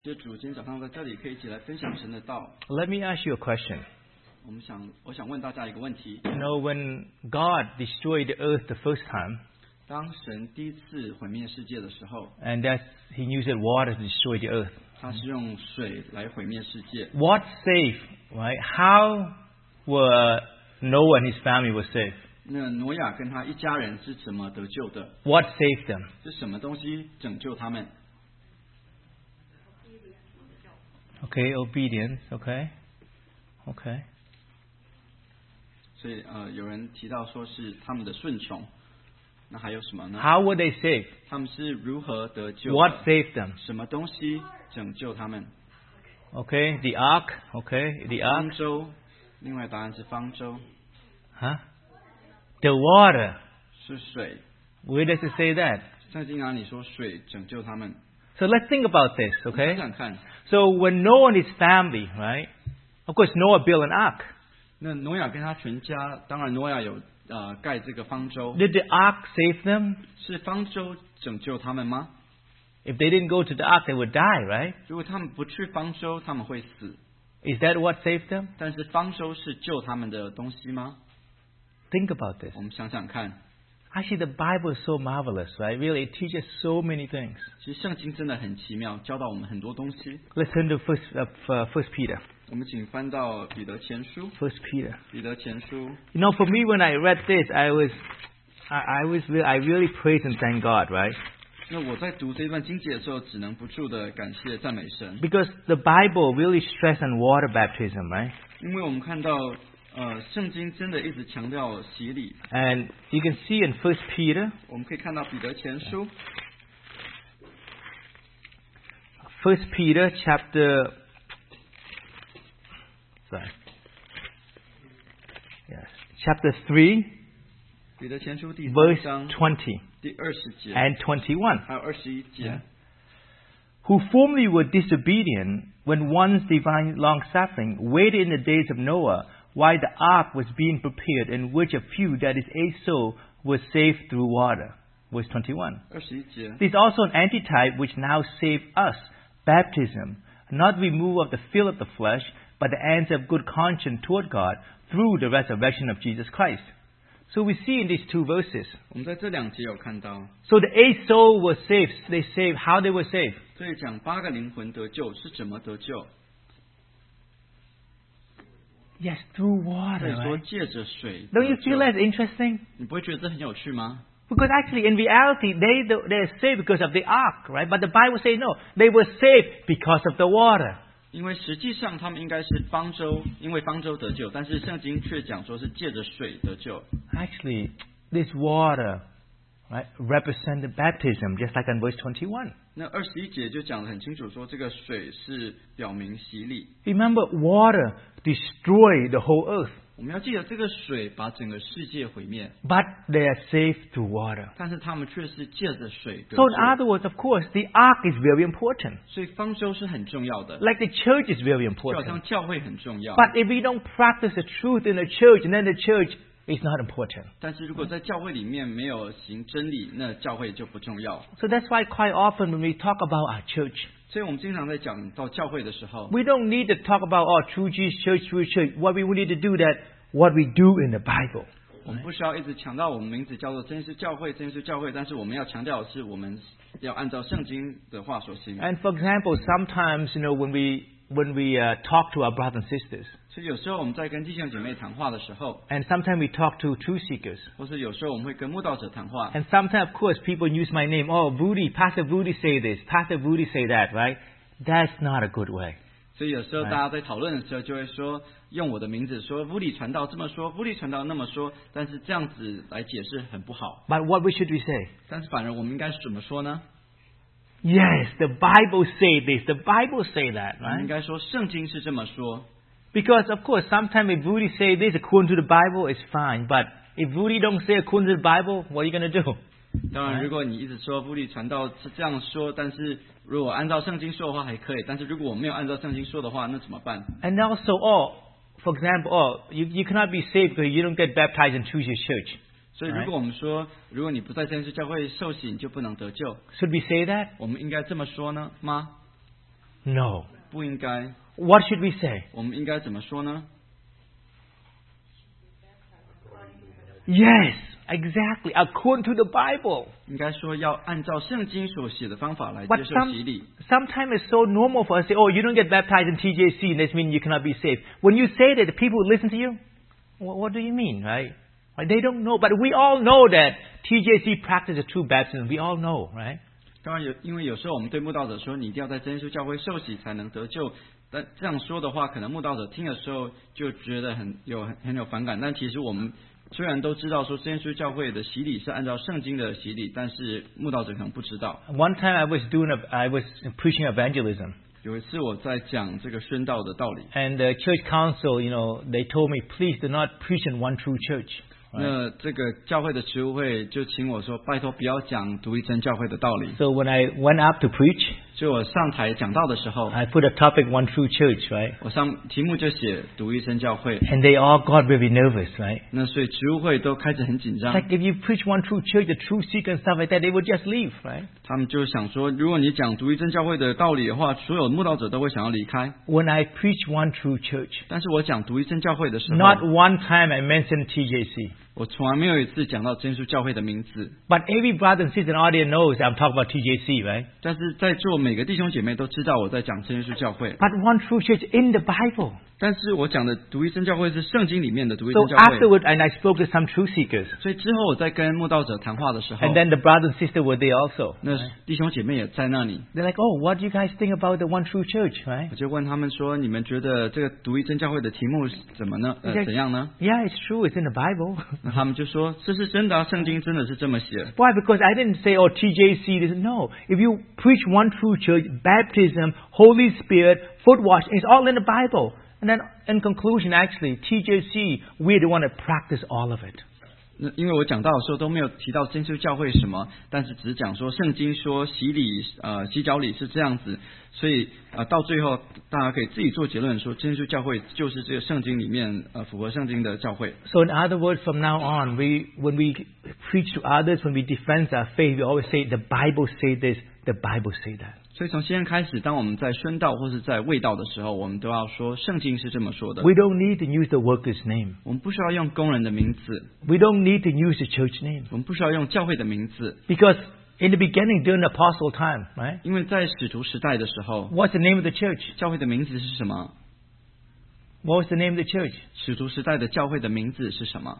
这主今天早上在这里可以一起来分享神的道。 Let me ask you a question. 我想问大家一个问题。 You know, when God destroyed the earth the first time, 当神第一次毁灭世界的时候， and He used water to destroy the earth. 他是用水来毁灭世界。 What saved, right? How were Noah and his family were saved? 那挪亚跟他一家人是怎么得救的？ What saved them? 是什么东西拯救他们？ Okay, obedience. Okay. 所以有人提到说是他们的顺从。那还有什么呢？ How were they saved? 他们是如何得救的？ What saved them? 什么东西拯救他们？ Okay, the ark. Okay, the 方 ark. 舟。另外答案是方舟， Huh? The water. 是水。 Where does it say that? 圣经哪里说水拯救他们？ So let's think about this, 想 okay? 想看， So when Noah and his family, right? Of course, Noah built an ark. 那挪亚跟他全家，当然挪亚有盖这个方舟， Did the ark save them? 是方舟拯救他们吗？ If they didn't go to the ark, they would die, right? 如果他们不去方舟，他们会死。 Is that what saved them? 但是方舟是救他们的东西吗？ Think about this. 我们想想看， Actually, the Bible is so marvelous, right? Really, it teaches so many things. 其实圣经真的很奇妙，教导我们很多东西。 Let's turn to First Peter. 我们请翻到彼得前书， First Peter. 彼得前书。 You know, for me, when I read this, I really praise and thank God, right? 那我在读这段经节的时候，只能不住的感谢赞美神， Because the Bible really stress on water baptism, right? 因为我们看到圣经真的一直强调洗礼。 And you can see in First Peter, 我们可以看到彼得前书 First Peter chapter 3, 彼得前书第3 verse 章 20 第20节， and 21. 还有21节。 Who formerly were disobedient when one's divine long-suffering waited in the days of Noah while the ark was being prepared, in which a few, that is 8 souls, were saved through water. Verse 21. 21节， This is also an antitype which now save us, baptism, not removal of the filth of the flesh, but the answer of good conscience toward God through the resurrection of Jesus Christ. So we see in these two verses. 我们在这2节有看到， So the 8 souls were saved. They saved. How they were saved? 这里讲8个灵魂得救是怎么得救？ Yes, through 这 water. 里说 Right? 借着水 Don't you 得 feel 救 that interesting? 你不会觉得这很有趣吗？ Because actually, in reality, they're saved because of the ark, right? But the Bible says no. They were saved because of the water. 因为实际上他们应该是方舟，因为方舟得救，但是圣经却讲说是借着水得救。 Actually, this water, right, represented baptism, just like in verse 21. 那21节就讲得很清楚，说这个水是表明洗礼。 Remember, water destroyed the whole earth, 我们要记得这个水把整个世界毁灭， but they are saved through water. 但是他们却是借着水得 So, in 救。 other words, of course, the ark is very important. 所以方舟是很重要的， Like the church is very 就好像 important. 教会很重要。 But if we don't practice the truth in the church, then the church is not important. 但是如果在教会里面没有行真理，那教会就不重要。 So that's why quite often when we talk about our church, 所以我们经常在讲到教会的时候， we don't need to talk about, true Jesus church, true church. What we need to do that, what we do in the Bible. 我们不需要一直强调我们名字叫做真耶稣教会，真耶稣教会，但是我们要强调的是，我们要按照圣经的话所行。 And for example, sometimes, when we talk to our brothers and sisters, 所以有时候我们在跟弟兄姐妹谈话的时候， and sometimes we talk to truth seekers, 或是有时候我们会跟慕道者谈话， and sometimes, of course, people use my name. Oh, Voody, Pastor Voody say this, Pastor Voody say that, right? That's not a good way. 所以有时候大家在讨论的时候就会说，用我的名字说乌里传道这么说，乌里传道那么说，但是这样子来解释很不好。 But what should we say? 但是反而我们应该是怎么说呢？ Yes, the Bible say this, the Bible say that, 我们应 right? 该说圣经是这么说。 Because of course, sometimes if Voody say this according to the Bible, it's fine. But if Voody don't say according to the Bible, what are you going to do? 当然，如果你一直说乌里传道是这样说，但是如果按照圣经说的话还可以，但是如果我没有按照圣经说的话，那怎么办？ And also, for example, you cannot be saved because you don't get baptized in Choose Your Church. 所以如果我们说，如果你不在真耶稣教会受洗，你就不能得救， Should we say that? 我们应该这么说呢吗？ No. 不应该。 What should we say? 我们应该怎么说呢？ Yes, exactly. According to the Bible. 应该说要按照圣经所写的方法来 But 接受洗礼。 sometimes it's so normal for us to say, oh, you don't get baptized in TJC, and this means you cannot be saved. When you say that, the people who listen to you, what do you mean, right? Right? They don't know. But we all know that TJC practices true baptism. We all know, right? 当然因为有时候我们对慕道者说，你一定要在真耶稣教会受洗才能得救。但这样说的话，可能慕道者听的时候就觉得很有反感。但其实我们虽然都知道说真耶稣教会的洗礼是按照圣经的洗礼，但是慕道者可能不知道。 One time I was preaching evangelism. 有一次我在讲这个宣道的道理， And the church council, they told me, please do not preach in one true church. 那这个教会的持务会就请我说，拜托不要讲独一真教会的道理。 So when I went up to preach, 所以我上台讲道的时候， I put a topic, one true church, right? 我题目就写独一真教会。 And they all got very nervous, right? 那所以持务会都开始很紧张 It's，like if you preach one true church, the true seeker and stuff like that, they would just leave, right? 他们就想说，如果你讲独一真教会的道理的话，所有慕道者都会想要离开。 When I preach one true church, 但是我讲独一真教会的时候， not one time I mentioned TJC. 我从来没有一次讲到真耶稣教会的名字。 But every brother and sister in the audience knows I'm talking about TJC, right? 但是在座每个弟兄姐妹都知道我在讲真耶稣教会。 But one true church in the Bible. 但是我讲的独一真教会是圣经里面的独一 So 真教会。 afterward, and I spoke to some truth seekers. 所以之后我在跟慕道者谈话的时候， And then the brother and sister were there also. 那弟兄姐妹也在那里。 They're like, oh, what do you guys think about the one true church, right? 我就问他们说，你们觉得这个独一真教会的题目是怎么呢？怎样呢？ Yeah, it's true. It's in the Bible. 那他们就说这是真的啊，圣经真的是这么写。 Why? Because I didn't say, oh, TJC. This. No. If you preach one true church, baptism, Holy Spirit, foot wash, it's all in the Bible. And then in conclusion, actually, TJC, we're the one that practice all of it. 那因为我讲到的时候都没有提到真耶稣教会什么，但是只讲说圣经说洗脚礼是这样子，所以到最后大家可以自己做结论说真耶稣教会就是这个圣经里面符合圣经的教会。 So in other words, from now on, when we preach to others, when we defend our faith, we always say the Bible say this, the Bible say that. 所以从现在开始，当我们在宣道或是在卫道的时候，我们都要说圣经是这么说的。 We don't need to use the worker's name. 我们不需要用工人的名字， We don't need to use the church name. 我们不需要用教会的名字， Because in the beginning, during the apostle time, right? 因为在使徒时代的时候， What's the name of the church? 教会的名字是什么？ What was the name of the church? 使徒时代的教会的名字是什么？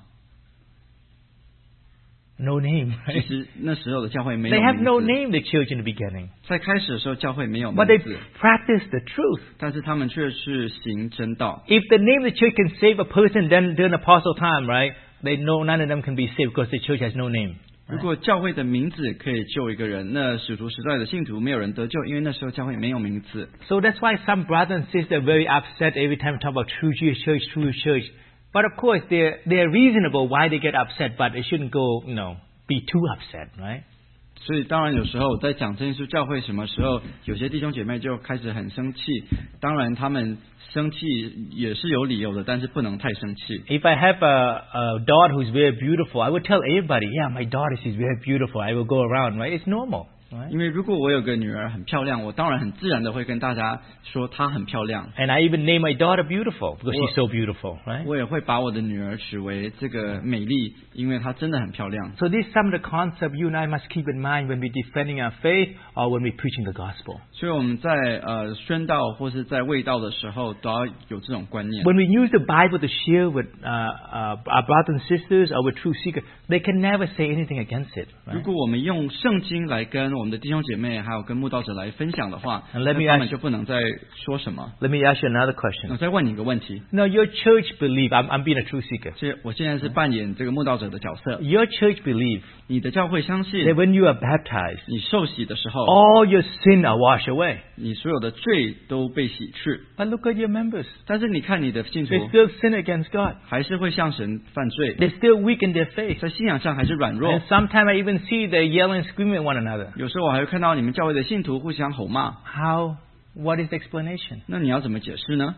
No name, 其 right? 实那时候的教会没有 They have 名 no 字。 name, the church in the beginning. 在开始的时候，教会没有名 But they 字， practice the truth. 但是他们却是行真道。 If the name of the church can save a person, then during apostle time, right? They know none of them can be saved because the church has no name. 如果教会的名字可以救一个人，那使徒时代的信徒没有人得救，因为那时候教会没有名字。 So that's why some brothers and sisters are very upset every time we talk about true Jewish church, true church. But of course, they're reasonable why they get upset, but it shouldn't go, be too upset, right? 所以当然有时候我在讲真耶稣教会什么时候，有些弟兄姐妹就开始很生气。当然他们生气也是有理由的，但是不能太生气。 If I have a daughter who's very beautiful, I would tell everybody, yeah, my daughter, she's very beautiful. I will go around, right? It's normal. Right? 因为如果我有个女儿很漂亮，我当然很自然的会跟大家说她很漂亮。 And I even name my daughter beautiful because she's so beautiful, right? 我也会把我的女儿取为这个美丽，因为她真的很漂亮。 So these some of the concepts you and I must keep in mind when we're defending our faith or when we're preaching the gospel. 所以我们在宣道或是在卫道的时候，都要有这种观念。 When we use the Bible to share with our brothers and sisters or with true seekers, they can never say anything against it. 如 Right? 果我们用圣经来跟我们的弟兄姐妹还有跟慕道者来分享的话， And 那 let me 他们 ask- 就不能再说什么。 Let me ask you another question. 我再问你一个问题， Now, your church believe, I'm being a true seeker. 所以我现在是扮演这个慕道者的角色。 Your church believe 你的教会相 that 信， when you are baptized, 你受洗的时候， all your sin are washed away. 你所有的罪都被洗去。 But look at your members. 但是你看你的信徒 They still sin against God. 还是会向神犯罪， They're still weak in their faith. 在信仰上还是软弱 And。sometimes I even see they yelling and screaming at one another. 有时候我还会看到你们教会的信徒互相吼骂， How? What is the explanation? 那你要怎么解释呢？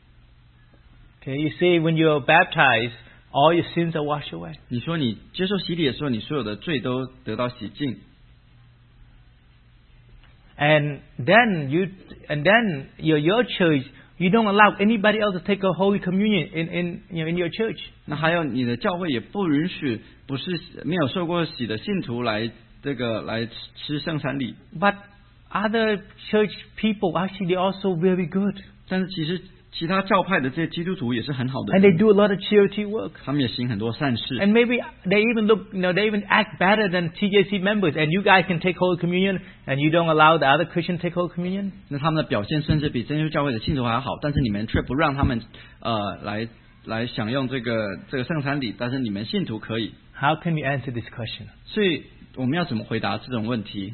Okay, you say when you're baptized, all your sins are washed away. 你说你接受洗礼的时候，你所有的罪都得到洗净， And then your church, you don't allow anybody else to take a Holy Communion in your church. 那还有你的教会也不允许不是没有受过洗的信徒来吃圣餐礼。 But other church people actually they're also very good. 但是其实其他教派的这些基督徒也是很好的 And 人， they do a lot of charity work. 他们也行很多善事。 And maybe they even act better than TJC members. And you guys can take Holy Communion and you don't allow the other Christian to take Holy Communion. 那他们的表现甚至比真耶稣教会的信徒还好，但是你们却不让他们来享用这个圣餐礼，但是你们信徒可以。 How can we answer this question? 所以我们要怎么回答这种问题？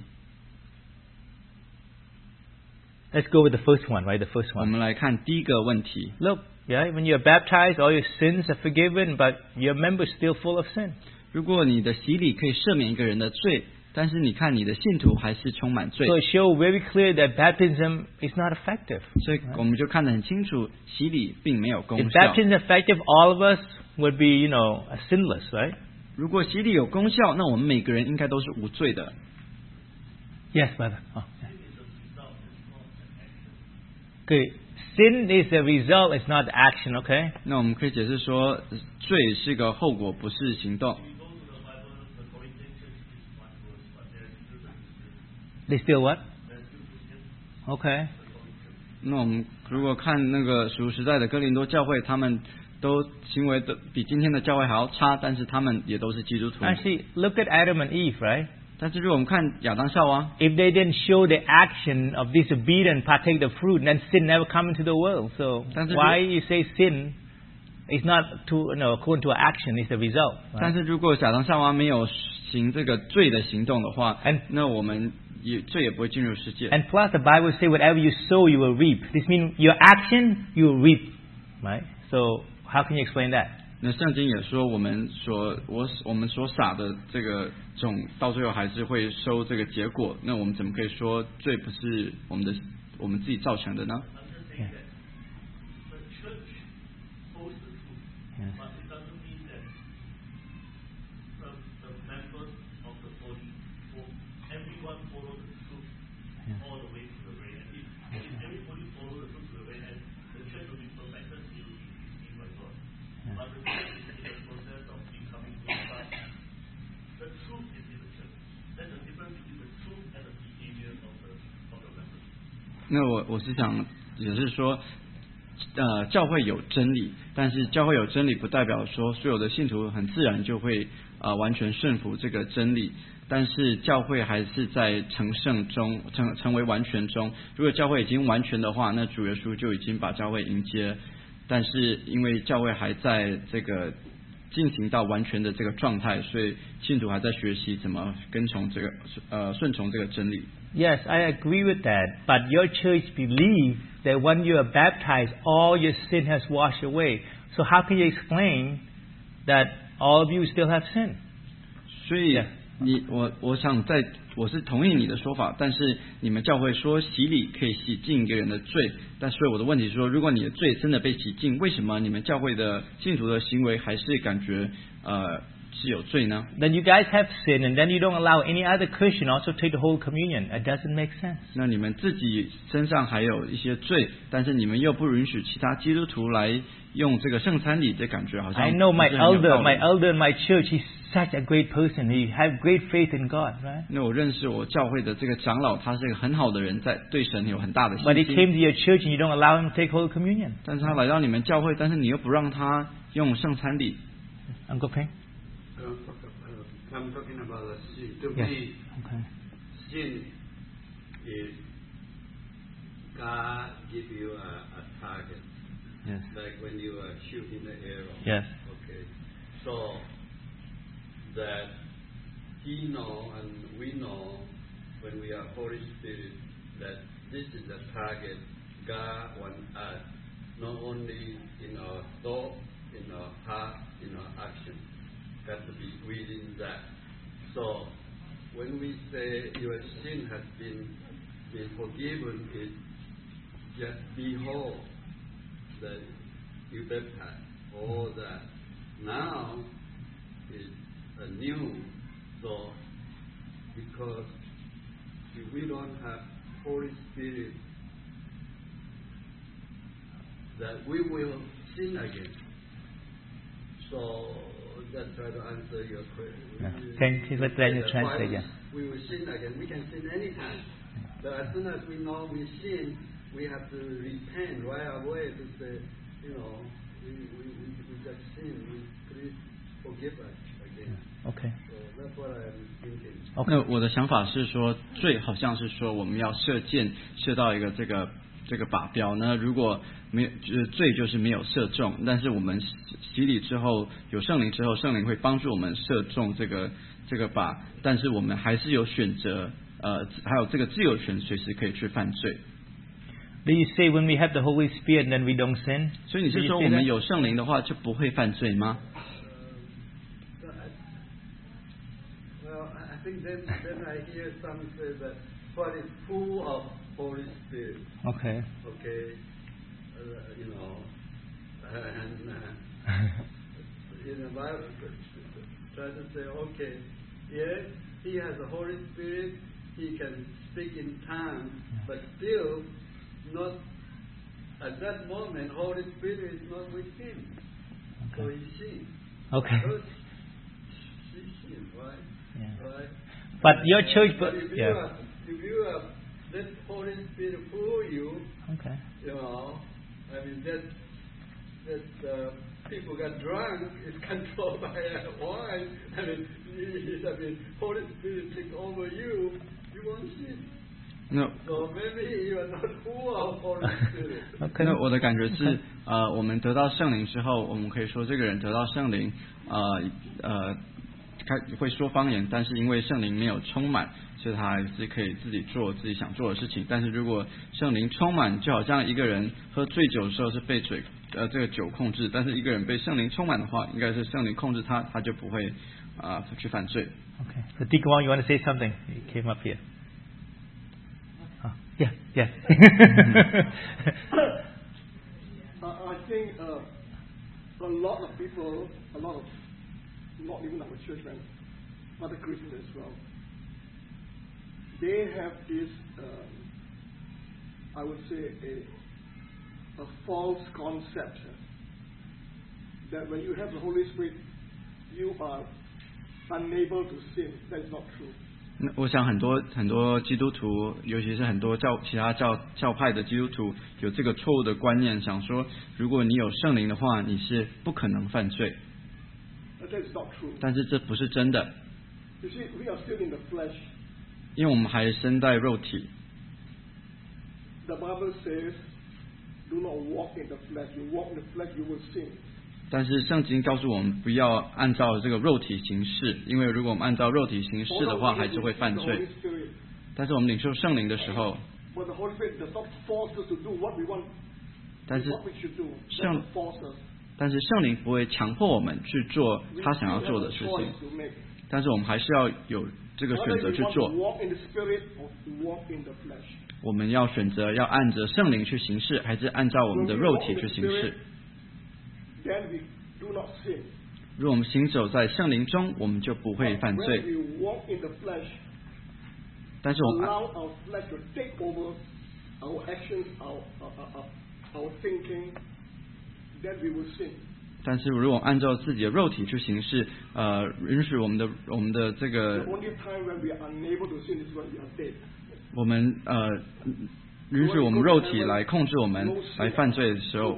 Let's go with the first one, right? The first 我 one. 们来看第一个问题。 Look, yeah, when you're baptized, all your sins are forgiven, but your members still full of sin. 如果你的洗礼可以赦免一个人的罪，但是你看你的信徒还是充满罪， So it shows very clear that baptism is not effective. 所以我们就看得很清楚，洗礼并没有功 If 效。 baptism is effective, all of us would be, sinless, right? 如果洗礼有功效，那我们每个人应该都是无罪的。 Yes, brother. Oh, yeah. Okay, sin is a result, it's not action, okay? 那我们可以解释说，罪是个后果，不是行动。 They still what? Okay. 那我们如果看那个属实在的哥林多教会，他们都行为的比今天的教会还要差，但是他们也都是基督徒。 Actually, look at Adam and Eve, right? 但是如果我们看亚当夏娃， If they didn't show the action of disobedience, partake the fruit, then sin never come into the world. So That's a why good- you say sin is not according to action, it's the result. 但 Right? 是如果亚当夏娃没有行这个罪的行动的话 And-， 那我们罪也不会进入世界。 And plus the Bible say whatever you sow, you will reap. This means your action, you will reap. Right? So how can you explain that? 那圣经也说，我们所撒的这个种，到最后还是会收这个结果。那我们怎么可以说罪不是我们自己造成的呢？ Yeah. Yes. The truth is in the church. That's the difference between the truth and the behavior of the members. 那我是想也是说，教会有真理，但是教会有真理不代表说所有的信徒很自然就会完全顺服这个真理。但是教会还是在成圣中成为完全中。如果教会已经完全的话，那主耶稣就已经把教会迎接。但是因为教会还在这个进行到完全的这个状态，所以信徒还在学习怎么跟从这个顺从这个真理。 Yes, I agree with that. But your church believes that when you are baptized, all your sin has washed away. So how can you explain that all of you still have sin? 所以我是同意你的说法，但是你们教会说洗礼可以洗净一个人的罪，但所以我的问题是说，如果你的罪真的被洗净，为什么你们教会的信徒的行为还是感觉是有罪呢？ Then you guys have sin, and then you don't allow any other Christian also take the whole communion. It doesn't make sense. 那你们自己身上还有一些罪，但是你们又不允许其他基督徒来用这个圣餐礼，这感觉好像 I know my 不是很有道理 elder in my church. He's such a great person. He has great faith in God, right? 那我认识我教会的这个长老，他是一个很好的人，在对神有很大的 But he 信 came 心。 to your church and you don't allow him to take Holy Communion. 但是他来到你们教会，但是你又不让他用圣餐礼。 Uncle Peng? I'm talking about the sin. To Yes. me, Okay. sin is God give you a target, Yes. like when you are shooting the arrow. Yes. Okay. So that He know and we know when we are Holy Spirit that this is the target God wants us, not only in our thought, in our heart, in our action. Got to be within that. So when we say your sin has been forgiven, it just behold that you baptized, all that. Now it's anew. So because if we don't have Holy Spirit, that we will sin again. So that's try to answer your question. Can let Daniel translate? Yeah. We will sin again. We can sin anytime. But as soon as we know we sin, we have to repent right away to say, we just sin. Please forgive us again. Okay. So that's what I'm thinking. 那我的想法是说，罪好像是说我们要射箭射到一个这个靶标呢，如果没有就是罪就是没有射中，但是我们洗礼之后有圣灵之后，圣灵会帮助我们射中这个靶，但是我们还是有选择还有这个自由权，随时可以去犯罪。 Do you say when we have the Holy Spirit then we don't sin? 所以你是说我们有圣灵的话就不会犯罪吗？ Well, I think then I hear some say that what is full of Holy Spirit. Okay. Okay, and in the Bible, try to say, okay, yes, he has the Holy Spirit, he can speak in tongues, but still not at that moment. Holy Spirit is not with him, so he sins. Okay. He sins, right? Yeah. Right. But your church, if you have let Holy Spirit fool you, Okay. That people got drunk is controlled by wine. Holy Spirit takes over you, you won't sin. No. So maybe you are not full of Holy Spirit. Okay. 那我的感觉是，我们得到圣灵之后，我们可以说这个人得到圣灵，会说方言，但是因为圣灵没有充满，所以他还是可以自己做自己想做的事情。但是如果圣灵充满，就好像一个人喝醉酒的时候是被这个酒控制，但是一个人被圣灵充满的话，应该是圣灵控制他，他就不会去犯罪。 Okay. So Deacon Wong, you want to say something? You came up here. Yeah. I think a lot of people, not even our churchmen, other Christians as well, they have this, I would say, a false concept that when you have the Holy Spirit, you are unable to sin. That is not true. 我想很多基督徒，尤其是很多其他教派的基督徒，有这个错误的观念，想说如果你有圣灵的话，你是不可能犯罪。 That is not true. 但是这不是真的。 You see, we are still in the flesh. 因为我们还身在肉体。 The Bible says, "Do not walk in the flesh. You walk in the flesh, you will sin." 但是圣经告诉我们不要按照这个肉体行事，因为如果我们按照肉体行事的话，还是会犯罪。但是我们领受圣灵的时候，但是圣灵不会强迫我们去做他想要做的事情，但是我们还是要有这个选择去做。我们要选择要按着圣灵去行事，还是按照我们的肉体去行事。如果我们行走在圣灵中，我们就不会犯罪。但是我们但是如果按照自己的肉体去行事，允许我们的这个，我们允许我们肉体来控制我们来犯罪的时候。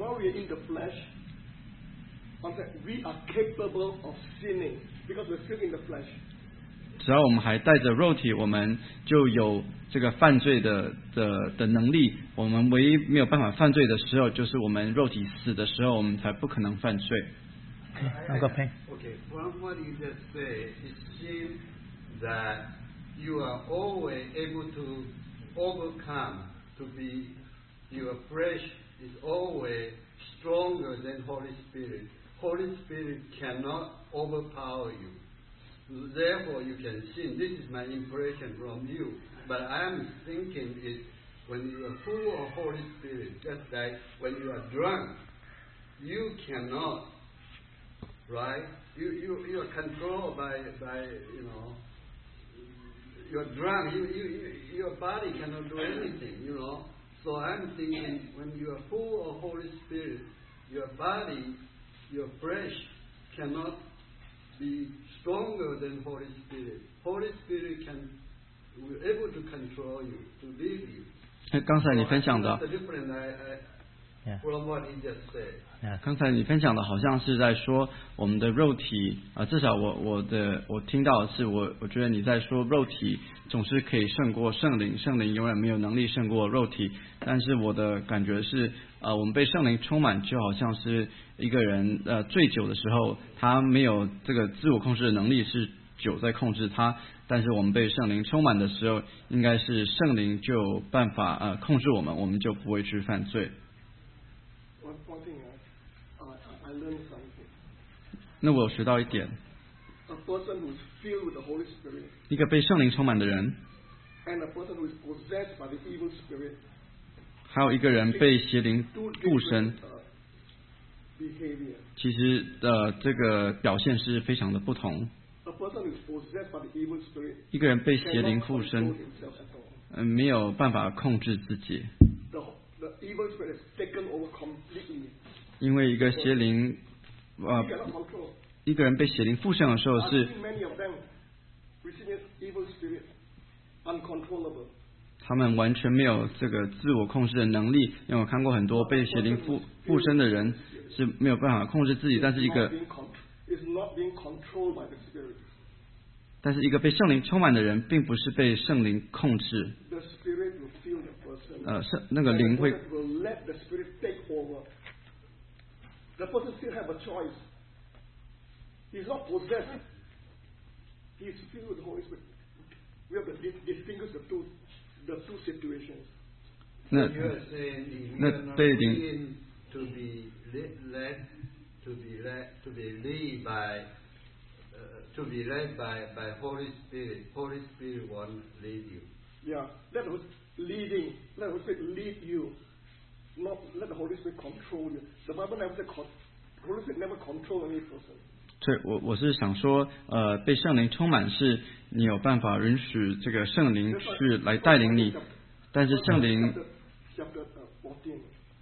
We are capable of sinning because we're still in the flesh. 只要我们还带着肉体，我们就有这个犯罪的能力。我们唯一没有办法犯罪的时候，就是我们肉体死的时候，我们才不可能犯罪。 Okay, from what you just say, it seems that you are always able to overcome, to be your flesh is always stronger than Holy Spirit. Holy Spirit cannot overpower you. Therefore, you can sin. This is my impression from you. But I am thinking is when you are full of Holy Spirit, just like when you are drunk, you cannot, right? You are controlled by you're drunk, your body cannot do anything, So I'm thinking, when you are full of Holy Spirit, your body, your flesh cannot be stronger than Holy Spirit. Holy Spirit will able to control you, to lead you. 刚才你分享的 The difference from what he just said. 刚才你分享的好像是在说我们的肉体至少我听到的是我觉得你在说肉体总是可以胜过圣灵，圣灵永远没有能力胜过肉体。但是我的感觉是我们被圣灵充满，就好像是一个人醉酒的时候，他没有这个自我控制的能力，是酒在控制他。但是我们被圣灵充满的时候，应该是圣灵就有办法控制我们，我们就不会去犯罪。 One thing, I learned something. 那我有学到一点， A person who is filled with the Holy Spirit 一个被圣灵充满的人， and a person who is possessed by the evil spirit 还有一个人被邪灵 do 附身 different behavior. 其实这个表现是非常的不同。 A person who is possessed by the evil spirit 一个人被邪灵 cannot 附 control 身 himself at all. 没有办法控制自己， The evil spirit has taken over completely. 因为一个邪灵 He cannot control. 一个人被邪灵附身的时候 I've 是 seen many of them receiving evil spirit, uncontrollable. 他们完全没有这个自我控制的能力，因为我看过很多被邪灵附身的人是没有办法控制自己，但是一个 is not being controlled by the spirit. 被圣灵充满的人，并不是被圣灵控制， The spirit will fill the person. 那个灵会 The person will let the spirit take over. The person still have a choice. He's not possessed. He's filled with the Holy Spirit. We have to distinguish the two situations. 那 You are saying if you 那 are not 被灵 willing to be led by Holy Spirit, Holy Spirit won't lead you. Yeah, let the Holy Spirit lead you, not let the Holy Spirit control you. The Bible never said Holy Spirit never control any person. 对，我是想说，被圣灵充满是你有办法允许这个圣灵去来带领你，但是圣灵 Chapter 14.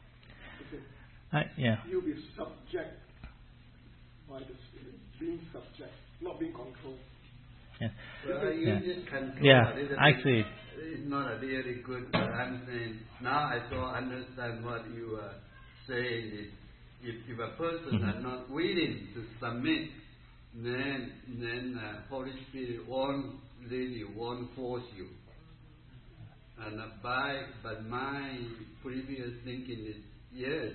Yeah. You be subject by the Spirit, being subject, not being controlled. Yeah. Well, you Yeah. just control Yeah, a little bit. actually- It's not a really good, but I'm saying, now I don't understand what you are saying. If a person is not willing to submit, then Holy Spirit won't lead you, won't force you. And but my previous thinking is, yes,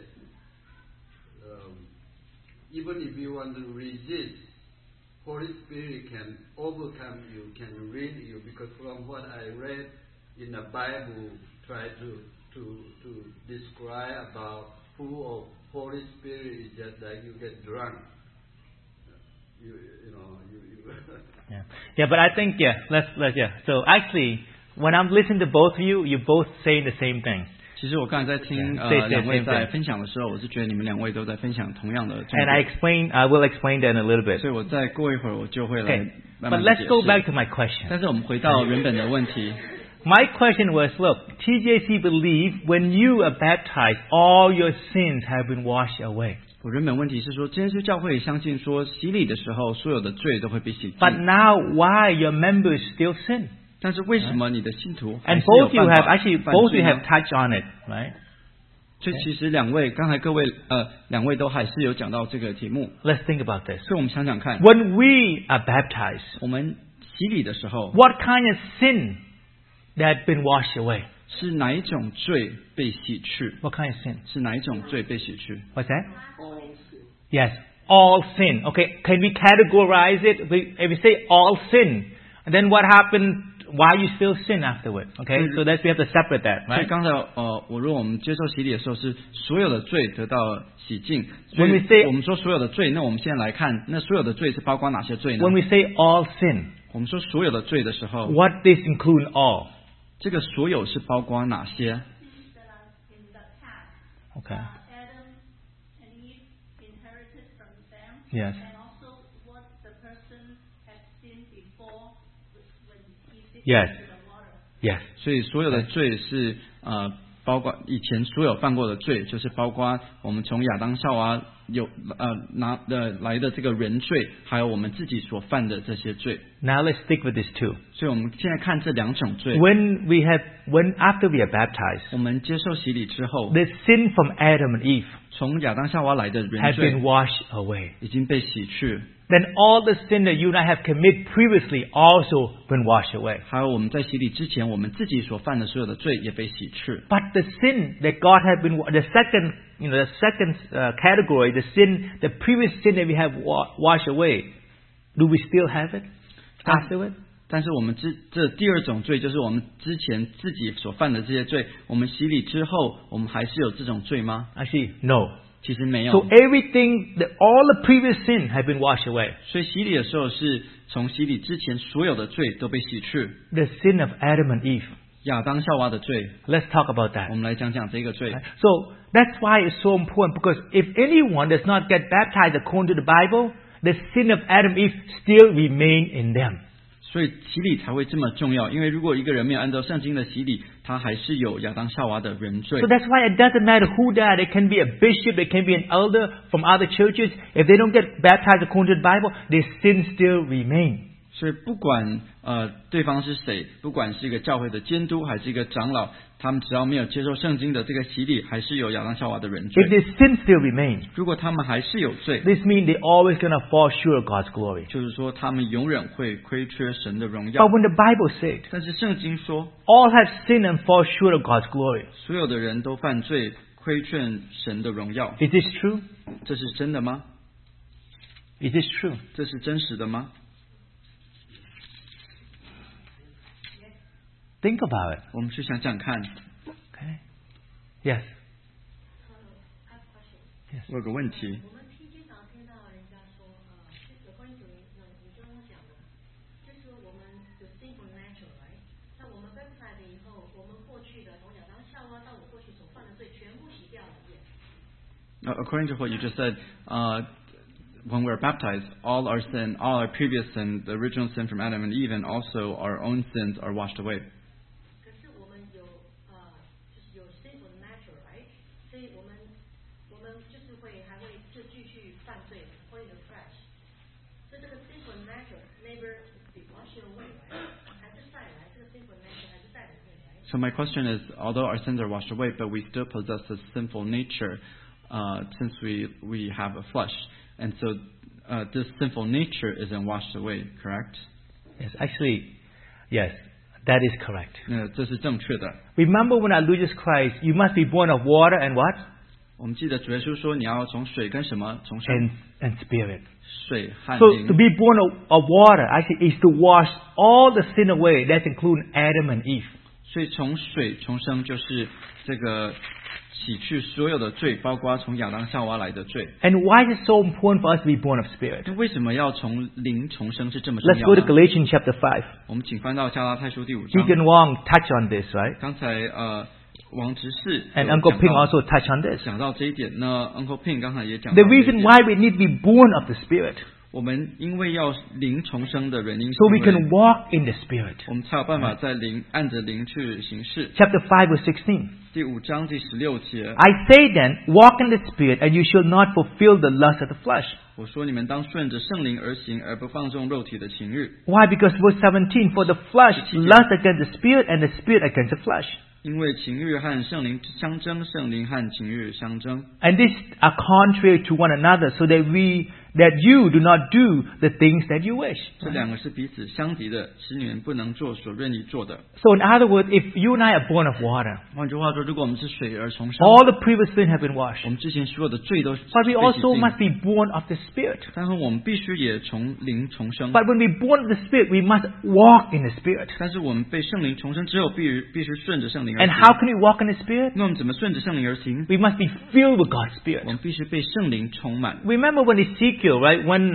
even if you want to resist, Holy Spirit can overcome you, can lead you, because from what I read in the Bible, try to describe about full of Holy Spirit is just like you get drunk. You Yeah, but I think let's So actually, when I'm listening to both of you, you're both saying the same thing. 其实我刚才在听对两位在 same 分享的时候，我是觉得你们两位都在分享同样的重 And I 点， will explain that in a little bit. 所以我再过一会儿我就会来 Okay, 慢 but 慢地 let's 解 go back 释。 to my question. 但是我们回到原本的问题， My question was, look, TJC believe when you are baptized, all your sins have been washed away. 我原本问题是说，真耶稣教会相信说洗礼的时候，所有的罪都会被洗净。 But now, why your members still sin? 但是为什么你的信徒还 And 是有 both you 办 have 法 actually 犯 both 罪 you 呢 have touched on it, right? 所以其实两位刚才两位都还是有讲到这个题目， Let's think about this. 所以我们想想看， When we are baptized, 我们洗礼的时候 what kind of sin that had been washed away? 是哪一种罪被洗去？ What kind of sin? 是哪一种罪被洗去？ What's that? All sin. Yes, all sin. Okay, can we categorize it? If we say all sin, and then what happened? Why you still sin afterwards? Okay, so we have to separate that, 所以 right? 刚才如果我们接受洗礼的时候是所有的罪得到洗净，所 When we 以 say- 我们说所有的罪，那我们现在来看，那所有的罪是包括哪些罪呢？ When we say all sin, 我们说所有的罪的时候， what does include all? 这个所有是包括哪些？ sins that are in the past. Okay. Adam and Eve inherited from them. Yes. And also what the person had sinned before when he Yes. Yes. 所以所有的罪是包括以前所有犯过的罪，就是包括我们从亚当夏娃来的这个人罪，还有我们自己所犯的这些罪。 Now let's stick with these two. 所以我们现在看这两种罪。 After we are baptized, 我们接受洗礼之后， the sin from Adam and Eve 从亚当夏娃来的人 has 罪 been washed away. 已经被洗去， Then all the sin that you and I have committed previously also been washed away. 还有我们在洗礼之前，我们自己所犯的所有的罪也被洗去。 But the sin that God had been, the second category, the previous sin that we have washed away, do we still have it afterward? 但是我们这第二种罪，就是我们之前自己所犯的这些罪，我们洗礼之后，我们还是有这种罪吗？ Actually, no. 其实没有。 So everything, all the previous sin have been washed away. 所以洗礼的时候，是从洗礼之前所有的罪都被洗去。 The sin of Adam and Eve. 亚当夏娃的罪， Let's talk about that. 我们来讲讲这个罪。 So that's why it's so important, because if anyone does not get baptized according to the Bible, the sin of Adam and Eve still remain in them. 所以洗礼才会这么重要，因为如果一个人没有按照圣经的洗礼，他还是有亚当夏娃的人罪。 So that's why it doesn't matter who they are. They can be a bishop, they can be an elder from other churches. If they don't get baptized according to the Bible, their sin still remain. 所以不管对方是谁，不管是一个教会的监督还是一个长老，他们只要没有接受圣经的这个洗礼，还是有亚当夏娃的人罪。 If their sin still remain, 如果他们还是有罪， this means they're always going to fall short of God's glory. 就是说他们永远会亏缺神的荣耀 But。when the Bible said, 但是圣经说， all have sinned and fall short of God's glory. 所有的人都犯罪，亏欠神的荣耀， Is this true? 这是真的吗？ Is this true? 这是真实的吗？ Think about it. 我们去想想看。 Okay. Yes. 我有个问题， 我们经常听到人家说，有关于你刚刚讲的，就是我们有 sinful nature， right？ 那我们 baptized 以后，我们过去的从亚当夏娃到我过去所犯的罪，全部洗掉了。 According to what you just said, when we're baptized, all our sin, all our previous sin, the original sin from Adam and Eve, and also our own sins are washed away. 可是我们就是有 sinful nature， right？ 所以我们就是还会就继续犯罪 according to flesh。所以这个 sinful nature never be washed away， right？ 还是再来，这个 sinful nature 还是在里面， right？ So my question is, although our sins are washed away, but we still possess a sinful nature, since we have a flesh, and so this sinful nature isn't washed away, correct? Yes, actually, yes, that is correct. 这是正确的。 Remember when our Lord Jesus Christ, you must be born of water and what? 我们记得主耶稣说，你要从水跟什么重生？ And spirit. 水和 So 灵。 to be born of water actually is to wash all the sin away. That's including Adam and Eve. 所以从水重生就是这个洗去所有的罪，包括从亚当夏娃来的罪。 And why is it so important for us to be born of spirit? 那为什么要从灵重生是这么重 Let's 要 go to 呢？ Galatians chapter 5. 我们请翻到加拉太书第5章。 Deacon Wong touched on this, right? 刚才王执事 And 有 Uncle 讲 Ping 到 also touched on this. 讲到这一点，那 Uncle Ping 刚才也讲到 The 这一 reason 点。 why we need to be born of the spirit, 我们因为要灵重生的原因， so we can walk in the spirit. 我们才有办法在按着灵去行事。 Chapter 5 verse 16. 第5章第16节， I say then, walk in the spirit, and you shall not fulfill the lust of the flesh. 我说你们当顺着圣灵而行，而不放纵肉体的情欲。 Why? Because verse 17, for the flesh lusts against the spirit, and the spirit against the flesh. 因为情欲和圣灵相争，圣灵和情欲相争。 And these are contrary to one another, so that you do not do the things that you wish. 这两个是彼此相敌的，使你们不能做所愿意做的。 So in other words, if you and I are born of water, 换句话说，如果我们是水而重生， all the previous sin have been washed. 我们之前所有的罪都是 But we 被洗 also 净。 must be born of the Spirit. 但是我们必须也从灵重生。 But when we born of the Spirit, we must walk in the Spirit. 但是我们被圣灵重生之后，必须顺着圣灵而 And 行。 how can we walk in the Spirit? 那我们怎么顺着圣灵而行？ We must be filled with God's 我 Spirit. 们必须被圣灵充满。 Remember when Ezekiel, right? When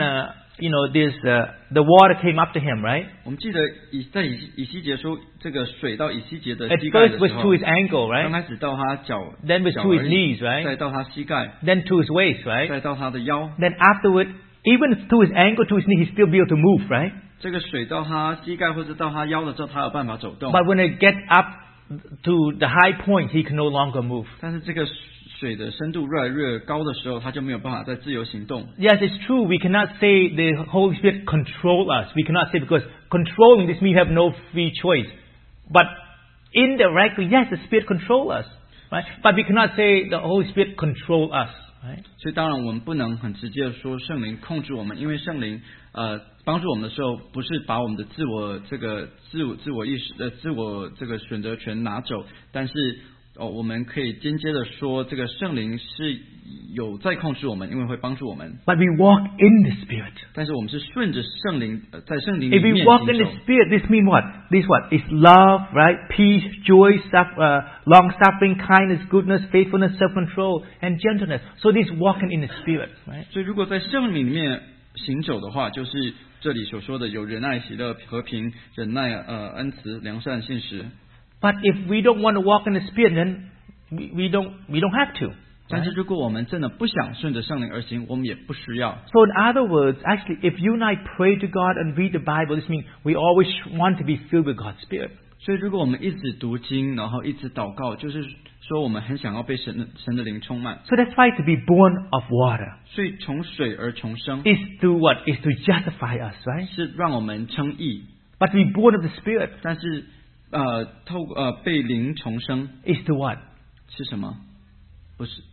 the water came up to him, right? 我们记得在以西结说，这个水到以西结的 At 膝盖 first 的 was 时 to 候， his ankle, 刚 right? 开始到他脚 Then was 脚 to 而 his 已 knees, right? 再到他膝盖， Then to his waist, right? 再到他的腰， Then afterward, even to his ankle, to his knee, he still be able to move, right? 这个水到他膝盖或者到他腰的时候，他有办法走动。 But when it gets up to the high point, he can no longer move. 但是这个水的深度越来越高的时候，他就没有办法再自由行动。 Yes, it's true. We cannot say the Holy Spirit control us. We cannot say because controlling this means we have no free choice. But indirectly, yes, the Spirit control us, right? But we cannot say the Holy Spirit control us, right? 所以当然我们不能很直接的说圣灵控制我们，因为圣灵帮助我们的时候，不是把我们的自我意识自我这个选择权拿走，但是我们可以间接的说，这个圣灵是有在控制我们，因为会帮助我们。 But we walk in the Spirit. 但是我们是顺着圣灵，在圣灵里 If 面 we walk in 行 the 走。 Spirit, this means what? This what? It's love, right? Peace, joy, long-suffering, kindness, goodness, faithfulness, self-control, and gentleness. So this walking in the Spirit, right? 所以如果在圣灵里面行走的话，就是这里所说的有仁爱、喜乐、和平、忍耐、恩慈、良善、信实。 But if we don't want to walk in the Spirit, then we don't have to. 但是如果我们真的不想顺着圣灵而行，我们也不需要。 So in other words, actually, if you and I pray to God and read the Bible, this means we always want to be filled with God's Spirit. 所以如果我们一直读经，然后一直祷告，就是说我们很想要被神的灵充满。 So that's why to be born of water 所以从水而重生， is to what? Is to justify us, right? 是让我们称义。 But to be born of the Spirit 但是被灵重生 is to what? 是什么？不是。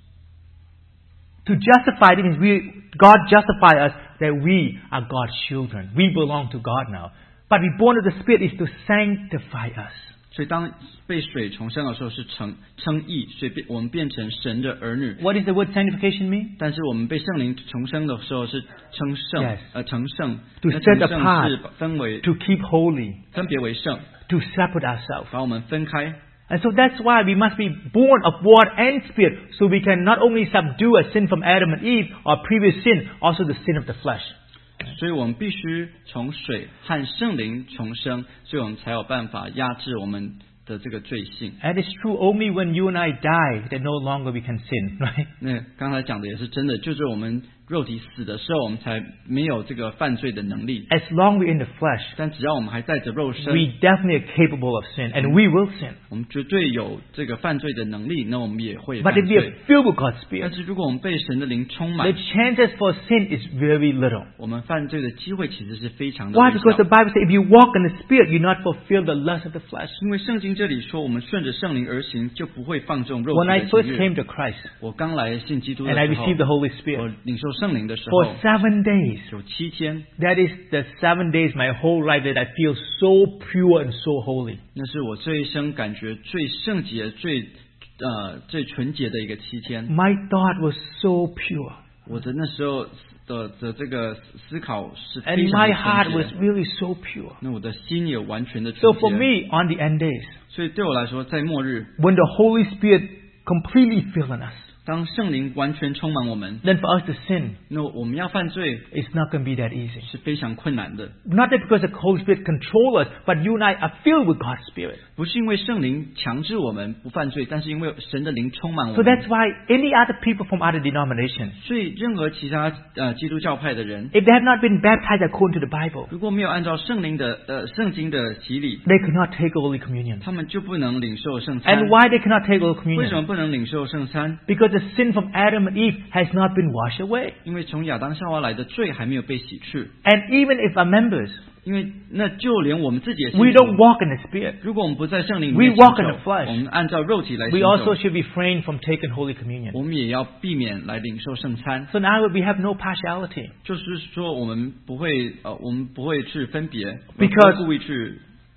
To justify it means God justify us that we are God's children. We belong to God now. But be born of the Spirit is to sanctify us. 所以当被水重生的时候是称义，所以我们变成神的儿女。 What does the word sanctification mean? 但是我们被圣灵重生的时候是称圣 Yes. 成圣。 To 那 set 成圣 apart. 是分为 To keep holy. 分别为圣， To separate ourselves. 把我们分开。 And so that's why we must be born of water and Spirit, so we can not only subdue a sin from Adam and Eve, or previous sin, also the sin of the flesh. 所以我们必须从水和圣灵重生，所以我们才有办法压制我们的这个罪性。 And it's true only when you and I die that no longer we can sin, right? 那刚才讲的也是真的，就是我们肉体死的时候，我们才没有这个犯罪的能力。 As long we're in the flesh, 但只要我们还带着肉身， we definitely are capable of sin, and we will sin. 我们绝对有这个犯罪的能力，那我们也会 But 犯 if we are 罪。 filled with God's 但 Spirit, 是如果我们被神的灵充 the 满， chances for sin is very little. 我们犯罪的机会其实是非常的 Why? 微 Because the 小。 Bible says if you walk in the Spirit, you not fulfill the lust of the flesh. 因为圣经这里说，我们顺着圣灵而行，就不会放纵肉 When 体 I 的 first 情 came 欲。 to Christ 我刚来信基督的 and I 时候， received the Holy 我 Spirit, 领受圣灵的时 for 候， 7 days, 有7天， that is the 7 days my whole life that I feel so pure and so holy. 那是我这一生感觉最圣洁、最纯洁的一个7天。 My thought was so pure. 我的那时候的这个思考是非 And 常 my 的 heart 纯 was 洁， really so pure. 那我的心也完全的 So 纯 for 洁。 me, on the end days, 所以对我来说，在末日， when the Holy Spirit completely filling us, 当圣灵完全充满我们， then for us to sin, 那我们要犯罪 it's not going to be that easy. 是非常困难的。 Not that because the Holy Spirit control us, but you and I are filled with God's Spirit. 不是因为圣灵强制我们不犯罪，但是因为神的灵充满我 So 们。 that's why any other people from other denominations, 所以任何其他基督教派的人， if they have not been baptized according to the Bible, 如果没有按照圣经的洗礼， they cannot take Holy Communion. 他们就不能领受圣餐。 And why they cannot take Holy 为什 Communion? 么不能领受圣餐？ Because the sin from Adam and Eve has not been washed away. 因为从亚当夏娃来的罪还没有被洗去。 And even if our members, 因为那就连我们自己的信 we 徒 don't walk in the Spirit, 如果我们不在圣灵里 we 面 walk 行 in 走 the flesh. 我们按照肉体来 we 行 also 走， should refrain from taking Holy Communion. 我们也要避免来领受圣餐。 So now we have no partiality. 就是说，我们不会去分别， Because 不故意去，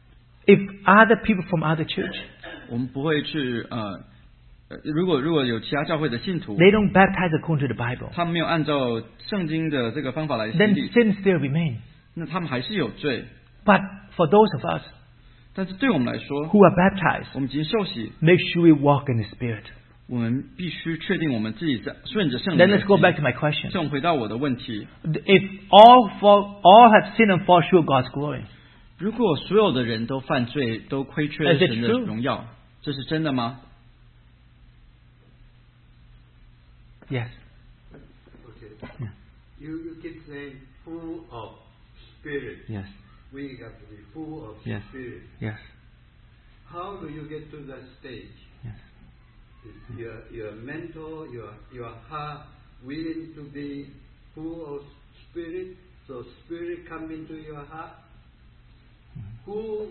If other people from other church, 我们不会去如果有其他教会的信徒， they don't baptize according to the Bible, 他们没有按照圣经的这个方法来洗 then 礼， sin still remains. 那他们还是有罪。 But for those of us 但是对我们来说， who are baptized, 我们已经受洗， make sure we walk in the Spirit. 我们必须确定我们自己在顺着圣灵 Then 而 let's go 行。 back to my question. 这我们回到我的问题： If all have sinned and fall short of God's glory, 如果所有的人都犯罪，都亏缺 Is it 神的 true? 荣耀，这是真的吗？ yes. Okay. You keep saying full of spirit. Yes. we got to be full of Yes. Spirit. Yes. How do you get to that stage? Yes. Is your mental, your heart willing to be full of Spirit, so Spirit come into your heart? Who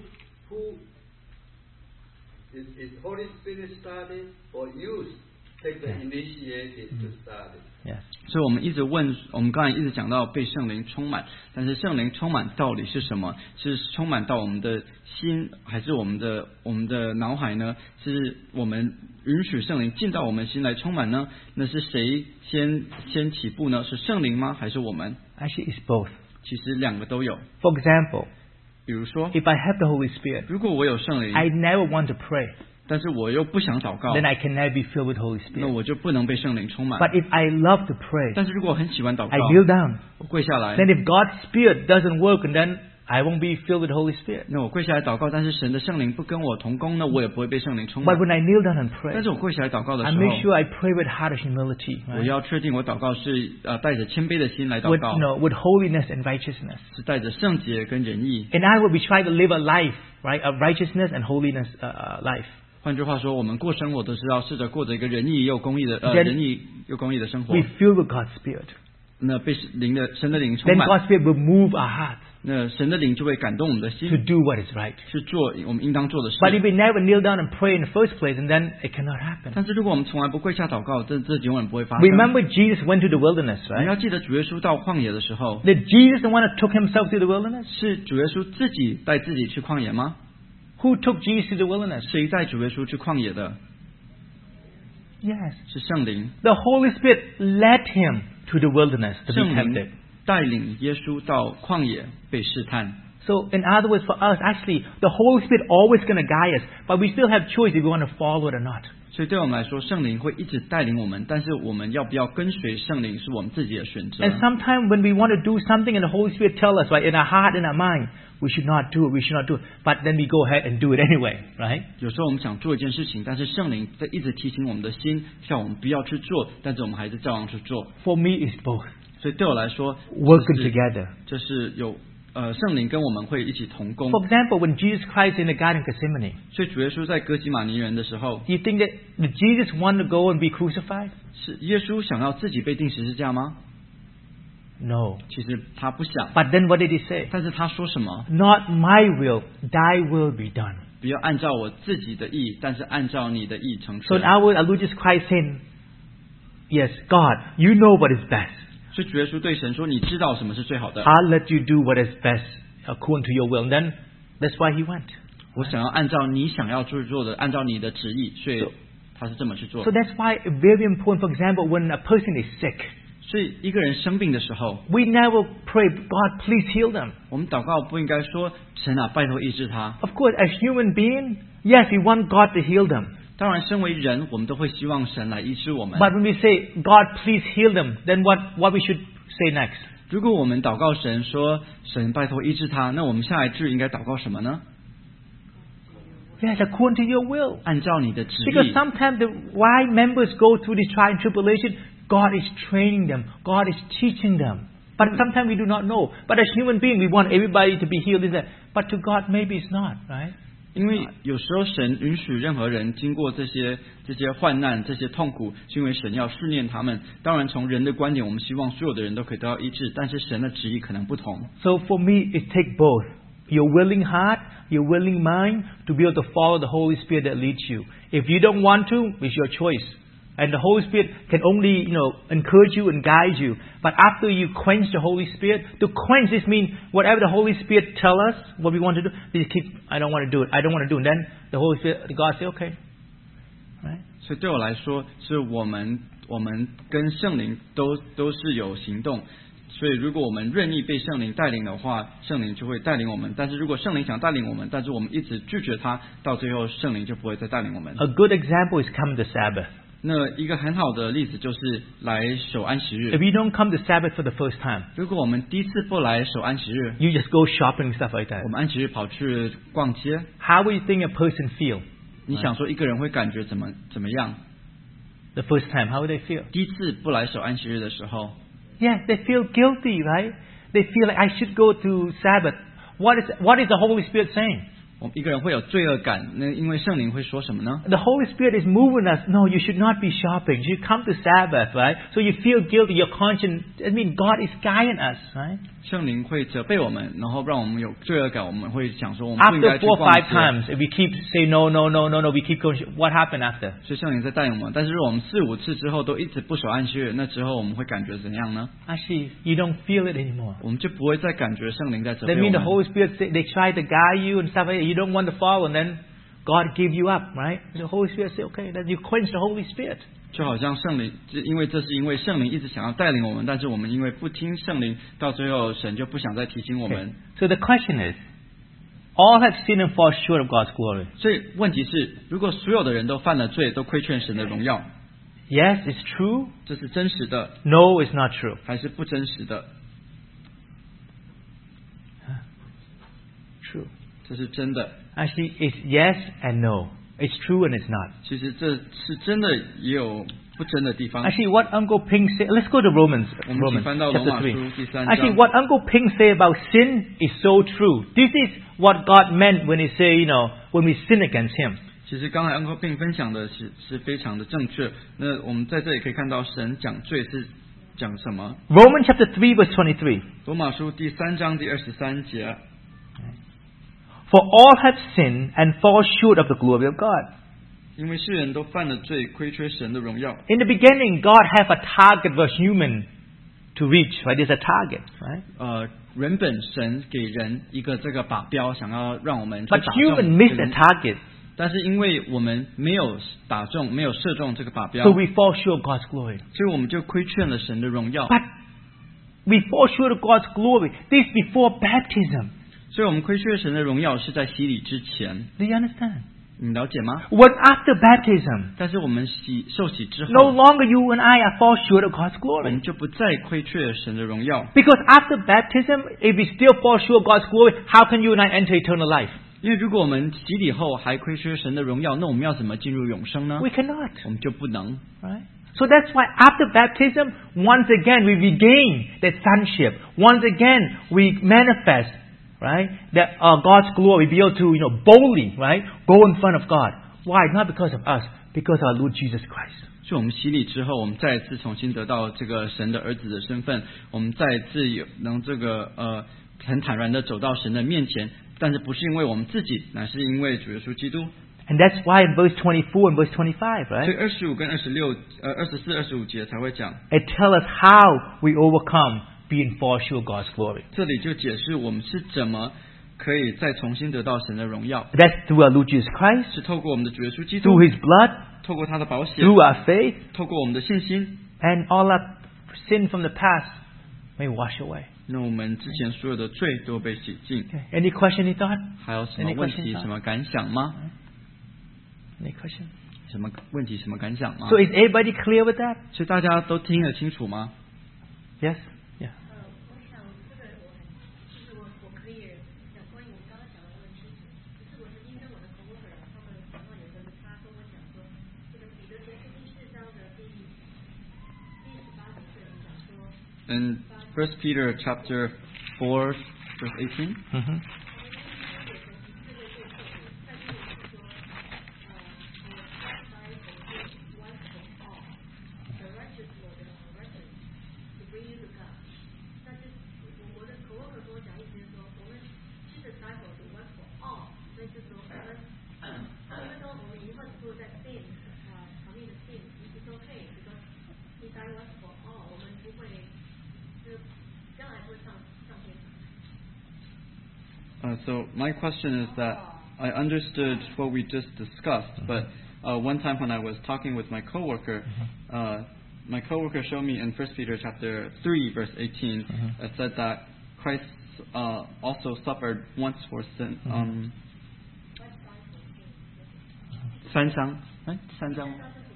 is Holy Spirit started, or you take the initiative to start it? Yes. 所以我们一直问，我们刚才一直讲到被圣灵充满，但是圣灵充满到底是什么？是充满到我们的心，还是我们的脑海呢？是我们允许圣灵进到我们心来充满呢？那是谁先起步呢？是圣灵吗？还是我们？ Actually, it's both. 其实两个都有。 For example, 比如说， if I have the Holy Spirit, 如果我有圣灵， I never want to pray, 但是我又不想祷告， then I can never be filled with Holy 那 Spirit. 我就不能被圣灵充满。 But if I love to pray, 但是如果我很喜欢祷 I 告， kneel down. 我跪下来， Then if God's Spirit doesn't work, and then I won't be filled with the Holy Spirit. 那我跪下来祷告，但是神的圣灵不跟我同工，那我也不会被圣灵充满 But。when I kneel down and 但 pray, 是我跪下来祷告的 I 时 make 候， sure I pray with heart of humility, 我 right? 要确定我祷告是带着谦卑的心来祷 With, 告， with holiness and righteousness. 是带着圣洁跟仁义。 In other words, we try to live a life, right, of righteousness and holiness life. 换句话说，我们过生活都是要试着过着一个仁义又公义的 Then 仁义又公义的生活 We。fill with God's Spirit. 那被神的灵充 Then 满， God's Spirit will move our hearts 那神的灵就会感动我们的 to 心， do what is right. 去做我们应当做的事。 But if we never kneel down and pray in the first place, and then it cannot happen. 但是如果我们从来不跪下祷告，这永远不会发生。 Remember Jesus went to the wilderness, 我们 right? 要记得主耶稣到旷野的时候， Did Jesus the one that took himself to the wilderness? 是主耶稣自己带自己去旷野吗？ Who took Jesus to the wilderness? 谁带主耶稣去旷野的？ Yes. 是圣灵， The Holy Spirit led him to the wilderness to be 圣 tempted. 灵带领耶稣到旷野被试探。 So, in other words, for us, actually, the Holy Spirit always going to guide us, but we still have choice if we want to follow it or not. 所以对我们来说，圣灵会一直带领我们，但是我们要不要跟随圣灵，是我们自己的选择。 And sometimes when we want to do something and the Holy Spirit tell us, right, in our heart and our mind, we should not do it, we should not do it. But then we go ahead and do it anyway, right? 有时候我们想做一件事情，但是圣灵在一直提醒我们的心，叫我们不要去做，但是我们还是照样去做。 For me, it's both. 所以对我来说 Working 就是 together. 就是有圣灵跟我们会一起同工。 For example, when Jesus Christ in the Garden of Gethsemane, 所以主耶稣在哥基马尼园的时候， do you think that did Jesus want to go and be crucified? 是耶稣想要自己被钉十字架吗？ No. 其实他不想。 But then what did he say? 但是他说什么？ Not my will, thy will be done. 不要按照我自己的意，但是按照你的意成 So 全 in。our words, Jesus Christ saying, yes, God, you know what is best. 所以主耶稣对神说：“你知道什么是最好的， I'll let you do what is best according to your will. And then that's why he went. 我想要按照你想要去做的，按照你的旨意。”所以他是这么去做 So。that's why very important, for example, when a person is sick, 所以一个人生病的时候， we never pray, God, please heal them. 我们祷告不应该说：“神啊，拜托医治他。 Of course, as human being, yes, we want God to heal them. ” 当然，身为人，我们都会希望神来医治我们。 But when we say, God, please heal them, then what we should say next? 如果我们祷告神说：“神拜托医治他”，那我们下一句应该祷告什么呢？ Yes, according to your will. 按照你的旨 Because 意。 sometimes why members go through this trial and tribulation, God is training them. God is teaching them. But sometimes we do not know. But as human beings, we want everybody to be healed. But to God, maybe it's not, right? 因为有时候神允许任何人经过这些患难、这些痛苦，是因为神要训练他们。当然，从人的观点，我们希望所有的人都可以得到医治，但是神的旨意可能不同。 So for me, it takes both. Your willing heart, your willing mind to be able to follow the Holy Spirit that leads you. If you don't want to, it's your choice. And the Holy Spirit can only, encourage you and guide you. But after you quench the Holy Spirit, to quench this means whatever the Holy Spirit tell us what we want to do, we just keep, I don't want to do it, I don't want to do it. And then the Holy Spirit, God say, okay. Right? 所以对我来说，是我们跟圣灵都是有行动。所以如果我们愿意被圣灵带领的话，圣灵就会带领我们。但是如果圣灵想带领我们，但是我们一直拒绝他，到最后圣灵就不会再带领我们。 A good example is come to Sabbath. 那一个很好的例子就是来守安息日 If。you don't come to Sabbath for the first time, 如果我们第一次不来守安息日， you just go shopping and stuff like that. 我们安息日跑去逛街， How will you think a person feel 你想说一个人会感觉怎么样？ the first time? How would they feel? 第一次不来守安息日的时候， Yeah, they feel guilty, right? They feel like I should go to Sabbath. what is the Holy Spirit saying? 我们一个人会有罪恶感，那因为圣灵会说什么呢？ The Holy Spirit is moving us. No, you should not be shopping. You should come to Sabbath, right? So you feel guilty. Your conscience. I mean, God is guiding us, right? 圣灵会责备我们，然后让我们有罪恶感。我们会想说，我们不应 After 该去 4 or 逛 5 街。 times, if we keep say no, we keep going. What happened after? 所以圣灵在带领我们。但是如果我们4、5次之后都一直不守安息日，那之后我们会感觉怎样呢？ Actually, you don't feel it anymore. 我们就不会再感觉圣灵在责备 That 我 means the 们。 Holy Spirit, they try to guide you and stuff like that. You don't want to follow, and then God give you up, right? The Holy Spirit say, okay, then you quench the Holy Spirit. 就好像圣灵，因为圣灵一直想要带领我们，但是我们因为不听圣灵，到最后神就不想再提醒我 Okay. 们。 So the question is, all have sinned and fall short of God's glory. 所以问题是，如果所有的人都犯了罪，都亏欠神的荣耀， Yes, it's true. 这是真实的， No, it's not true. 还是不真实的？ True. 这是真的。 Actually, it's yes and no. It's true and it's not. 其实这是真的，也有不真的地方。 Actually, what Uncle Ping said, let's go to Romans, 我们请翻到 chapter 罗马 3. 书第3 Actually, 章。 what Uncle Ping said about sin is so true. This is what God meant when He say, when we sin against Him. 其实刚才 Uncle Ping 分享的是非常的正确。那我们在这里可以看到，神讲罪是讲什么？ Romans chapter 3 verse 23. 罗马书第3章第23节。 For all have sinned and fall short of the glory of God. 因为世人都犯了罪，亏缺神的荣耀。 In the beginning, God have a target for human to reach. Right? There's a target. Right? 原本神给人一个这个靶标，想要让我们去 But 打 human 中 miss 这 the 个， target. 但是因为我们没有打中，没有射中这个靶标， So we fall short of God's glory. 所以我们就亏欠了神的荣耀。 But we fall short of God's glory. This before baptism. 所以我们亏缺神的荣耀是在洗礼之前， Do you understand? 你了解吗？ When after baptism, 但是我们受洗之 no 后， longer you and I are fall short of God's 我 glory. 们就不再亏缺神的荣耀。 Because after baptism, if we still fall short of God's glory, how can you and I enter eternal life? 因为如果我们洗礼后还亏缺神的荣耀，那我们要怎么进入永生呢？ We cannot. 我们就不能。 Right? So that's why after baptism, once again we regain that sonship. Once again we manifest, right, that God's glory, be able to, boldly, right, go in front of God. Why? Not because of us, because of our Lord Jesus Christ. 所以我们洗礼之后，我们再一次重新得到这个神的儿子的身份，我们再一次能这个很坦然的走到神的面前，但是不是因为我们自己，乃是因为主耶稣基督。 And that's why in verse 24 and verse 25, 所 right, 以25跟24、25节才会讲， it tells us how we overcome being fall short of God's glory. 这里就解释我们是怎么可以再重新得到神的荣耀， That's through our Lord Jesus Christ, 是透过我们的主耶稣基督 through His blood, 透过他的保险， through our faith, 透过我们的信心， and all our sin from the past may wash away. 那我们之前所有的罪都被洗净。 Okay. Any question, any thought? 还有什么 Any 问 questions, 题、 sir? 什么感想吗？ Any question? 什么问题、什么感想吗？ So is everybody clear with that? 所以大家都听得清楚吗？ Yes? Yeah. 我想这个我可以讲关于我刚刚讲的问题，就是我曾经跟我的 coworker 他们讲到有个他跟我讲说，这个彼得前书第4章的第18节讲说。 In 1 Peter chapter 4 verse 18. Mm-hmm. So my question is that I understood what we just discussed, but one time when I was talking with my coworker, my coworker showed me in 1 Peter chapter 3 verse 18, it said that Christ also suffered once for sin. 3章，哎，3章吗？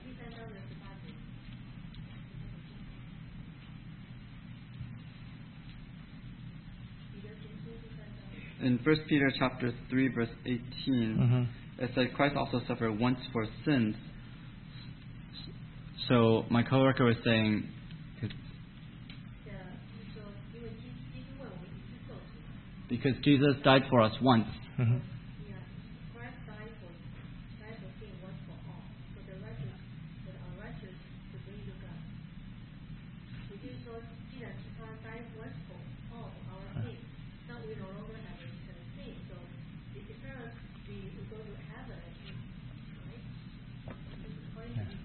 In 1 Peter chapter 3 verse 18, it said Christ also suffered once for sins. So my coworker was saying, Because Jesus died for us once. Mhm. Yeah, Christ died for sin once for all, for the righteous, for the unrighteous to bring to God. 也就是说，既然是他 died once for all for our sin, now we no longer have any kind of sin. So instead of we go to heaven, right? According to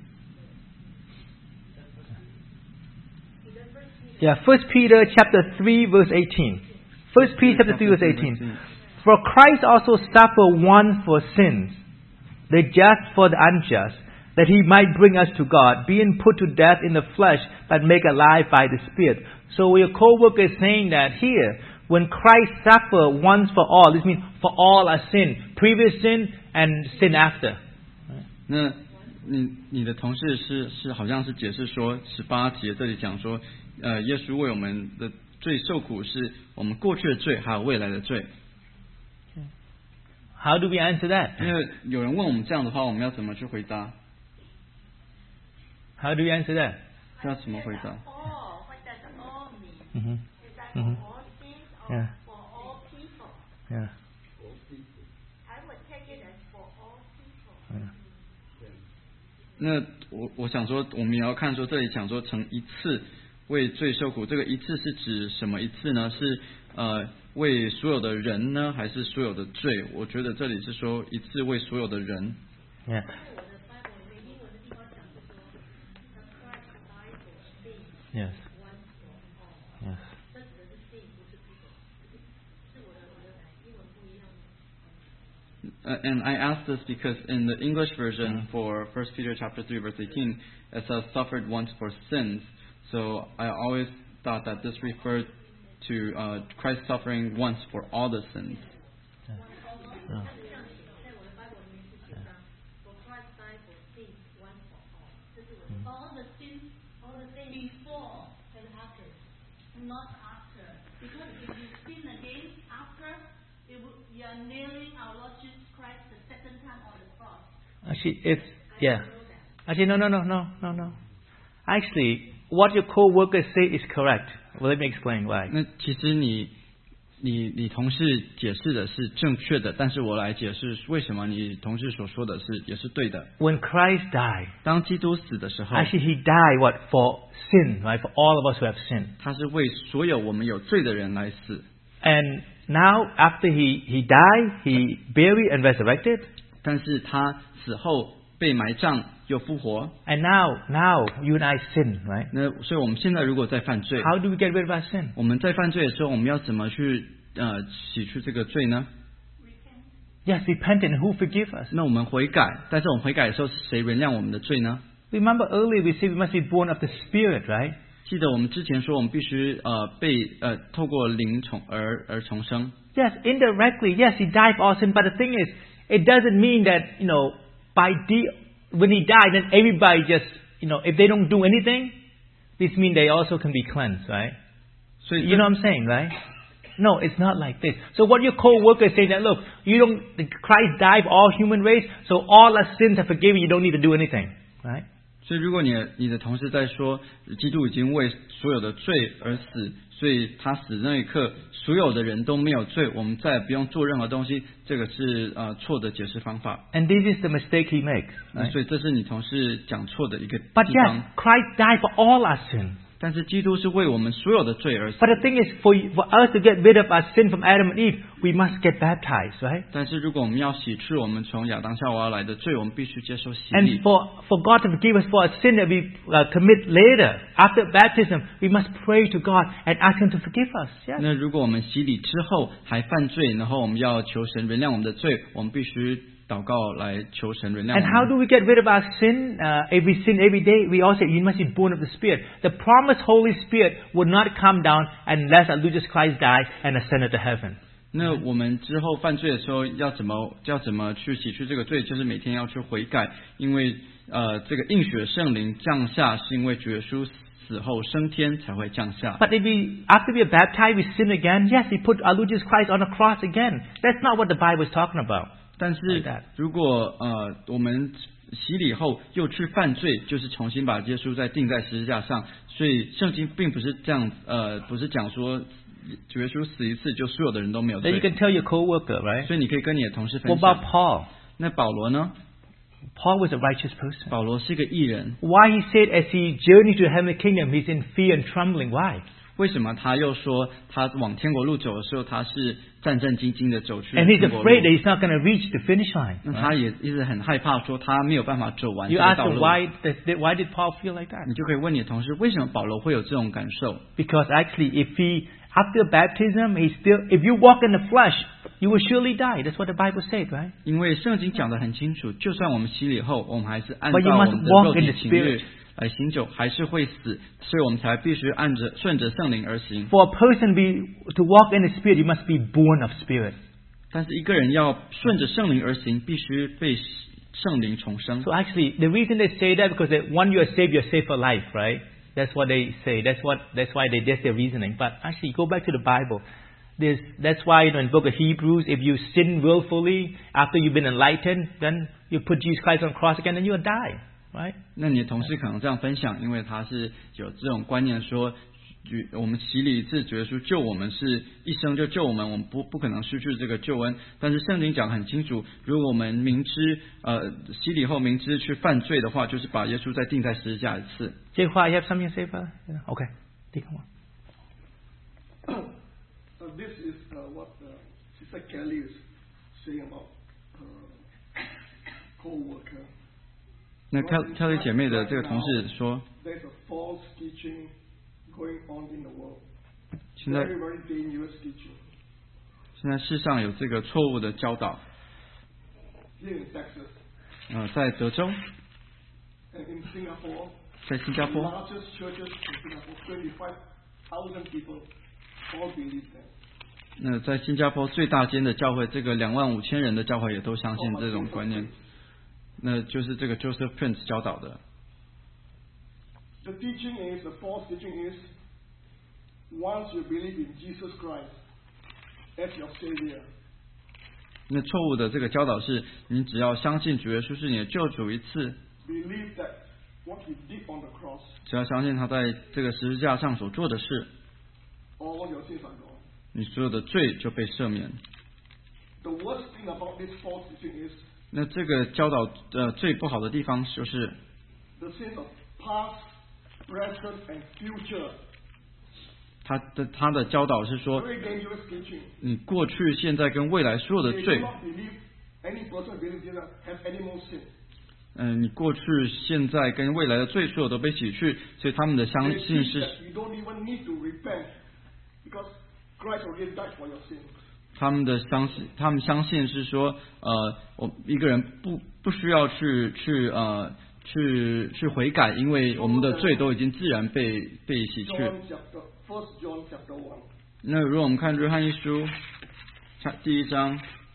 Yeah, 1 Peter chapter 3 verse 18. 1 Peter chapter 3 verse 18. For Christ also suffered once for sins, the just for the unjust, that he might bring us to God, being put to death in the flesh, but make alive by the Spirit. So your co-worker is saying that here, when Christ suffered once for all, this means for all our sin, previous sin and sin after. 那你的同事是好像是解释说18节这里讲说，耶稣为我们的罪受苦，是我们过去的罪还有未来的罪。 How do we answer that? 因为有人问我们这样的话，我们要怎么去回答？ How do we answer that? 要怎么回答？ all, what does all mean? Mm-hmm. Is that Mhm. for all sins or Yeah. for all people? Yeah. I would take it as for all people. 那我想说，我们也要看说这里讲说成一次为罪受苦，这个一次是指什么一次呢？是为所有的人呢，还是所有的罪？我觉得这里是说一次为所有的人。 Yeah. 我的 Bible 里面英文的地方讲的说 ，The Christ died for sin Yes. once for all。 Yes. 这指的是 sin，不是 people。是我的英文不一样。 And I asked this because in the English version for 1 Peter chapter 3 verse 18, it says suffered once for sins. So I always thought that this referred to Christ suffering once for all the sins. Yeah. For Christ died for sin once for all。这是我的。All the sins before and after, not after. Because if you sin again after, you are nailing our Lord Jesus Christ the second time on the cross. Actually, Actually, no. Actually, what your co-workers say is correct. Well, let me explain why. 那其实你同事解释的是正确的，但是我来解释为什么你同事所说的也是对的。 When Christ died, 当基督死的时候， actually he died what? For sin, right? For all of us who have sinned. 他是为所有我们有罪的人来死。 And now, after he died, he buried and resurrected. 但是他死后被埋葬又复活。 And now you and I sin, right? 那所以我们现在如果在犯罪， How do we get rid of our sin? 我们在犯罪的时候，我们要怎么去洗去这个罪呢？ Yes, repent and who forgive us? 那我们悔改，但是我们悔改的时候，是谁原谅我们的罪呢？ Remember earlier we said we must be born of the Spirit, right? 记得我们之前说，我们必须被透过灵而重生。 Yes, indirectly, yes, he died for our sin. But the thing is, it doesn't mean that, when he died, then everybody just, if they don't do anything, this means they also can be cleansed, right? 所以 You know what I'm saying, right? No, it's not like this. So what your co-workers say that, look, Christ died for all human race, so all our sins are forgiven, you don't need to do anything, right? 所以如果你的同事在说基督已经为所有的罪而死，所以他死那一刻所有的人都没有罪，我们再也不用做任何东西，这个是错的解释方法。 And this is the mistake he makes. Right? 所以这是你同事讲错的一个 But 地 yes, 方。 Christ died for all our sins. 但是基督是为我们所有的罪而死。 But the thing is, for us to get rid of our sin from Adam and Eve, we must get baptized, right? 但是如果我们要洗去我们从亚当夏娃来的罪，我们必须接受洗 And 礼。 for God to forgive us for our sin that we commit later, after baptism, we must pray to God and ask Him to forgive us. Yes. 那如果我们洗礼之后还犯罪，然后我们要求神原谅我们的罪，我们必须祷告来求神原谅我 And how 们。 do we get rid of our sin? If we sin every day, we all say, you must be born of the Spirit. The promised Holy Spirit would not come down unless our Lord Jesus Christ died and ascended to heaven. 那我们之后犯罪的时候要怎么去洗去这个罪？就是每天要去悔改，因为这个应许的圣灵降下，是因为主耶稣死后升天才会降下。 But if after we are baptized, we sin again, yes, we put our Lord Jesus Christ on the cross again. That's not what the Bible is talking about. 但是如果我们洗礼后又去犯罪，就是重新把耶稣再钉在十字架上。所以圣经并不是这样，不是讲说主耶稣死一次，就所有的人都没有 Then you 罪。 can tell your co-worker, right? 所以你可以跟你的同事 What 分 about 享。 Paul? 那保罗呢？ Paul was a righteous person. 保罗是个义人， Why he said as he journeyed to the heavenly kingdom, he's in fear and trembling? Why? 为什么他又说他往天国路走的时候，他是战战兢兢的走去 And he's 天国 afraid that 路？ he's not going to reach the finish line. 那他也一直很害怕，说他没有办法走完这 You 个 ask 道 him 路。 why did Paul feel like that? 你就可以问你的同事，为什么保罗会有这种感受？ Because actually, after baptism, if you walk in the flesh, you will surely die. That's what the Bible said, right? 因为圣经讲得很清楚，就算我们洗礼后，我们还是按 But you 照我 must 们的 walk 肉 in 体 the 情欲 spirit. 来行走，还是会死，所以我们才必须顺着圣灵而行。 For a person to walk in the spirit, you must be born of spirit. 但是一个人要顺着圣灵而行，必须被圣灵重生。 So actually, the reason they say that because when you are saved, you're saved for life, right? That's what they say. That's why that's their reasoning. But actually, go back to the Bible. That's why in the book of Hebrews, if you sin willfully after you've been enlightened, then you put Jesus Christ on the cross again, then you'll die, right? 那你的同事可能这样分享，因为他是有这种观念说，我们洗礼一次，主耶稣救我们是一生就救我们，我们不可能失去这个救恩。但是圣经讲很清楚，如果我们明知洗礼后明知去犯罪的话，就是把耶稣再钉在十字架一次。 Jehua, you have something to say, brother? Okay, take on. This is what Sister Kelly is saying about her co-worker. 那Kelly 姐妹的这个同事说， There's a false teaching going on in the world. 现在 Very, very dangerous teaching. 现在世上有这个错误的教导， Here in Texas 在德州， and in Singapore, 在新加 the 坡， largest churches in Singapore, 25,000 people, all believe that. 那在新加坡最大间的教会，这个25000人的教会也都相信这种观念，那就是这个 Joseph Prince 教导的。 The false teaching is, once you believe in Jesus Christ as your Savior, 那错误的这个教导是，你只要相信主耶稣是你的救主一次， believe that what He did on the cross, 只要相信他在这个十字架上所做的事， all your sins are gone. 你所有的罪就被赦免。 The worst thing about this false teaching is 那这个教导最不好的地方就是， the sins of past, present, and future. 他的教导是说， Very dangerous teaching. 你过去、现在跟未来所有的 They do 罪， not believe any person believe Jesus has any more sin. 你过去、现在跟未来的罪所有都被洗去，所以他们的相 They 信 teach 是， that you don't even need to repent because Christ already died for your sins. 他们相信是说，我一个人不需要去悔改，因为我们的罪都已经自然被洗去。 1 John chapter 1. 那如果我们看约翰一书第1章，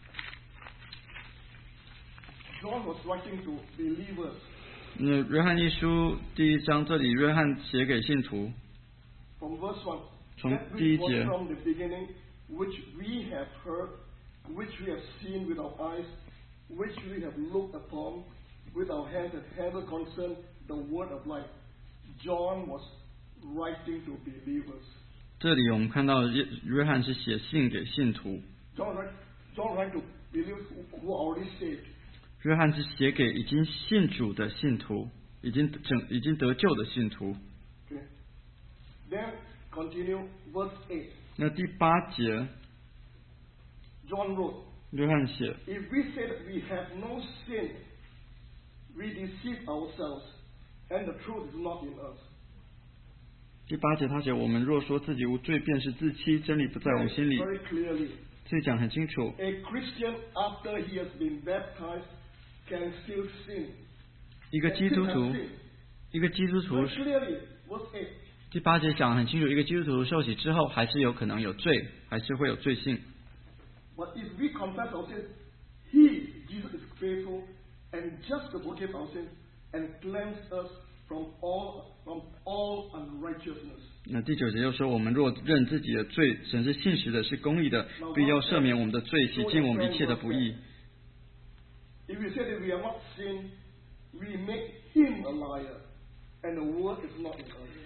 John was writing to believers. 那约翰一书第1章这里，约翰写给信徒， From verse 1. 从 That 第 which 1 was 节， from the beginning, which we have heard, which we have seen with our eyes, which we have looked upon with our hands and ever concerned the word of life. John was writing to believers. 这里我们看到约翰是写信给信徒， John writing to believers who are already saved. 约翰是写给已经信主的信徒，已经得救的信徒。 Okay. Then continue verse 8. 那第8节， John wrote, 约翰写， If we say that we have no sin, we deceive ourselves, and the truth is not in us. 第8节他写，我们若说自己无罪，便是自欺，真理不在我们心里。 Very clearly. 这里讲很清楚， A Christian, after he has been baptized, can still sin. 一个基督 Can 徒 still have sin. 一个基督徒 Very clearly, verse 8. 第8节讲得很清楚，一个基督徒受洗之后，还是有可能有罪，还是会有罪性。 But if we confess our sins, He, Jesus, is faithful and just to forgive our sins and cleanse us from all unrighteousness. 那第9节又说，我们若认自己的罪，神是信实的，是公义的，必要赦免我们的罪，洗净我们一切的不义。 If we say that we have not sinned, we make Him a liar, and the word is not in us.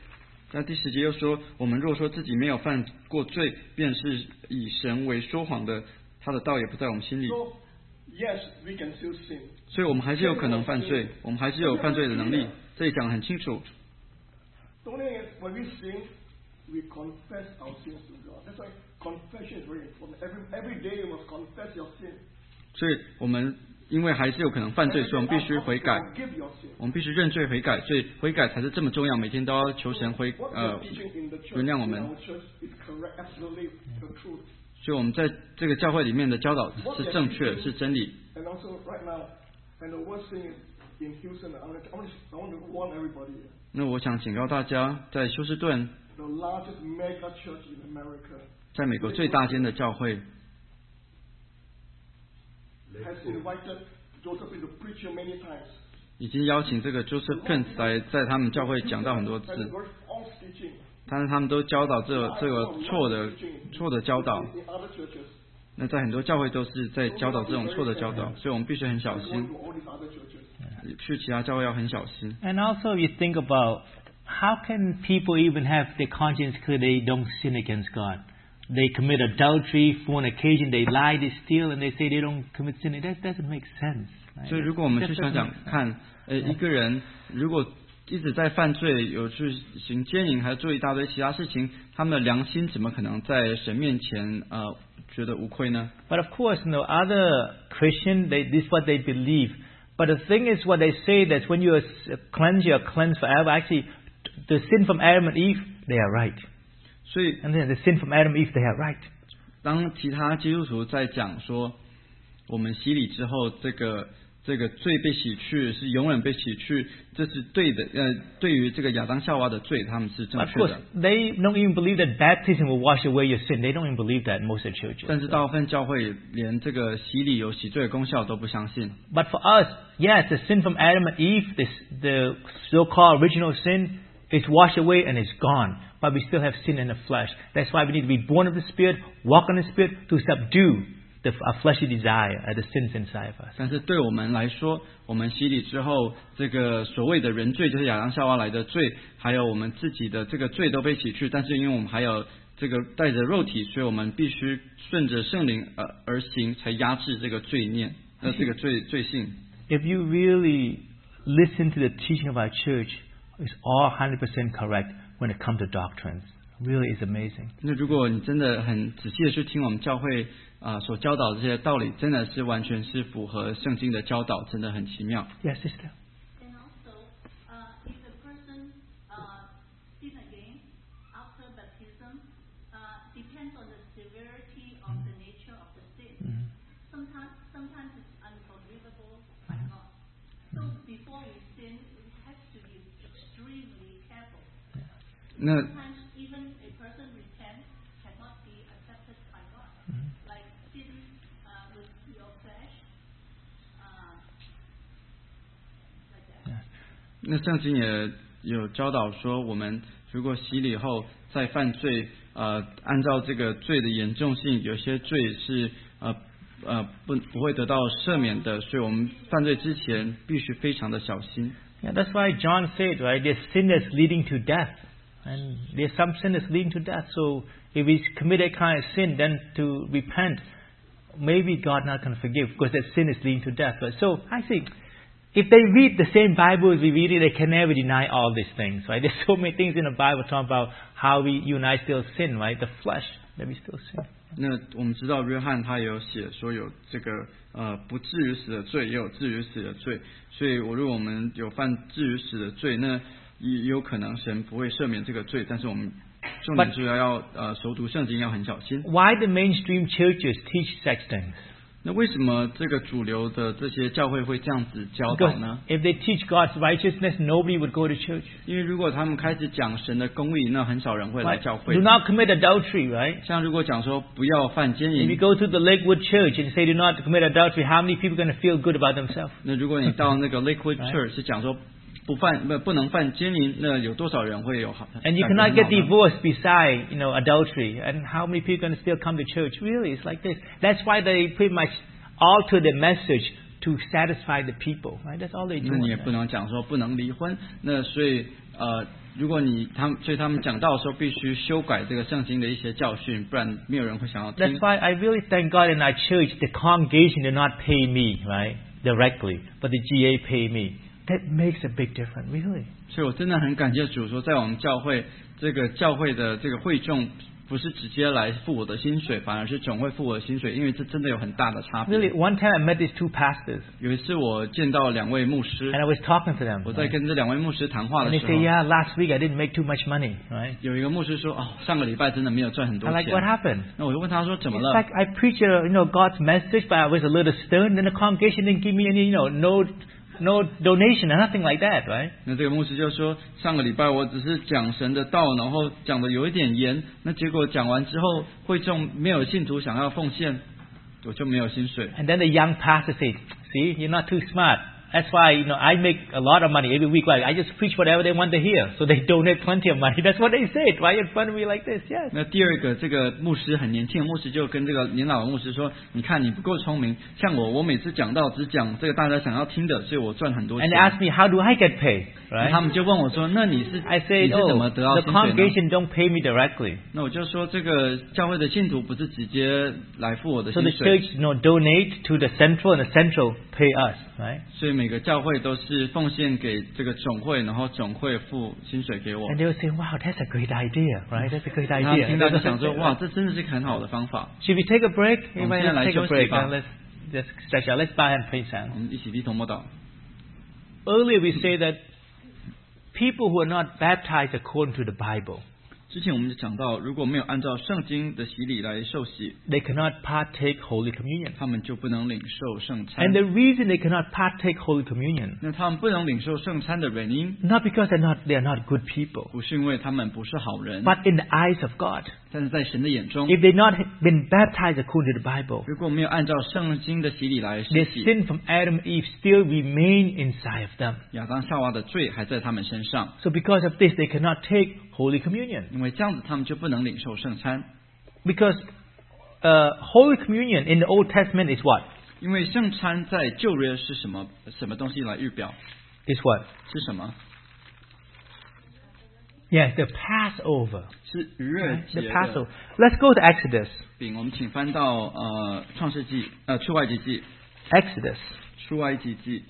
在第10节又说，我们若说自己没有犯过罪，便是以神为说谎的，他的道也不在我们心里。 So, yes, we can still sin. 所以我们还是有可能犯罪，我们还是有犯罪的能力，这里讲得很清楚。 The only thing is, when we sin, we confess our sins to God. That's why confession is very important. Every day you must confess your sin. 所以我们因为还是有可能犯罪，所以我们必须悔改， Forgive your sin. 我们必须认罪悔改，所以悔改才是这么重要，每天都要求神 What we are teaching in the church, 原谅我 in 们。 our church is correct, absolutely the truth. 所以我们在这个教会里面的教导是正确，是真理。 And also, right now, and the worst thing is in Houston, I want to warn everybody. 那我想警告大家，在休斯顿， The largest mega church in America 在美国最大间的教会， has invited Josephine to preach here many times. 已经邀请这个 Joseph Prince 来在他们教会讲到很多 That's 次， very false teaching. 但是他们都教导这个错的教导。 In other churches, 那在很多教会都是在教导这种错的教导，所以我们必须很小 going 心， to all these other churches. 去其他教会要很小心。 And also you think about how can people even have their conscience clear they don't sin against God? They commit adultery, fornication, they lie, they steal, and they say they don't commit sin. That doesn't make sense. Right? 所以如果我们去想想看，一个人如果一直在犯罪，有去行奸淫，还做一大堆其他事情，他们的良心怎么可能在神面前觉得无愧呢？ But of course, other Christian, this is what they believe. But the thing is, what they say that when you are cleansed, you are cleansed forever. Actually, the sin from Adam and Eve, they are right. 所以 And then the sin from Adam and Eve, they are right. 当其他基督徒在讲说，我们洗礼之后，这个罪被洗去，是永远被洗去，这是对的。对于这个亚当夏娃的罪，他们是正 Of 确 course, 的。 they don't even believe that baptism will wash away your sin. They don't even believe that in most of the churches. 但是大部分教会连这个洗礼有洗罪的功效都不相信。 But for us, yes, the sin from Adam and Eve, the so-called original sin, is washed away and it's gone. But we still have sin in the flesh. That's why we need to be born of the Spirit, walk in the Spirit, to subdue our fleshly desire, the sins inside of us. 但是对我们来说，我们洗礼之后，这个所谓的人罪，就是亚当夏娃来的罪，还有我们自己的这个罪都被洗去。但是因为我们还有这个带着肉体，所以我们必须顺着圣灵而行，才压制这个罪念，这个罪性。 If you really listen to the teaching of our church, it's all 100% correct when it comes to doctrines. Really is amazing. 那如果你真的很仔细的去听我们教会所教导的这些道理，真的是完全是符合圣经的教导，真的很奇妙。 Yes, sister. And also, if a person sin again after baptism, depends on the severity of the nature of the sin. Sometimes it's unforgivable by God. So before we sin, we have to be extremely careful. 那 Sometimes even a person repent cannot be accepted by God. Like sin with your flesh, like that. 那圣经也有教导说，我们如果洗礼后再犯罪，按照这个罪的严重性，有些罪是不会得到赦免的，所以我们犯罪之前必须非常的小心。 Yeah, that's why John said, right, there's sin that's leading to death. And there's some sin that's leading to death. So if we commit that kind of sin, then to repent, maybe God not going to forgive because that sin is leading to death. But so I think if they read the same Bible as we read it, they can never deny all these things, right? There's so many things in the Bible talking about how you and I still sin, right? The flesh, that we still sin. 那我们知道约翰他有写说有这个不至于死的罪，也有至于死的罪。所以如果我们有犯至于死的罪，那也有可能神不会赦免这个罪。但是我们重点是要熟读圣经，要很小心。 Why the mainstream churches teach such things? 那为什么这个主流的这些教会会这样子教导 Because 呢？ if they teach God's righteousness, nobody would go to church. 因为如果他们开始讲神的公义，那很少人会来 Right? 教会 Do。not commit adultery, right? 像如果讲说不要犯奸 If you 淫， go to the Lakewood Church and say do not commit adultery, how many people are going to feel good about themselves? 那如果你到那个 Lakewood Right. Church 是讲说不能犯奸淫，那有多少人会有好？ And you cannot get divorced beside, adultery. And how many people are going to still come to church? Really, it's like this. That's why they pretty much alter the message to satisfy the people, right? That's all they do. 那你也不能讲说不能离婚。那所以如果所以他们讲道的时候必须修改这个圣经的一些教训，不然没有人会想要听。 That's why I really thank God in our church, the congregation did not pay me, right, directly, but the GA pay me. That makes a big difference, really. 所以我真的很感谢主说，在我们教会这个教会的这个会众不是直接来付我的薪水，反而是总会付我的薪水，因为这真的有很大的差别。 Really, one time I met these two pastors, 有一次我见到2位牧师 and，I was talking to them. 我在跟这2位牧师谈话 And 的 they 时 say, 候， yeah, last week I didn't make too much money, right? 有一个牧师说，上个礼拜真的没有赚很多 I'm like, what 钱。 happened? 那我就问他说怎么 It's 了？ like I preached, God's message, but I was a little stern, and the congregation didn't give me any, no donation or nothing like that, right? 那这个牧师就说，上个礼拜我只是讲神的道，然后讲的有一点严，那结果讲完之后，会众没有信徒想要奉献，我就没有薪水。 And then the young pastor said, see, you're not too smart. That's why, I make a lot of money every week. Why? I just preach whatever they want to hear. So they donate plenty of money. That's what they said. Why are you in front of me like this? Yes. 那第二个，这个牧师很年轻的牧师就跟这个年老的牧师说：“你看你不够聪明，像我每次讲到只讲这个大家想要听的，所以我赚很多 And 钱。” they asked me, how do I get paid? 那 Right? 他们就问我说：“那你是 I 你 said, 是怎么得到 the 薪水呢 congregation don't pay me directly. 那我就说，这个教会的信徒不是直接来付我的 So 薪 the 水， church, donate to the central, and the central pay us, right? 所以每个教会都是奉献给这个总会，然后总会付薪水给我。 And they will say, wow, that's a great idea, right? That's a great 他们 idea. 听到就想说：“哇，这真的是个很好的方法。 Should we take a break? 我们 Everybody, 现在来 let's take 休 a 息 break. 吧。 Let's just stretch out. Let's bow and pray ” 我们一起低头默祷。 Earlier we say that people who are not baptized according to the Bible, 之前我们就讲到，如果没有按照圣经的洗礼来受洗， they cannot partake Holy Communion. 他们就不能领受圣餐 And。the reason they cannot partake Holy Communion, 那他们不能领受圣餐的原因， not because they are not good people, 不是因为他们不是好人， but in the eyes of God. 但是在神的眼中， If they not been baptized according to the Bible, 如果没有按照圣经的洗礼来受 the 洗， sin from Adam and Eve still remain inside of them. 亚当夏娃的罪还在他们身上， So because of this, they cannot take Holy Communion. 因为这样子他们就不能领受圣餐。 Because Holy Communion in the Old Testament is what? 因为圣餐在旧约是什么东西来预表？ Is what? 是什么？ Yes, the Passover. 是逾越 Right? 节 The 的 Passover. Let's go to Exodus. 饼。我们请翻到创世纪出埃及记 Exodus 出埃及记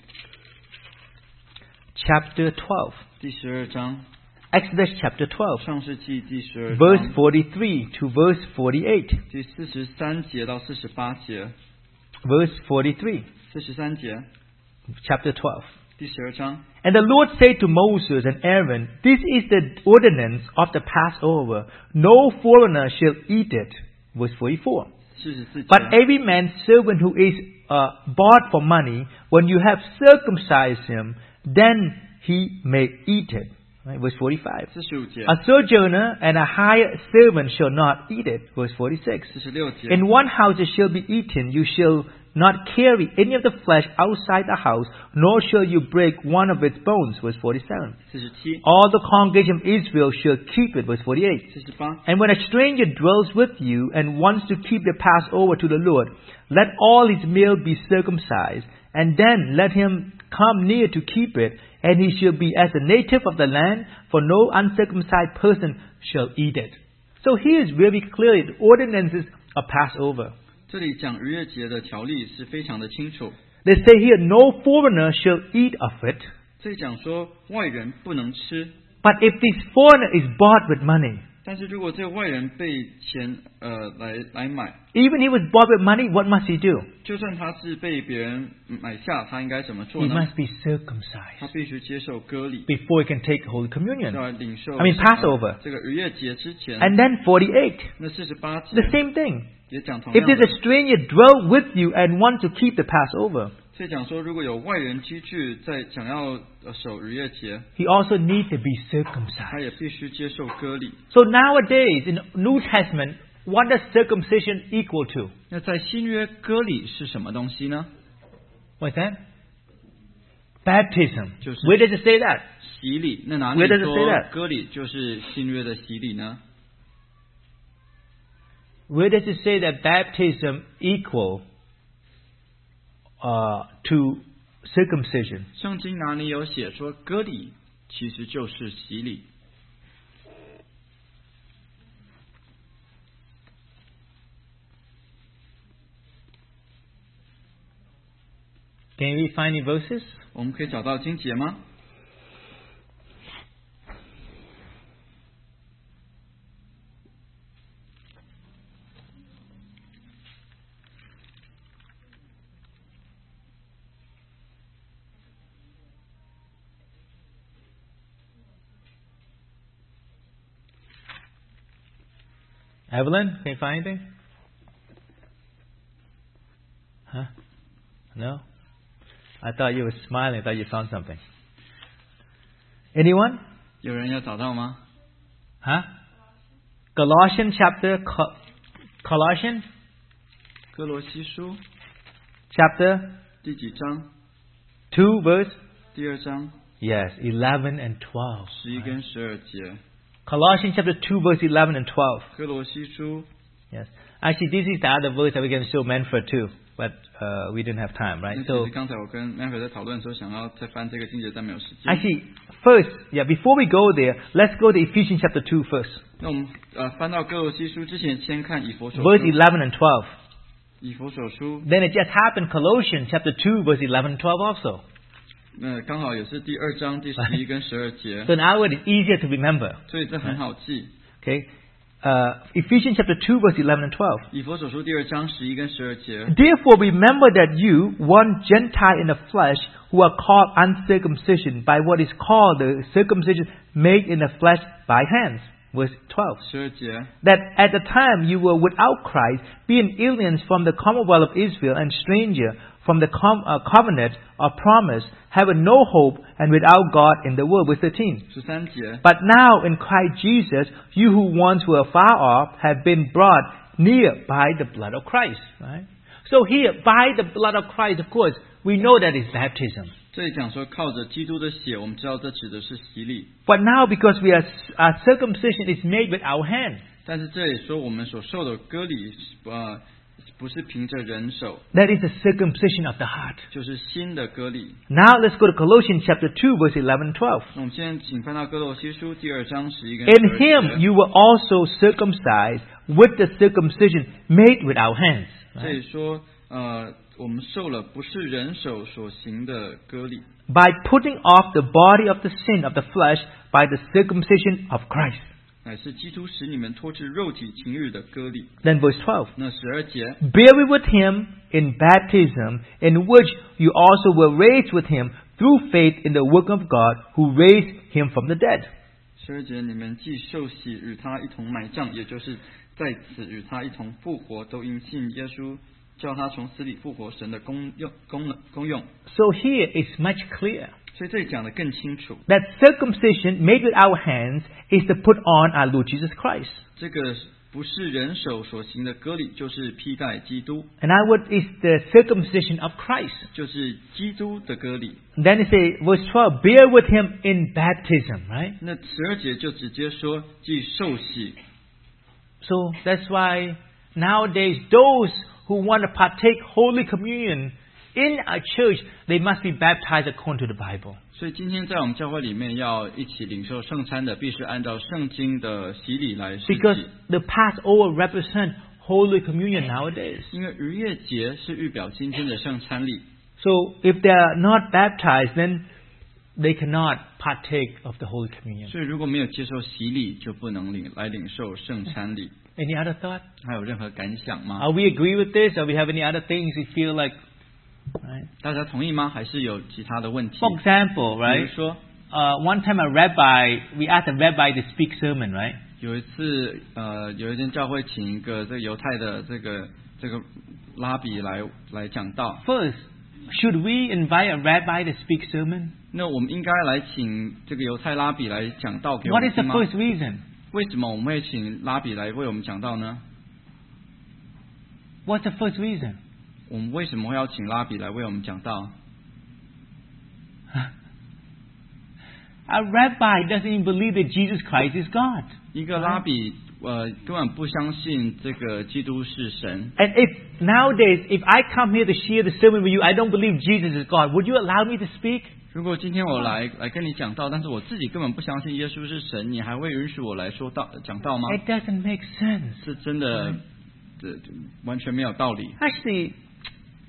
chapter 12. 第12章， Exodus chapter 12. 创世纪第12 Verse 章 43 to verse 48. 第43节到48节 Verse 43. ，43节， Chapter 12. 第12章。 And the Lord said to Moses and Aaron, This is the ordinance of the Passover. No foreigner shall eat it. Verse 44. 44节。 But every man's servant who is bought for money, when you have circumcised him, then he may eat it. Right? Verse 45. 45节。 A sojourner and a hired servant shall not eat it. Verse 46. 46节。 In one house it shall be eaten. You shall not carry any of the flesh outside the house, nor shall you break one of its bones. Verse 47. 47。 All the congregation of Israel shall keep it. Verse 48. 48。 And when a stranger dwells with you and wants to keep the Passover to the Lord, let all his male be circumcised, and then let him come near to keep it, and he shall be as a native of the land, for no uncircumcised person shall eat it. So here is very clearly the ordinances of Passover. 这里讲逾越节的条例是非常的清楚。 They say here, no foreigner shall eat of it, 这里讲说外人不能吃， but if this foreigner is bought with money, 但是如果这个外人被钱来买， even he was bought with money, what must he do? 就算他是被别人买下，他应该怎么做 He 呢？ must be 他 circumcised 必须接受割礼， before he can take Holy Communion. 要领受 Passover. 这个逾越节之前， And then 48, 那48 the 节 same thing. 也讲同 If 样 there's 的 a。stranger dwell with you and want to keep the Passover, 所以讲说，如果有外人居住在想要守逾越节， he also needs to be 他 circumcised. 也必须接受割礼。 So nowadays, in the New Testament, what does circumcision equal to? 那在新约割礼是什么东西呢？ What's that? Baptism. 就是 Where does it say that? 洗礼。那哪里 Where does it say 说 that? 割礼就是新约的洗礼呢？ Where does it say that baptism equal to circumcision? 圣经哪里有写说割礼其实就是洗礼？ Can we find any verses? 我们可以找到经节吗？ Evelyn, can you find anything? Huh? No? I thought you were smiling. I thought you found something. Anyone? 有人要找到吗？ Huh? Colossians chapter, Colossians 哥罗西书 chapter 第几章？ 2 verse? 第2章 Yes, 11 and 12. 11跟12节。 Colossians chapter 2 verse 11 and 12. 哥罗西书 Yes. Actually, this is the other verse that we're going to show Manfred too. But we didn't have time, right? 其 So 实刚才我跟 Manfred 在讨论的时候，想要再翻这个经节，但没有时间。 actually, first, before we go there, let's go to Ephesians chapter 2 first. 那我们翻到哥罗西书之前，先看以弗所 Verse 书。 11 and 12. 以弗所书， Then it just happened Colossians chapter 2 verse 11 and 12 also. 那刚好也是第2章第11跟12节， So in other words, it's easier to remember. 所以这很好记。 Okay. Ephesians chapter 2 verse 11 and 12. 以弗所书第2章11跟12节， Therefore remember that you, one Gentile in the flesh, who are called uncircumcision by what is called the circumcision made in the flesh by hands. Verse 12. 12节， That at the time you were without Christ, being aliens from the commonwealth of Israel and stranger from the covenant of promise, having no hope and without God in the world. Verse 13. 13节， But now in Christ Jesus, you who once were far off have been brought near by the blood of Christ. Right? So here, by the blood of Christ, of course, we know that is baptism. 这里讲说靠着基督的血，我们知道这指的是洗礼。 But now because our circumcision is made with our hands, 但是这里说我们所受的割礼，不是凭着人手， that is the circumcision of the heart. 就是新的割礼。 Now let's go to Colossians chapter 2 verse 11 and 12. 那我们现在请翻到哥罗西书第2章11跟 In 12 him 节。 you were also circumcised with the circumcision made with our hands. 这里说，我们受了不是人手所行的割礼， By putting off the body of the sin of the flesh by the circumcision of Christ. 乃是基督使你们脱去肉体情欲的割礼。 Then verse 12. 那12节， Buried with him in baptism, in which you also were raised with him through faith in the work of God who raised him from the dead. 12节，你们既受洗与他一同埋葬，也就是在此与他一同复活，都因信耶稣，叫他从死里复活，神的功用。 So here it's much clearer 所以这里讲得更清楚， that circumcision made with our hands is to put on our Lord Jesus Christ. 这个不是人手所行的割礼，就是披戴基督， And our word is the circumcision of Christ. 就是基督的割礼。 Then it says, verse 12, bear with him in baptism, right? 那12节就直接说，既受洗。 So that's why nowadays those who want to partake Holy Communion in a church, they must be baptized according to the Bible. 所以今天在我们教会里面要一起领受圣餐的，必须按照圣经的洗礼来施 Because 洗。 the Passover represents Holy Communion nowadays. 因为逾越节是预表今天的圣餐礼， So if they are not baptized, then they cannot partake of the Holy Communion. 所以如果没有接受洗礼，就不能领受圣餐礼。 Any other thought? 还有任何感想吗？ Are we agree with this? Or we have any other things we feel like? Right? 大家同意吗？还是有其他的问题？ For example, 比 right? 如说， One time a rabbi, we asked a rabbi to speak sermon, right? 有一次，有一间教会请一个这个犹太的这个拉比来讲道。 First, should we invite a rabbi to speak sermon? 那我们应该来请这个犹太拉比来讲道给我 What 们 is the 听吗？ first reason? 为什么我们会请拉比来为我们讲道呢？ What's the first reason? 我们为什么会要请拉比来为我们讲道？ A rabbi doesn't even believe that Jesus Christ is God. 一个拉比根本不相信这个基督是神。 And if nowadays, if I come here to share the sermon with you, I don't believe Jesus is God, would you allow me to speak? 如果今天我来跟你讲道，但是我自己根本不相信耶稣是神，你还会允许我来讲道吗？ It doesn't make sense. 是真的，完全没有道理。 Actually,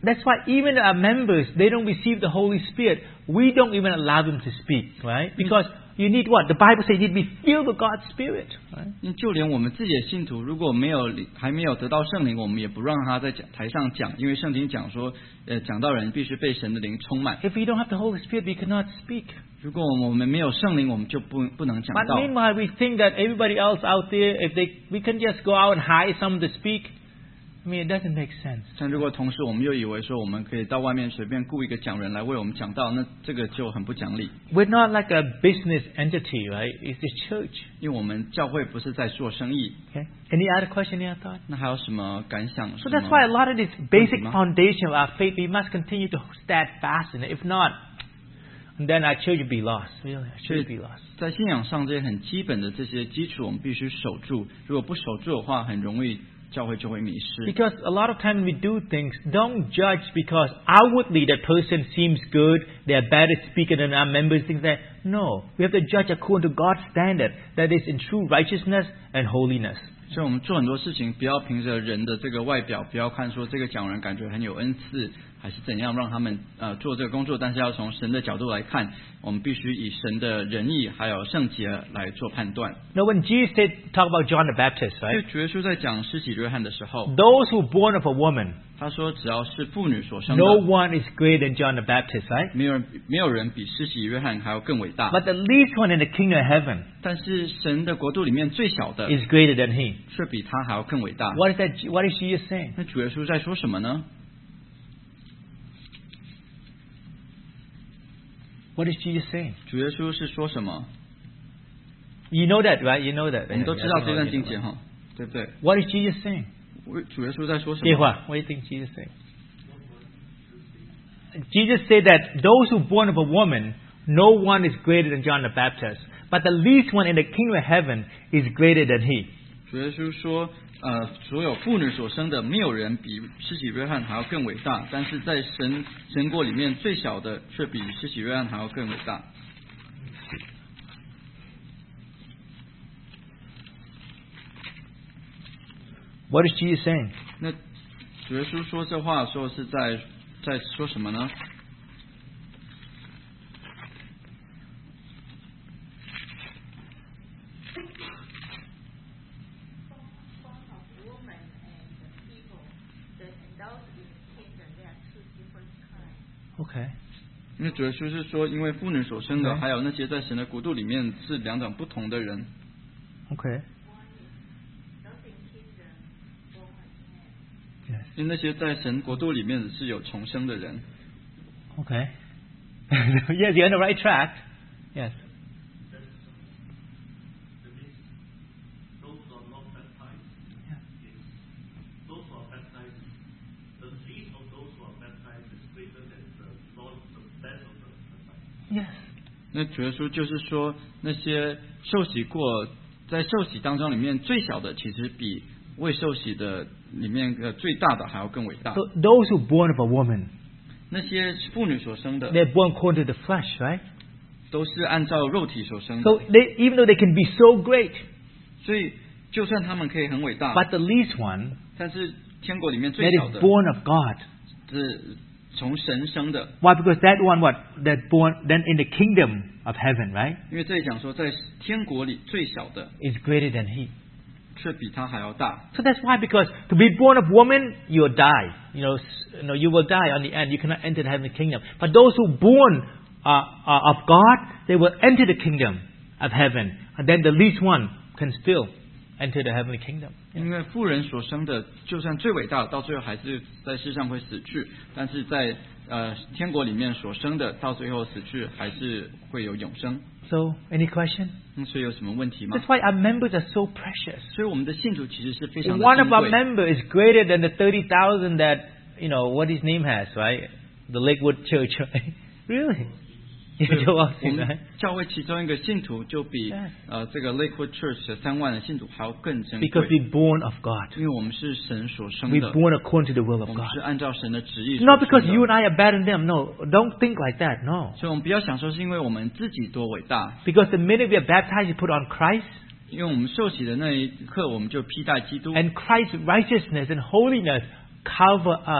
That's why even our members, they don't receive the Holy Spirit. We don't even allow them to speak, right? Because you need what? The Bible says you need to be filled with God's Spirit, right? 因为就连我们自己的信徒，如果还没有得到圣灵，我们也不让他在台上讲，因为圣经讲说，讲道人必须被神的灵充满。 If we don't have the Holy Spirit, we cannot speak. 如果我们没有圣灵，我们就不能讲 But 道。 meanwhile, we think that everybody else out there, we can just go out and hire someone to speak. I mean, it doesn't make sense. 但如果同时我们又以为说我们可以到外面随便雇一个讲人来为我们讲道，那这个就很不讲理。 We're not like a business entity, right? It's a church. 因为我们教会不是在做生意。 Okay. Any other question, any other thought? 那还有什么感想？ So that's why a lot of this basic 问题吗？ foundation of our faith, we must continue to stand fast in it. If not, then our church will be lost. Really, our church will be lost. 在信仰上这些很基本的这些基础，我们必须守住。如果不守住的话，很容易教会就会迷失。 Because a lot of times we do things, don't judge because outwardly that person seems good, they're better speaker than our members, things like that. No, we have to judge according to God's standard, that is in true righteousness and holiness. 所以我们做很多事情，不要凭着人的这个外表，不要看说这个讲人感觉很有恩赐，还是怎样让他们做这个工作，但是要从神的角度来看，我们必须以神的仁义还有圣洁来做判断。 Now when Jesus said, talk about John the Baptist, 所以 right? 主耶稣在讲施洗约翰的时候， Those who are born of a woman, 他说只要是妇女所生的， no one is greater than John the Baptist, right? 没有人比施洗约翰还要更伟大。 But the least one in the kingdom of heaven 但是神的国度里面最小的， is greater than he. 却比他还要更伟大。 What is Jesus saying? 那主耶稣在说什么呢？ What is Jesus saying? 主耶稣是说什么？ You know that, right? You know that. 我们都知道这段经节哈，对不对？ What is Jesus saying? 主耶稣在说什么？ What do you think Jesus said? Jesus said that those who are born of a woman, no one is greater than John the Baptist. But the least one in the kingdom of heaven is greater than he. 主耶稣说，所有妇女所生的，没有人比施洗约翰还要更伟大，但是在神国里面最小的，却比施洗约翰还要更伟大。 What is Jesus saying? 那主耶稣说这话的时候是在说什么呢？ Okay. 因为主耶稣是说，因为妇女所生的， Okay. 还有那些在神的国度里面是两种不同的人。 Okay. Yes. 因为那些在神国度里面是有重生的人。 Okay. Yes, you're on the right track. Yes. That means those who are not baptized, those who are baptized, the least of those who are baptized is greater than the best of the baptized. Yes. 那主耶稣就是说，那些受洗过，在受洗当中里面最小的，其实比未受洗的里面最大的还要更伟大。 So those who are born of a woman, 那些妇女所生的， they're born according to the flesh, right? 都是按照肉体所生的。 So even though they can be so great, 所以，就算他们可以很伟大， but the least one 但是天国里面最 that 小 is 的 born of God. 是从神生的。 Why? Because that one, that born then in the kingdom of heaven, right, 因为这里讲说，在天国里最小的， is greater than he. 却比他还要大。 So that's why, because to be born of woman, you'll die. You will die on the end. You cannot enter the heavenly kingdom. But those who are born of God, they will enter the kingdom of heaven. And then the least one can still enter the heavenly kingdom. 因为妇人所生的，就算最伟大的，到最后还是在世上会死去；但是在天国里面所生的，到最后死去还是会有永生。 So, any question? 所以有什么问题吗 That's？why our members are so precious. 所以我们的信徒其实是非常的 One 珍 of our 贵。 members is greater than the 30,000 that, what his name has, right? The Lakewood Church, right? Really? 所以 Joel 我 Austin, 们 right? 教会其中一个信徒就比 Yes. 这个 Lakewood Church 的3万的信徒还要更珍 Because 贵， we're born of God. 因为我们是神所生 We're 的， born according to the will of 我们 God. 是按照神的旨意 It's 所 not 生 because 的 you and I are better than them. No, don't think like that. No. 所以我们不要想说是因为我们自己多伟大， Because the minute we are baptized, we put on Christ, 因为我们受洗的那一刻，我们就披戴基督， and Christ's righteousness and holiness cover us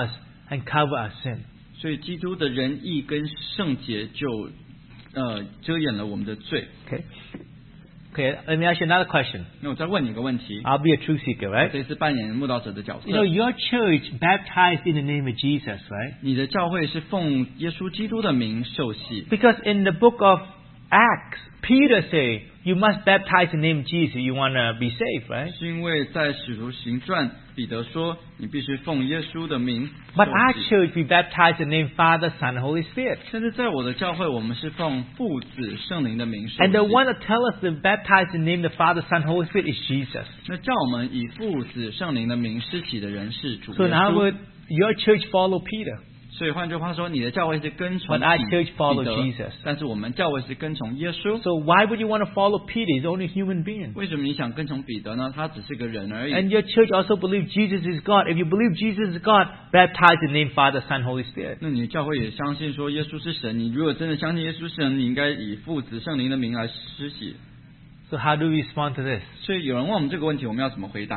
and cover our sin. 所以基督的仁义跟圣洁就遮掩了我们的罪。 Okay, let me ask you another question. 那我再问你一个问题， I'll be a truth seeker, 我 right? 这次扮演慕道者的角色。 You know, your church baptized in the name of Jesus, right? 你的教会是奉耶稣基督的名受洗， Because in the book of Acts, Peter say, you must baptize in the name of Jesus. You want to be saved, right? 是因为在使徒行传彼得说你必须奉耶稣的名 But our 受洗。 church, we baptize in the name Father, Son, and Holy Spirit. 但是在我的教会，我们是奉父子圣灵的名受 And the 洗。 one that tell us to baptize in the name of the Father, Son, Holy Spirit is Jesus. 那叫我们以父子圣灵的名施洗的人是主 So 耶 in other 稣。 words, your church follow Peter. 所以换句话说，你的教会是跟从 But our 彼 church follow 彼得 Jesus. 但是我们教会是跟从耶稣。 So why would you want to follow Peter? He's only a human being. 为什么你想跟从彼得呢？他只是个人而已。 And your church also believes Jesus is God. If you believe Jesus is God, baptize in the name Father, Son, Holy Spirit. 那你教会也相信说耶稣是神，你如果真的相信耶稣是神，你应该以父子圣灵的名来施洗。 So how do we respond to this? 所以有人问我们这个问题，我们要怎么回答？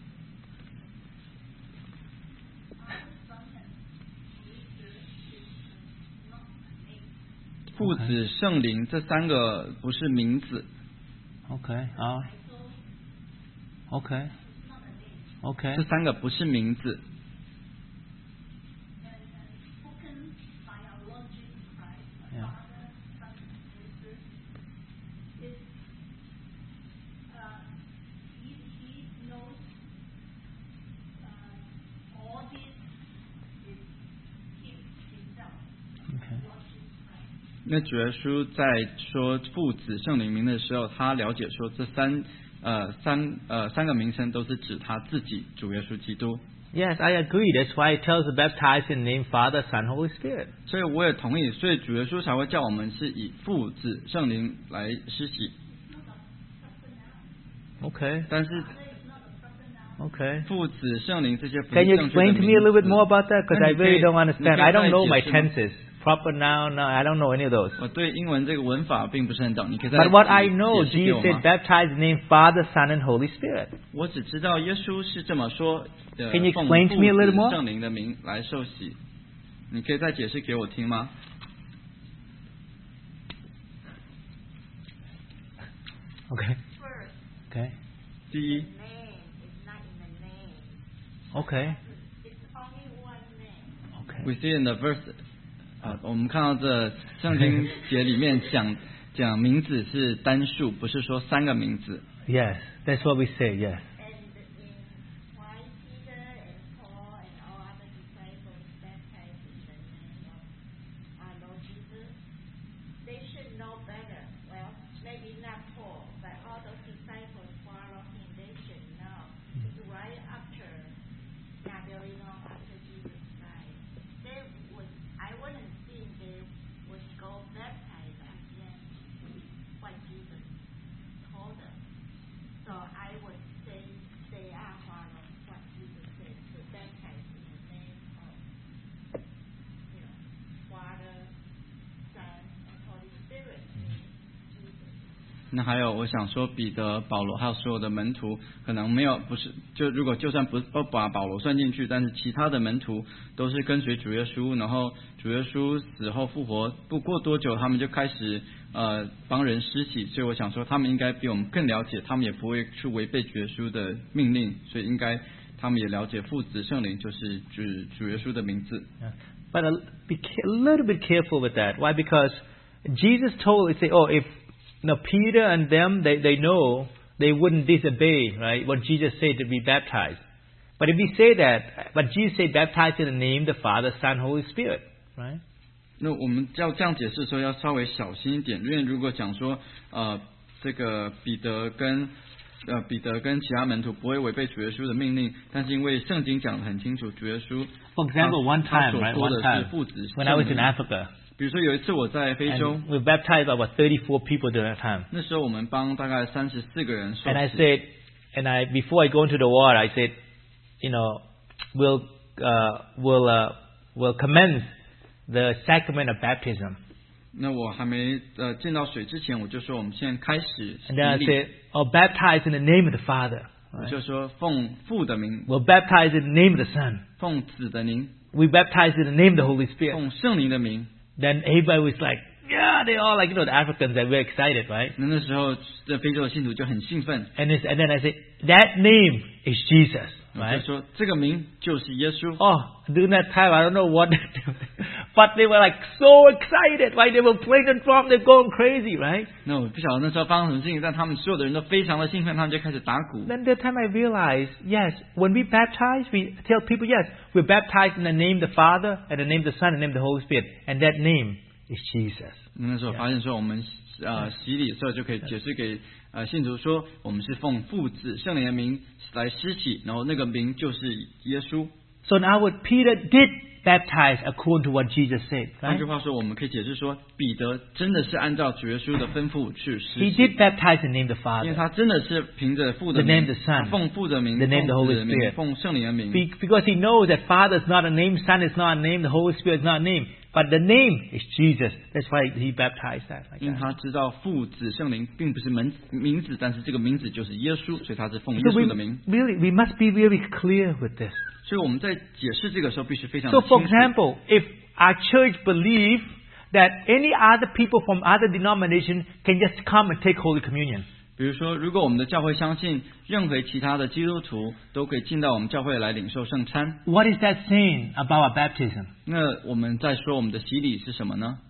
父子圣灵这三个不是名字， Okay. Okay. Okay. 这三个不是名字。 Yeah. Okay. 那主耶稣在说父子圣灵名的时候，他了解说这三个名称都是指他自己主耶稣基督。 Yes, I agree. That's why it tells us to baptize in the name Father, Son, Holy Spirit. 所以我也同意，所以主耶稣才会叫我们是以父子圣灵来施洗。 Okay. 但是 Okay. 父子圣灵这些不 Can 是 you 正确的 explain to me a little bit 名 more 字。 about that? Because I 那你可以 really don't understand. 你可以 I don't 再 know my 解释吗？ tenses. Proper noun, no, I don't know any of those. 我对英文这个文法并不是很懂，你可以再 But what I know, 解释给我 Jesus said, 吗？ baptize in the name Father, Son, and Holy Spirit. 我只知道耶稣是这么说的， Can you 奉 explain to me a little 父 more? 子圣灵的名来受洗。你可以再解释给我听吗？ Okay. First, Okay. 第一， name is not in the name. Okay. It's only one name. Okay. We see in the verse，我们看到这圣经节里面讲名字是单数，不是说三个名字。 Yes, that's what we say. Yes. And in why Peter and Paul and all other disciples baptized in the name of our Lord Jesus, they should know better. Well, maybe not Paul, but all those disciples follow him, they should know. It's right after, not very long after Jesus died. I wouldn't think they would go baptize again what Jesus told them. So I would say they are following what Jesus said to baptize in the name of, Father, Son, and Holy Spirit. Jesus. 那还有，我想说，彼得、保罗还有所有的门徒，可能没有不是就算不把保罗算进去，但是其他的门徒都是跟随主耶稣，然后主耶稣死后复活，不过多久他们就开始帮人施洗，所以我想说，他们应该比我们更了解，他们也不会去违背主耶稣的命令，所以应该他们也了解父子圣灵就是主耶稣的名字。 Yeah. But be a little bit careful with that. Why? Because Jesus told, say, oh, if Peter and them, they know they wouldn't disobey, right? What Jesus said to be baptized. But if we say that, but Jesus said baptize in the name of the Father, Son, Holy Spirit, right? 那我们要这样解释的时候，要稍微小心一点，因为如果讲说这个彼得跟其他门徒不会违背主耶稣的命令，但是因为圣经讲得很清楚，主耶稣 For example, one 他 time, 所 right? 说 One 的是 time 父子 when I was 圣 in 灵。 Africa, 比如说有一次我在非洲， and we baptized about 34 people during that time. 那时候我们帮大概34个人受 And I 洗。 said, before I go into the water, I said, we'll commence the sacrament of baptism. 那我还没进到水之前，我就说我们现在开始 And then I 洗礼 said, baptize in the name of the Father. 我 Right? 就说奉父的名， We'll baptize in the name of the Son. 奉子的名， we baptized in the name of the Holy Spirit. 奉圣灵的名。 Then everybody was like, yeah, they all like, the Africans, they're very excited, right? 那时候这非洲的信徒就很兴奋， And then I said, that name is Jesus, 我 right? 就说这个名就是耶稣。 Oh, during that time, I don't know what, but they were like so excited, right? They were playing the drum, they're going crazy, right? 那我不晓得那时候发生什么事情，但他们所有的人都非常的兴奋，他们就开始打鼓。 Then that time I realized, yes, when we baptize, we tell people, yes, we're baptized in the name of the Father, and the name of the Son, and the name of the Holy Spirit, and that name is Jesus. 那时候发现说，我们洗礼的时候就可以解释给信徒说，我们是奉父子圣灵的名来施洗，然后那个名就是耶稣。 So now what Peter did baptize according to what Jesus said, 换 right? 句话说，我们可以解释说，彼得真的是按照主耶稣的吩咐去施 He 洗， did baptize in the name of the 因为 Father. 他真的是凭着父的 The name 名 of the Son, 奉父的名， the name of the 奉 Holy 子的名 Spirit 奉圣灵的名。 Because he knows that Father is not a name, Son is not a name, the Holy Spirit is not a name, but the name is Jesus. That's why he baptized that. Like 因为 that. 他知道父子圣灵并不是名字，但是这个名字就是耶稣，所以他是奉耶 So 稣的名。 we must be really clear with this. 所以我们在解释这个时候必须非常的 So, 清 for 楚。 example, if our church believe that any other people from other denomination can just come and take Holy Communion, 比如说，如果我们的教会相信任何其他的基督徒都可以进到我们教会来领受圣餐， what is that saying about our baptism? 那我们在说我们的洗礼是什么呢？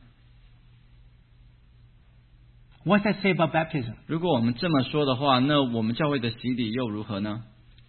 What's that say about baptism? 如果我们这么说的话，那我们教会的洗礼又如何呢？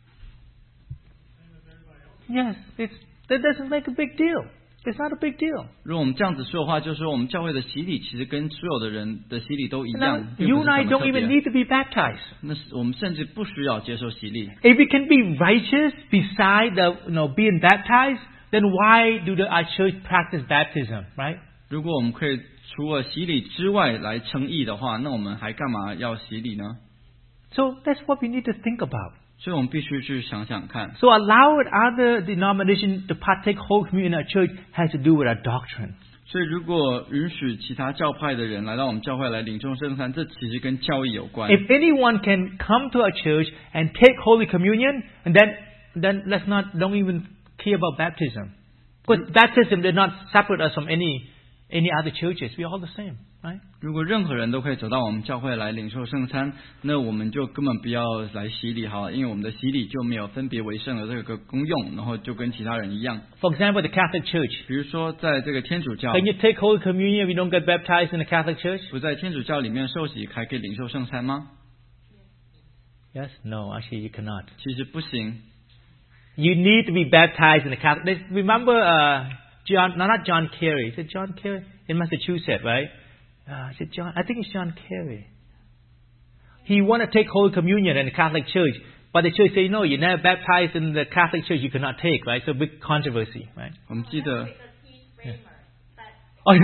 Yes, that doesn't make a big deal. It's not a big deal. 如果我们这样子说的话，就是说我们教会的洗礼其实跟所有的人的洗礼都一 Now, 样，并 you 不是 and I 什么 don't 特 even 别。 need to be baptized. 那是我们甚至不需要接受洗礼。 If we can be righteous beside being baptized, then why do our church practice baptism, right? 如果我们可以除了洗礼之外来称义的话，那我们还干嘛要洗礼呢？ So that's what we need to think about. 所以我们必须去想想看。 So allowing other denominations to partake Holy Communion in our church has to do with our doctrine. 所以如果允许其他教派的人来到我们教会来领受圣餐，这其实跟教义有关。 If anyone can come to our church and take Holy Communion, and then don't even care about baptism. Because baptism did not separate us from any other churches. We're all the same, right? 如果任何人都可以走到我们教会来领受圣餐，那我们就根本不要来洗礼好了，因为我们的洗礼就没有分别为圣的这个功用，然后就跟其他人一样。 For example, the Catholic Church. 比如说，在这个天主教， Can you take Holy Communion if you don't get baptized in the Catholic Church? 不在天主教里面受洗还可以领受圣餐吗？ Yes, no, actually you cannot. 其实不行。 You need to be baptized in the Catholic. Remember not John Kerry. Is it John Kerry? In Massachusetts, right? Is it John? I think it's John Kerry. He wanted to take Holy Communion in the Catholic Church, but the church said, no, you're never baptized in the Catholic Church, you cannot take, right? So big controversy, right? 我们记得 Because he's famous, but Oh,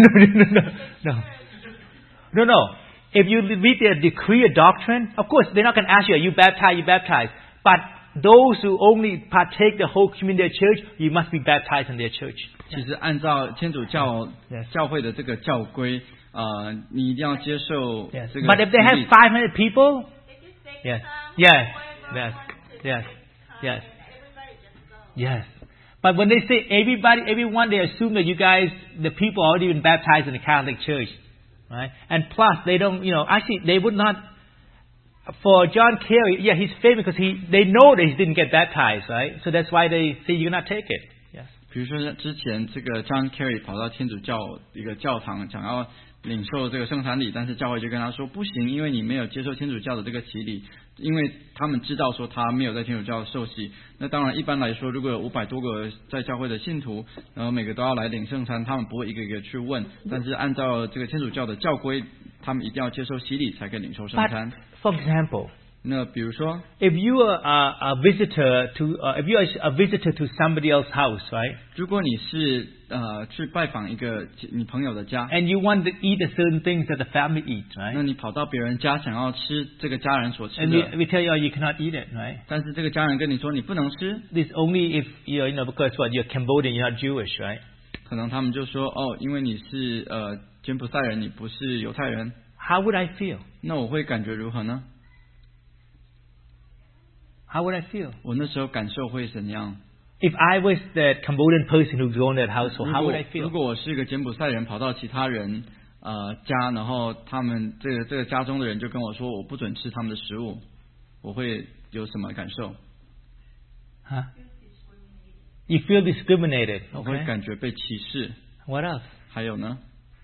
no. If you read their decree of doctrine, of course, they're not going to ask you, are you baptized? But those who only partake the whole communion in their church, you must be baptized in their church. 其实按照天主教 Yes. 教会的这个教规，你一定要接受 Yes. 这个 But if they 洗 have 礼。 500 people, they just take yes, some, yes, whoever yes, wants to yes, come, yes, and everybody just go. yes. But when they say everyone, they assume that you guys, the people are already been baptized in the Catholic Church, right? And plus, they don't, actually, they would not. For John Kerry, yeah, he's famous because they know that he didn't get baptized, right? So that's why they say you cannot take it. Yes. 比如说之前这个 John Kerry 跑到天主教一个教堂，想要领受这个圣餐礼，但是教会就跟他说不行，因为你没有接受天主教的这个洗礼，因为他们知道说他没有在天主教受洗。那当然一般来说，如果有500多个在教会的信徒，然后每个都要来领圣餐，他们不会一个一个去问，但是按照这个天主教的教规，他们一定要接受洗礼才可以领受圣 But 餐。 for example, 那比如说， if you are a visitor to somebody else's house, right? 如果你是去拜访一个你朋友的家， And you want to eat the certain things that the family eats, 那 right? 你跑到别人家想要吃这个家人所吃 And 的， we tell you, you cannot eat it, right? 但是这个家人跟你说你不能吃， This only if because you're Cambodian, you're not Jewish, right? 可能他们就说哦，因为你是柬埔寨人，你不是犹太人， How would I feel? 那我会感觉如何呢？ How would I feel? 我那时候感受会怎样？ If I was the Cambodian person who's going to that household, how would I 如 feel? 果我是一个柬埔寨人，跑到其他人家，然后他们这个家中的人就跟我说我不准吃他们的食物，我会有什么感受？ Huh? You feel discriminated. 我会 Okay. 感觉被歧视。 What else? 还有呢，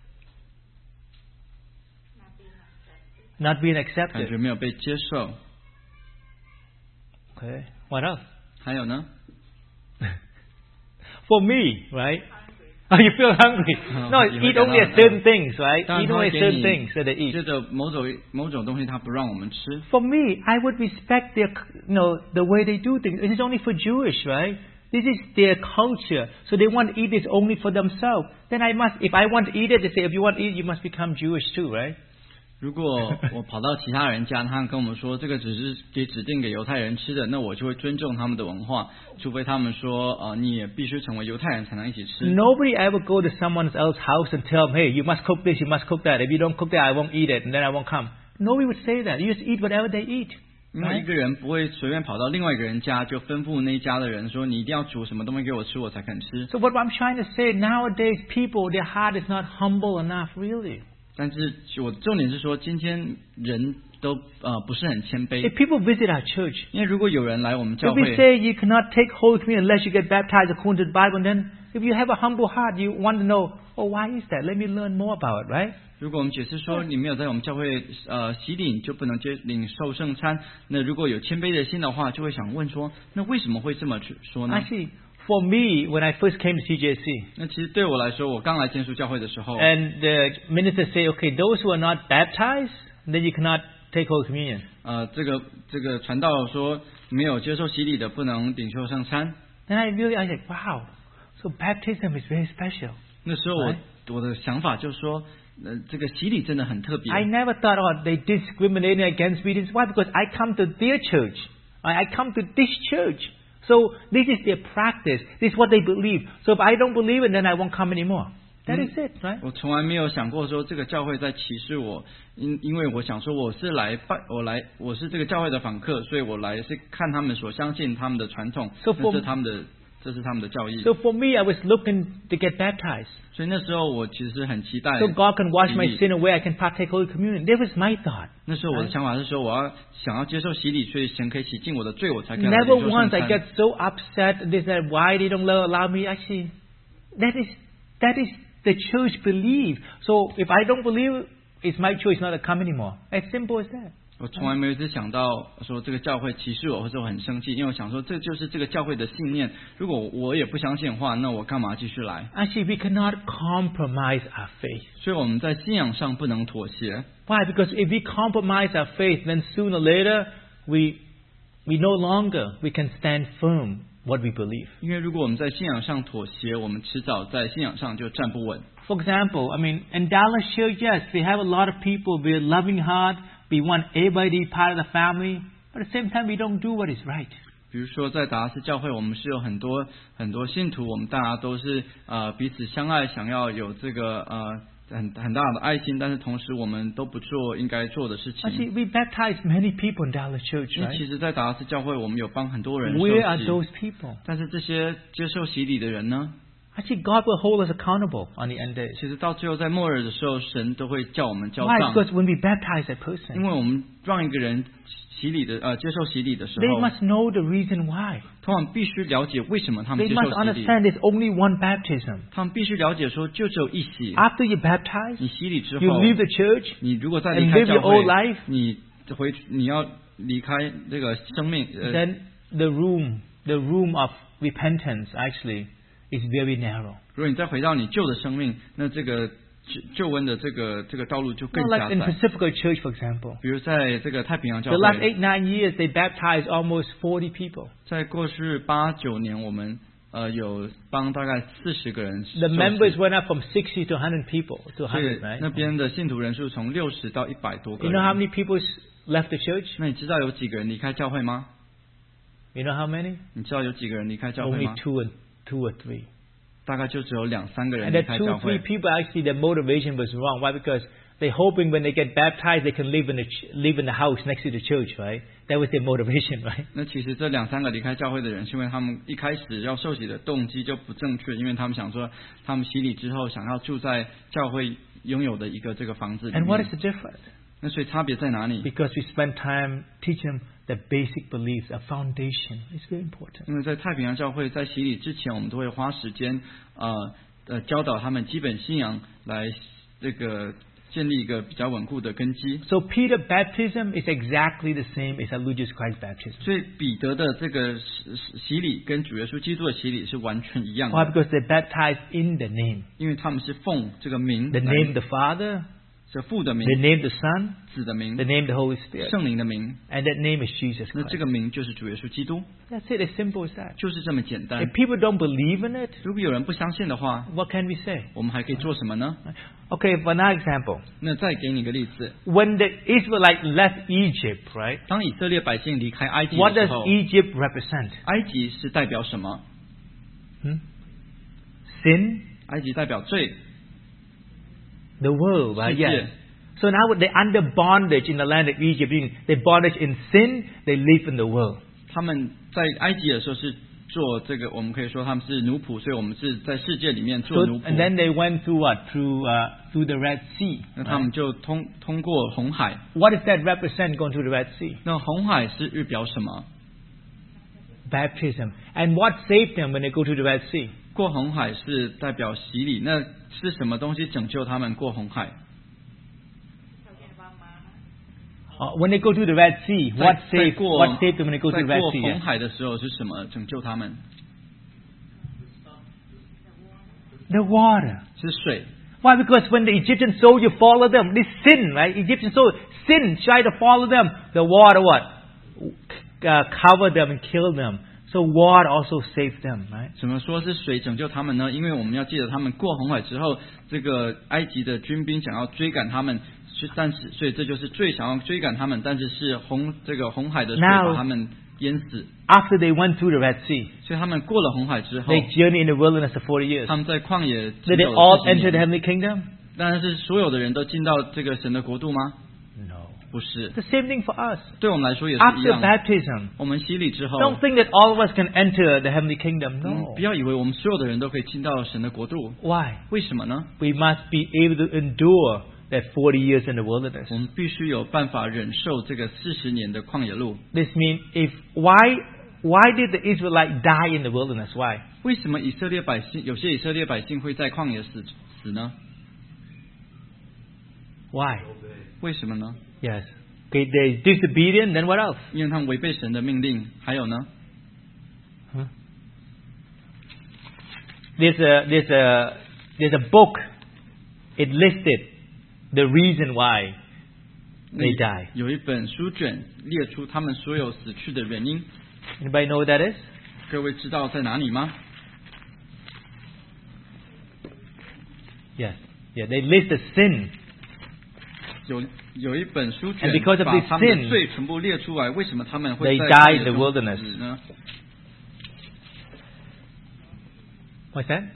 Not being 感 accepted. 觉没有被接受。 Okay. What else? 还有呢， For me, right? Oh, you feel hungry? No, 你会 eat 感 only 到 at certain things, right? 当然 Eat 他 only 会 at 给 certain 你 things that they eat. 接着某种东西，他不让我们吃。 For me, I would respect their, the way they do things. It is only for Jewish, right? This is their culture. So they want to eat this only for themselves. Then if I want to eat it, they say, if you want to eat it, you must become Jewish too, right? 如果我跑到其他人家，他们跟我们说这个只是指定给犹太人吃的，那我就会尊重他们的文化，除非他们说你也必须成为犹太人才能一起吃。 Nobody ever go to someone else's house and tell them, hey, you must cook this, you must cook that. If you don't cook that, I won't eat it, and then I won't come. Nobody would say that. You just eat whatever they eat. 因为一个人不会随便跑到另外一个人家，就吩咐那一家的人说你一定要煮什么东西给我吃，我才肯吃。 So what I'm trying to say, nowadays people, their heart is not humble enough, really. 但是我重点是说，今天人都不是很谦卑。 If people visit our church, 因为如果有人来我们 if 教 we 会， say you cannot take Holy Communion unless you get baptized according to the Bible, then if you have a humble heart, you want to know, oh, why is that? Let me learn more about it, right? 如果我们解释说你没有在我们教会洗礼，你就不能领受圣餐。那如果有谦卑的心的话，就会想问说，那为什么会这么说呢？ Actually, for me, when I first came to CJC, 那其实对我来说，我刚来建树教会的时候， and the minister say, okay, those who are not baptized, then you cannot take Holy Communion. 这个传道说没有接受洗礼的不能领受圣餐。 Then I said, wow, so baptism is very special. 那时候我的想法就是说，这个洗礼真的很特别。 I never thought, oh, they discriminating against me. This is why? Because I come to their church. I come to this church. So this is their practice. This is what they believe. So if I don't believe it, then I won't come anymore. That is it, right? 我从来没有想过说这个教会在歧视我，因为我想说我是这个教会的访客，所以我来是看他们所相信他们的传统， So for- 这是他们的教义。 So for me, I was looking to get baptized. 所以那时候我其实很期待 So God can wash my 洗礼 sin away. I can partake Holy Communion. That was my thought. 那时候我的想法是说，我想要接受洗礼，所以神可以洗净我的罪，我才可以来 Never 领受 once 圣 I 餐 get so upset. This that why they don't allow me. Actually, that is the church believe. So if I don't believe, it's my choice not to come anymore. As simple as that. 我从来没有一次想到说这个教会歧视我，或者我很生气，因为我想说这就是这个教会的信念。如果我也不相信的话，那我干嘛继续来？ Actually, we cannot compromise our faith. 所以我们在信仰上不能妥协。 Why? Because if we compromise our faith, then sooner or later we no longer we can stand firm what we believe. 因为如果我们在信仰上妥协，我们迟早在信仰上就站不稳。 For example, I mean, in Dallas Church, yes, we have a lot of people. We're loving hard. We want everybody to be part of the family. But at the same time, we don't do what is right. 比如说在达拉斯教会，我们是有很多信徒，我们大家都是彼此相爱，想要有这个很大的爱心，但是同时我们都不做应该做的事情。 Actually, we baptize many people in Dallas Church, 因为 right? 其实，在达拉斯教会，我们有帮很多人受 Where are 洗， those people? 但是这些接受洗礼的人呢， Actually, God will hold us accountable on the end days. 其实到最后在末日的时候，神都会叫我们交 Why? 账， Because when we baptize a 因 person, 为我们让一个人接受洗礼的时 they 候， must know the reason why. 通常必须了解为什么他们 They 接受 must 洗礼， understand there's only one baptism. 他们必须了解说就只有一洗。 After you baptize, 你洗礼之 you 后， leave the church, 你如果再 and 离开 live 教 your old 会 life,， 你要离开这个生命， then the room of repentance actually is very narrow. 如果你再回到你旧的生命，那这个救恩的这个道路就更 Not 狭 like in 窄。 Pacifica Church, for example. 比如在这个太平洋教 The last 会， 8-9 years, they baptized almost 40 people. 在过去8-9年，我们有帮大概40个人受 The 洗 members went up from 60 to 100 people to 所以 100, right? 那边的信徒人数从60到100多个 You know how 人。 many people left the church? 那你知道有几个人离开教会吗？ You know how many? 你知道有几个人离开教会 Only 吗？ two or three. 大概就只有2-3个人 And 离 that 开 2 教 or 3 会。 people actually their motivation was wrong. Why? Because They hoping when they get baptized, they can live in the house next to the church, right? That was their motivation, right? 那其实这2-3个离开教会的人，是因为他们一开始要受洗的动机就不正确，因为他们想说，他们洗礼之后想要住在教会拥有的一个这个房子里 And what 面 is。the difference? 那所以差别在哪里？ Because we spend time teaching them the basic beliefs, a foundation. It's very important. 因为在太平洋教会在洗礼之前，我们都会花时间教导他们基本信仰，来这个建立一个比较稳固的根基。 So Peter baptism is exactly the same as Lord Jesus Christ baptism. 所以彼得的这个洗礼跟主耶稣基督的洗礼是完全一样 Why? 的， Because they're baptized in the name. 因为他们是奉这个名 The 来 name of the Father, 是父的名 the、name of the Son, 子的名 the、name of the Holy Spirit. 圣灵的名。 And that name is Jesus 那 Christ. 这个名就是主耶稣基督， That's it, as simple as that. 就是这么简单 If。people don't believe in it, 如果有人不相信的话， what can we say? 我们还可以做什么呢？ Okay, for another example. 那再给你一个例子， When the Israelites left Egypt, right? 当以色列百姓离开埃及 What 的 does 时候， Egypt represent? 埃及是代表什么？ Sin, 埃及代表罪， the world, right? 世界。 Yes. So now they're under bondage in the land of Egypt. They bondage in sin, they live in the world. 他们在埃及的时候是做这个，我们可以说他们是奴仆，所以我们是在世界里面 So, 做奴 and then 仆。 they went through what? Through the Red Sea. 那他们就通过红海。 What does that represent going through the Red Sea? 那红海是预表什么？ Baptism. And what saved them when they go through the Red Sea? 过红海是代表洗礼，那是什么东西拯救他们过红海？ When they go through the Red Sea, 在 what 在 saved 过 what saved them when they go 在 through the Red 过 Sea? 红 Yeah. 海的时候是什么拯救他们？ The water. 是水。 Why? Because when the Egyptian soldier followed them, they sin, right? Egyptian soldier sin, try to follow them. The water what? Covered them and killed them. So water also saved them, right? 怎么说是水拯救他们呢？因为我们要记得，他们过红海之后，这个埃及的军兵想要追赶他们，但是所以这就是最想要追赶他们，但是是这个红海的水 Now- 把他们淹死。 After they went through the Red Sea, 所以他们过了红海之后， they journeyed in the wilderness for 40 years. 他们在旷野 Did they 走 all 了40 enter the 年。 heavenly kingdom? 但是所有的人都进到这个神的国度吗？ No. 不是， The same thing for us. 对我们来说也是一 After 样。 baptism, 我们洗礼之后， don't think that all of us can enter the heavenly kingdom. 不 No. 要以为我们所有的人都可以进到神的国度。 Why? 为什么呢？ We must be able to endure that 40 years in the wilderness. 我们必须有办法忍受这个40年的旷野路。 This means why did the Israelites die in the wilderness? Why? 为什么有些以色列百姓会在旷野死呢？ Why? 为什么呢？ Yes. Okay, they're disobedient, then what else? 因为他们违背神的命令。还有呢？ There's a book. It listed the reason why they die. 有一本书卷列出他们所有死去的原因。 Anybody know what that is? 各位知道在哪里吗？ Yes. Yeah, they list the sin. 有一本书 And 卷 because of 把 this 他们的 sin, 罪全部列出来，为什么他们会 they 在 die 旷 in 野 the 中 wilderness. 死呢？ What's that?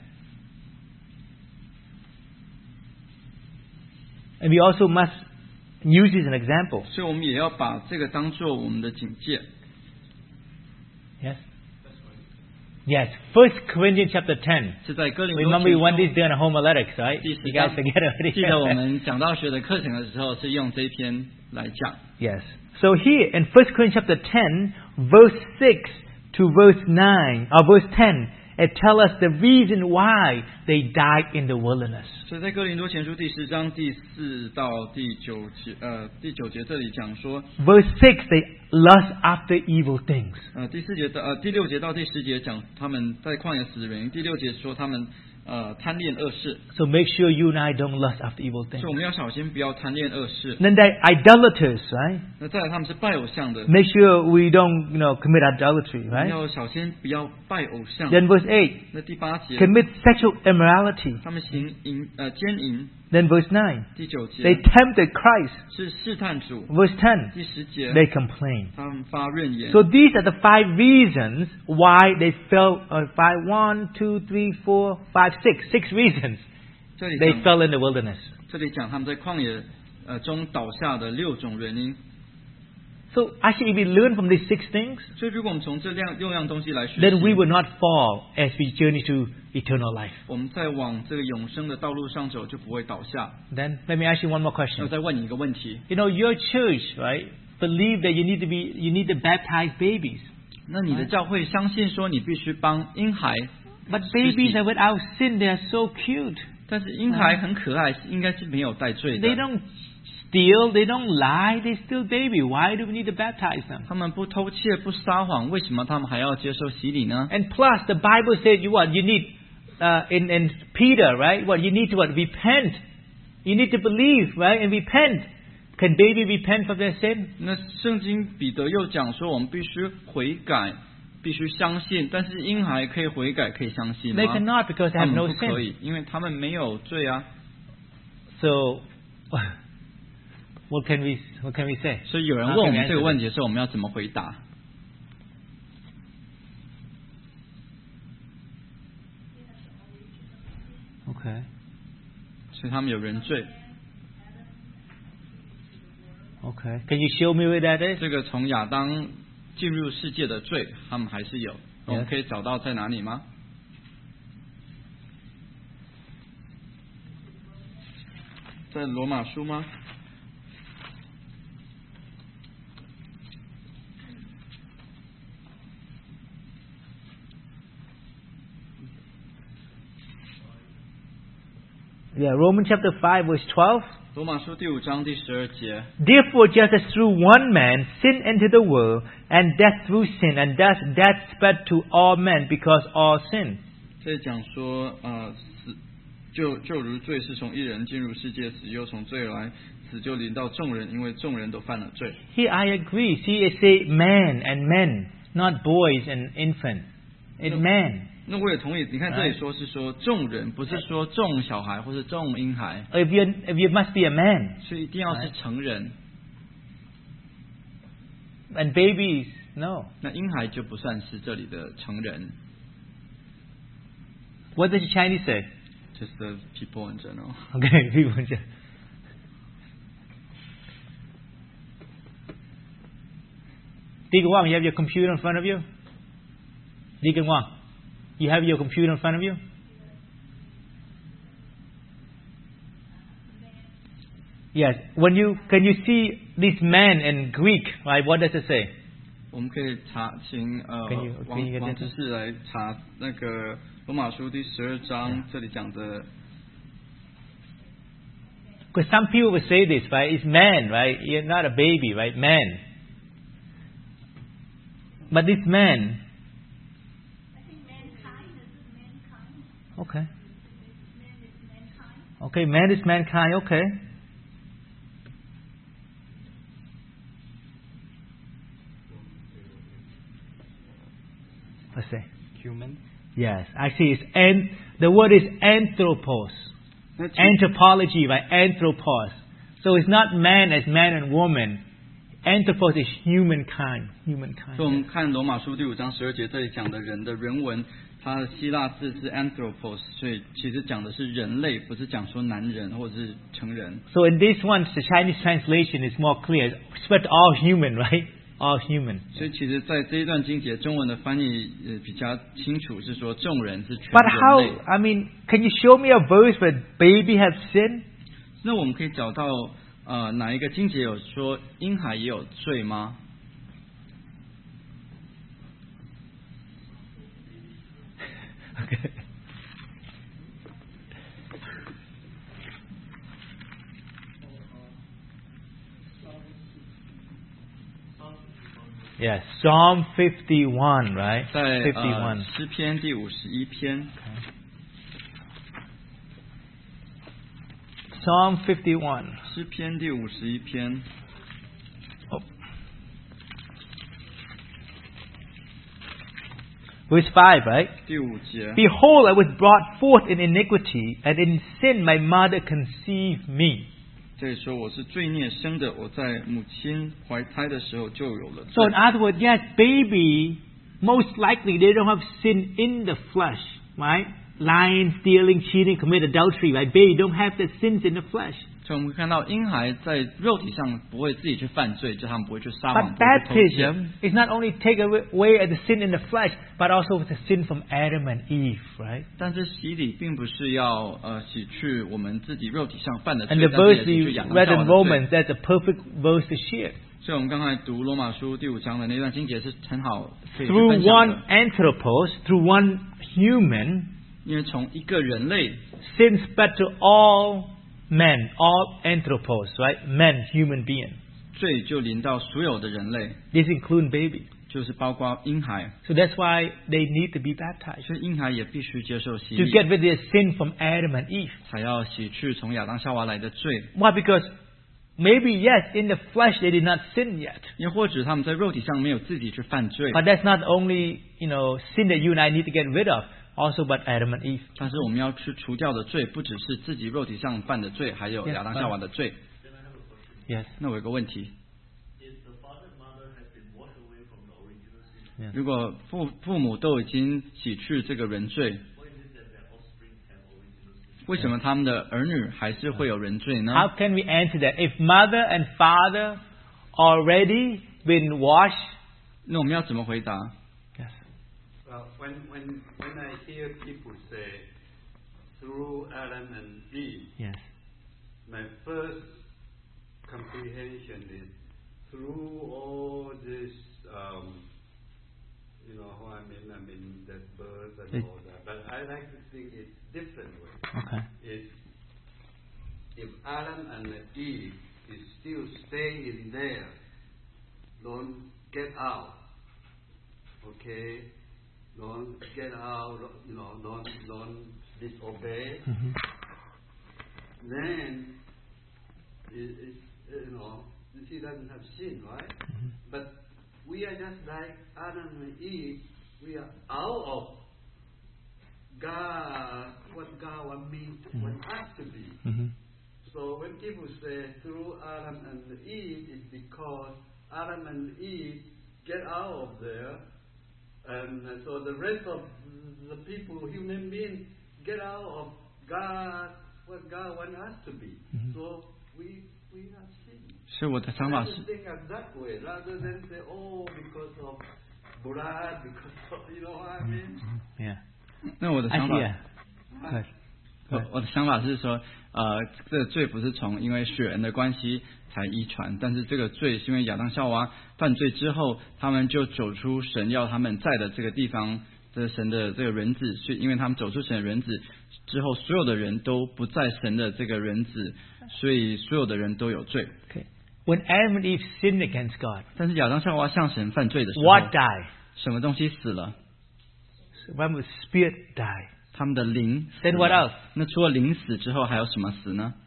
And we also must use it as an example. 所以我们也要把这个当做我们的警戒。 Yes? Yes. 1 Corinthians chapter 10. 是在哥林多 Remember 前 we went 书 this day on homiletics, right? 第 You 10 guys 章 forget already. 记得我们讲道学的课程的时候是用这一篇来讲。 Yes. So here in 1 Corinthians chapter 10, verse 6 to verse 9, or verse 10, it tells us the reason why they died in the wilderness. 所以在哥林多前书第10章第4到第9节这里讲说， Verse 6, they lust after evil things. 第6节到第10节讲他们在旷野死的原因。第6节说他们贪恋恶事， So make sure you and I don't lust after evil 所 things. 以我们要小心不要贪恋恶事。 Then they're idolaters, right? 那再来他们是拜偶像的， Make sure we don't, commit idolatry, 我们 right? 要小心不要拜偶像。 Then verse 8, 那第8节 commit sexual immorality. 他们奸淫。 Then verse 9, 第9节 they tempted Christ. 是试探主。 Verse 10, 第10节 they complained. 他们发怨言。 So these are the 5 reasons why they fell, 1, 2, 3, 4, 5, 6 reasons 这里 they 讲 fell in the wilderness. 这里讲他们在旷野中倒下的6种原因。 So actually, if we learn from these 6 things, 所以如果我们从这6样东西来学 then we 习， will not fall as we journey to eternal life. 我们在往这个永生的道路上走，就不会倒下。 Then let me ask you one more 我 question. 再问你一个问题， You know, your church, right, believe that you need to baptize babies. 那你的教会相信说你必须帮婴孩， But babies are without sin. They are so cute. 但是婴孩很可爱，应该是没有带罪 They 的。 don't steal. They don't lie. They're still baby. Why do we need to baptize them? 他们不偷窃不撒谎，为什么他们还要接受洗礼呢？ And plus, the Bible says you need in Peter, right? You need to repent. You need to believe, right? And repent. Can baby repent from their sin? 那圣经彼得又讲说，我们必须悔改，必须相信。但是婴孩可以悔改，可以相信吗？ They cannot because they 他 have 们 no 不可 sin. 以，因为他们没有罪啊。 So, what can we say? 所以有人 How 问我 can we 们这个 answer 问题的时候，我们要怎么回答？ Okay. 所以他们有人罪。 Okay. Can you show me where that is? 这个从亚当进入世界的罪，他们还是有。我们可以找到在哪里吗？在罗马书吗？ Yeah, Romans chapter 5 verse 12. 罗马书第5章第12节。 Therefore, just as through one man sin entered the world, and death through sin, and thus death spread to all men because all sin. 这里讲说，死就如罪是从一人进入世界，死又从罪来，死就临到众人，因为众人都犯了罪。 Here I agree. See, it say man and men, not boys and infant. It's man. 那我也同意。你看这里说是说众人，不是说众小孩或是众婴孩， If you must be a man, 所以一定要是成人。 and babies, no. 那婴孩就不算是这里的成人。 What does the Chinese say? Just the people in general. Okay, people just. Deacon Wang, you have your computer in front of you? Deacon Wang, you have your computer in front of you? Yes. Can you see this man in Greek, right? What does it say? 我们可以查，请 Can you get 王 that? 执事来查那个罗马书第12章这里讲的。 Because some people will say this, right? It's man, right? You're not a baby, right? Man. But this man. Okay. Okay, man is mankind. Okay. Let's say. Human. Yes, actually, the word is anthropos. 那其 Anthropology, right? Anthropos. So it's not man as man and woman. Anthropos is humankind. 所以我们看罗马书第5章12节，这里讲的人的原文，它的希腊字是 anthropos， 所以其实讲的是人类，不是讲说男人或者是成人。 So in this one, the Chinese translation is more clear. Spread all human, right? All human. 所以其实，在这一段经节，中文的翻译比较清楚，是说众人是全 But 人 how, 类。 I mean, can you show me a verse where baby have sinned? 那我们可以找到哪一个经节有说婴孩也有罪吗？ Okay. Yes, Psalm 51, right? 在 51. 诗篇第51篇， Psalm 51. 诗篇第51篇。 Verse 5, right? 第5节， Behold, I was brought forth in iniquity, and in sin my mother conceived me. 这里说我是罪孽生的，我在母亲怀胎的时候就有了 So 罪 in。other words, yes, baby, most likely they don't have sin in the flesh, right? lying, stealing, cheating, commit adultery, right? Baby don't have the sins in the flesh. 所以我们看到婴孩在肉体上不会自己去犯罪，就他们不会去撒谎， But 不会去偷窃。 baptism is not only take away the sin in the flesh, but also the sin from Adam and Eve, right? 但是洗礼并不是要洗去我们自己肉体上犯的罪， And the 但是 verse 也洗去 we 亚当 read 夏娃 in 的罪。 Romans, that's a perfect verse to share. 所以我们刚才读罗马书第5章的那段经节是很好可以去 Through 分享 one 的， anthropos, through one human, 因为从一个人类 sin spread to all men, all anthropos, right? Men, human being. 罪就临到所有的人类， This includes baby. 就是包括婴孩， So that's why they need to be baptized. 所以婴孩也必须接受洗 To 礼， get rid of their sin from Adam and Eve. 才要洗去从亚当夏娃来的罪。 Why? Because maybe, yes, in the flesh they did not sin yet. 也或者他们在肉体上没有自己去犯罪， But that's not only, sin that you and I need to get rid of. Also but Adam and Eve. 但是我们要去除掉的罪，不只是自己肉体上犯的罪，还有 Yes, 亚当夏娃的罪。 Then I have a question. Yes. 那我有个问题， If the father and mother has been washed away from the original sin, 如果父母都已经洗去这个人罪， why is it that their offspring have original sin? 为什么他们的儿女还是会有人罪呢？ How can we answer that? If mother and father already been washed. 那我们要怎么回答？ Yes. Well, when I hear people say through Adam and Eve, Yes. my first comprehension is through all this, what I mean that birth and all that. But I like to think it's different way. Okay. It's if Adam and Eve is still staying in there, don't get out. Okay, don't get out. Don't disobey. Mm-hmm. Then she doesn't have sin, right? Mm-hmm. But we are just like Adam and Eve. We are out of God, what God wants us to be. Mm-hmm. So when people say through Adam and Eve, it's because Adam and Eve get out of there, and so the rest of the people, human beings, get out of God, what God wants us to be. Mm-hmm. So we have sin. 是我的想法 I 是 have to think of that way rather than say, because of blood, because of, you know what I mean? Yeah. 那我的 I 想 see. 法 Yeah. Good. 我的想法是说，这个罪不是从因为血缘的关系才遗传，但是这个罪是因为亚当夏娃犯罪之后，他们就走出神要他们在的这个地方的神的这个人子，是因为他们走出神的人子之后，所有的人都不在神的这个人子，所以所有的人都有罪。 Okay. When Adam and Eve sinned against God, 但是亚当夏娃向神犯罪的时候， what died? 什么东西死了？ When was spirit died? 他们的灵死 Then 了。 what else? 那除了灵死之后，还有什么死呢？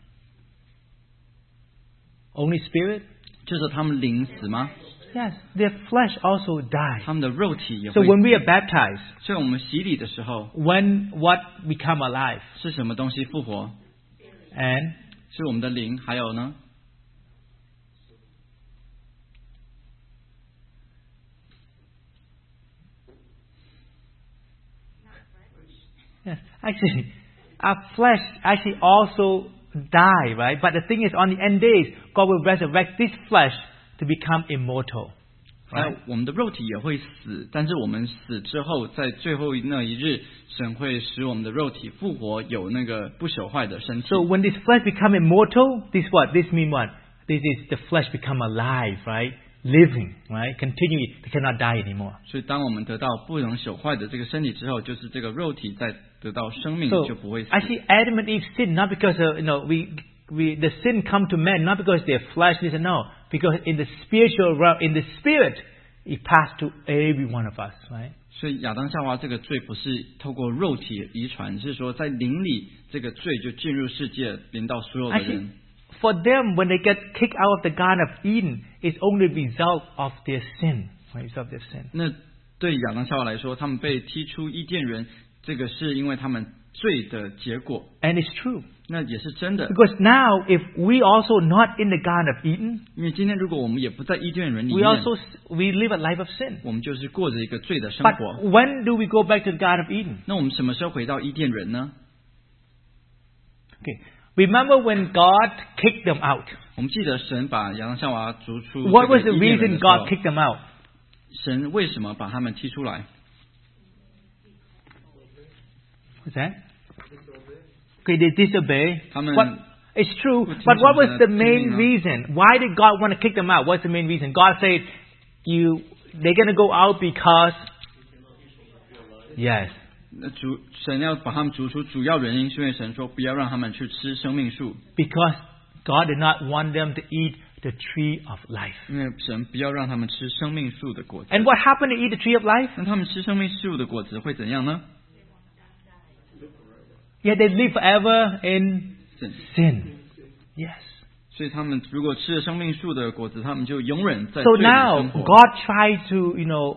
Only spirit? 就是他们灵死吗？ Yes. Their flesh also died. 他们的肉体也 So 会。 when we are baptized, 所以我们洗礼的时候， when what become alive? 是什么东西复活？ And 是我们的灵，还有呢？ yes, actually, our flesh actually also die, right? But the thing is, on the end days, God will resurrect this flesh to become immortal. 还有我们的肉体也会死，但是我们死之后，在最后那一日，神会使我们的肉体复活，有那个不朽坏的身体。 So when this flesh become immortal, this what? This mean what? This is the flesh become alive, right? Living, right? Continuing, it cannot die anymore. 所以，当我们得到不能朽坏的这个身体之后，就是这个肉体在得到生命 So 就不会死。 actually, Adam and Eve sinned not because of, the sin come to men not because they're fleshly, no, because in the spiritual realm, in the spirit, it passed to every one of us, right? 所以亚当夏娃这个罪不是透过肉体遗传，是说在灵里这个罪就进入世界，临到所有的 Actually, 人。 for them, when they get kicked out of the Garden of Eden, it's only the result of their sin, right? Result of their sin. 那对亚当夏娃来说，他们被踢出伊甸园，这个是因为他们罪的结果。 And it's true. 那也是真的。 Because now, if we also not in the Garden of Eden, 因为今天如果我们也不在伊甸园里 we 面， we live a life of sin. 我们就是过着一个罪的生 But 活。 when do we go back to the Garden of Eden? 那我们什么时候回到伊甸园呢？ Okay. Remember when God kicked them out? 我们记得神把亚当夏娃逐出 What was 这 the 个伊甸园 reason 的时候 God kicked them out? 神为什么把他们踢出来？ What's that? Okay, they disobey. 他们 What? It's true. 不听 But what 从 was 神 the 的命 main 令啊。 reason? Why did God want to kick them out? What's the main reason? God said, they're going to go out because, yes. 那神要把他们逐出，主要原因是因为神说不要让他们去吃生命树， Because God did not want them to eat the tree of life. 因为神不要让他们吃生命树的果子。 And what happened to eat the tree of life? 那他们吃生命树的果子会怎样呢？ Yeah, they live forever in sin. Yes. 所以他们如果吃了生命树的果子，他们就永远在 So 罪里 now 生活。 God tried to,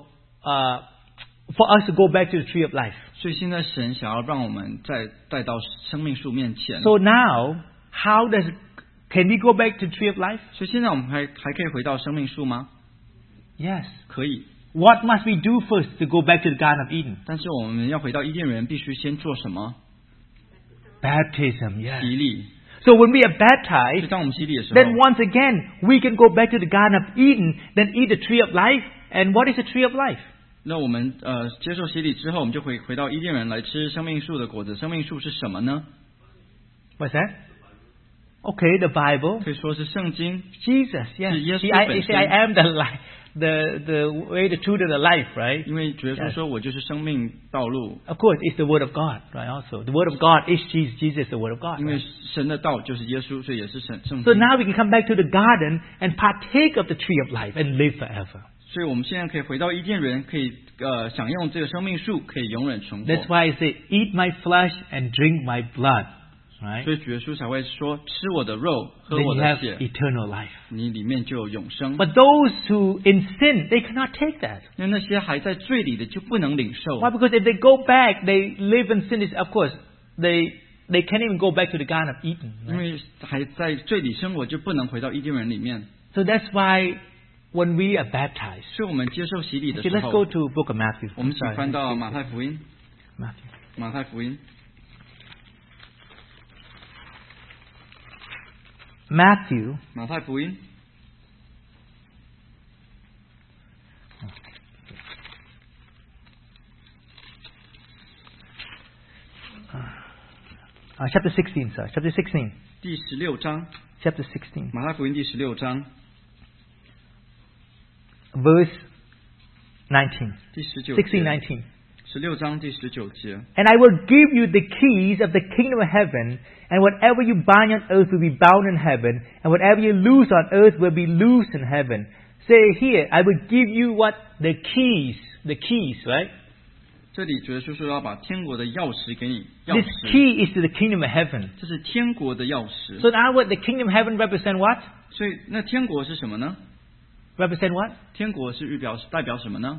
for us to go back to the tree of life. 所以现在神想要让我们再带到生命树面前。 So now, can we go back to the tree of life? 所以现在我们还可以回到生命树吗？ Yes. 可以， What must we do first to go back to the Garden of Eden? 但是我们要回到伊甸园，必须先做什么？ Baptism, yes. 洗礼。 So when we are 所以 baptized, 当我们洗礼的时候， then once again, we can go back to the Garden of Eden, then eat the tree of life. And what is the tree of life? 那我们接受洗礼之后，我们就回到伊甸园来吃生命树的果子。生命树是什么呢？ What's that? Okay, the Bible. 可以说是圣经。 Jesus, yes. 是耶稣 I 本 say 身。 I am the life, the way, the truth, and the life, right? 因为主耶稣说：“我就是生命道路。 Of course, it's the Word of God, right? Also, the Word of God is Jesus. Jesus is the Word of ” God. 因为 right? 神的道就是耶稣，所以也是圣 So 经。 now we can come back to the garden and partake of the tree of life and live forever. 所以我们现在可以回到伊甸园，可以享用这个生命树，可以永远存活。 That's why I say, eat my flesh and drink my blood, right? 所以主耶稣才会说：“吃我的肉，喝 Then 我 you 的 have 血， eternal life. 你里面就有永生。” But those who in sin, they cannot take that. 因为那些还在罪里的就不能领受。 Why? Because if they go back, they live in sin. Of course, they can't even go back to the Garden of Eden. 因 Right? 为还在罪里生活，就不能回到伊甸园里面。 So that's why when we are baptized, 所以我们接受洗礼的 okay, 时 let's go 候， to Book of Matthew. 我们请 Sorry, 翻到马太福音， Matthew. 马太福音 Matthew. 马太福音 Chapter 16, sir. Chapter 16. 第16章， Chapter 16. 马太福音第16章 Verse 19. 第19 16, 节， 19. 16章第19节。 And I will give you the keys of the kingdom of heaven, and whatever you bind on earth will be bound in heaven, and whatever you loose on earth will be loosed in heaven. Say here, I will give you what? The keys, right? 这里主耶稣说要把天国的钥匙给你，钥 This 匙， key is to the kingdom of heaven. 这是天国的钥匙。 So now what the kingdom of heaven represent what? 所以那天国是什么呢？ Represent what? 天国是代表什么呢？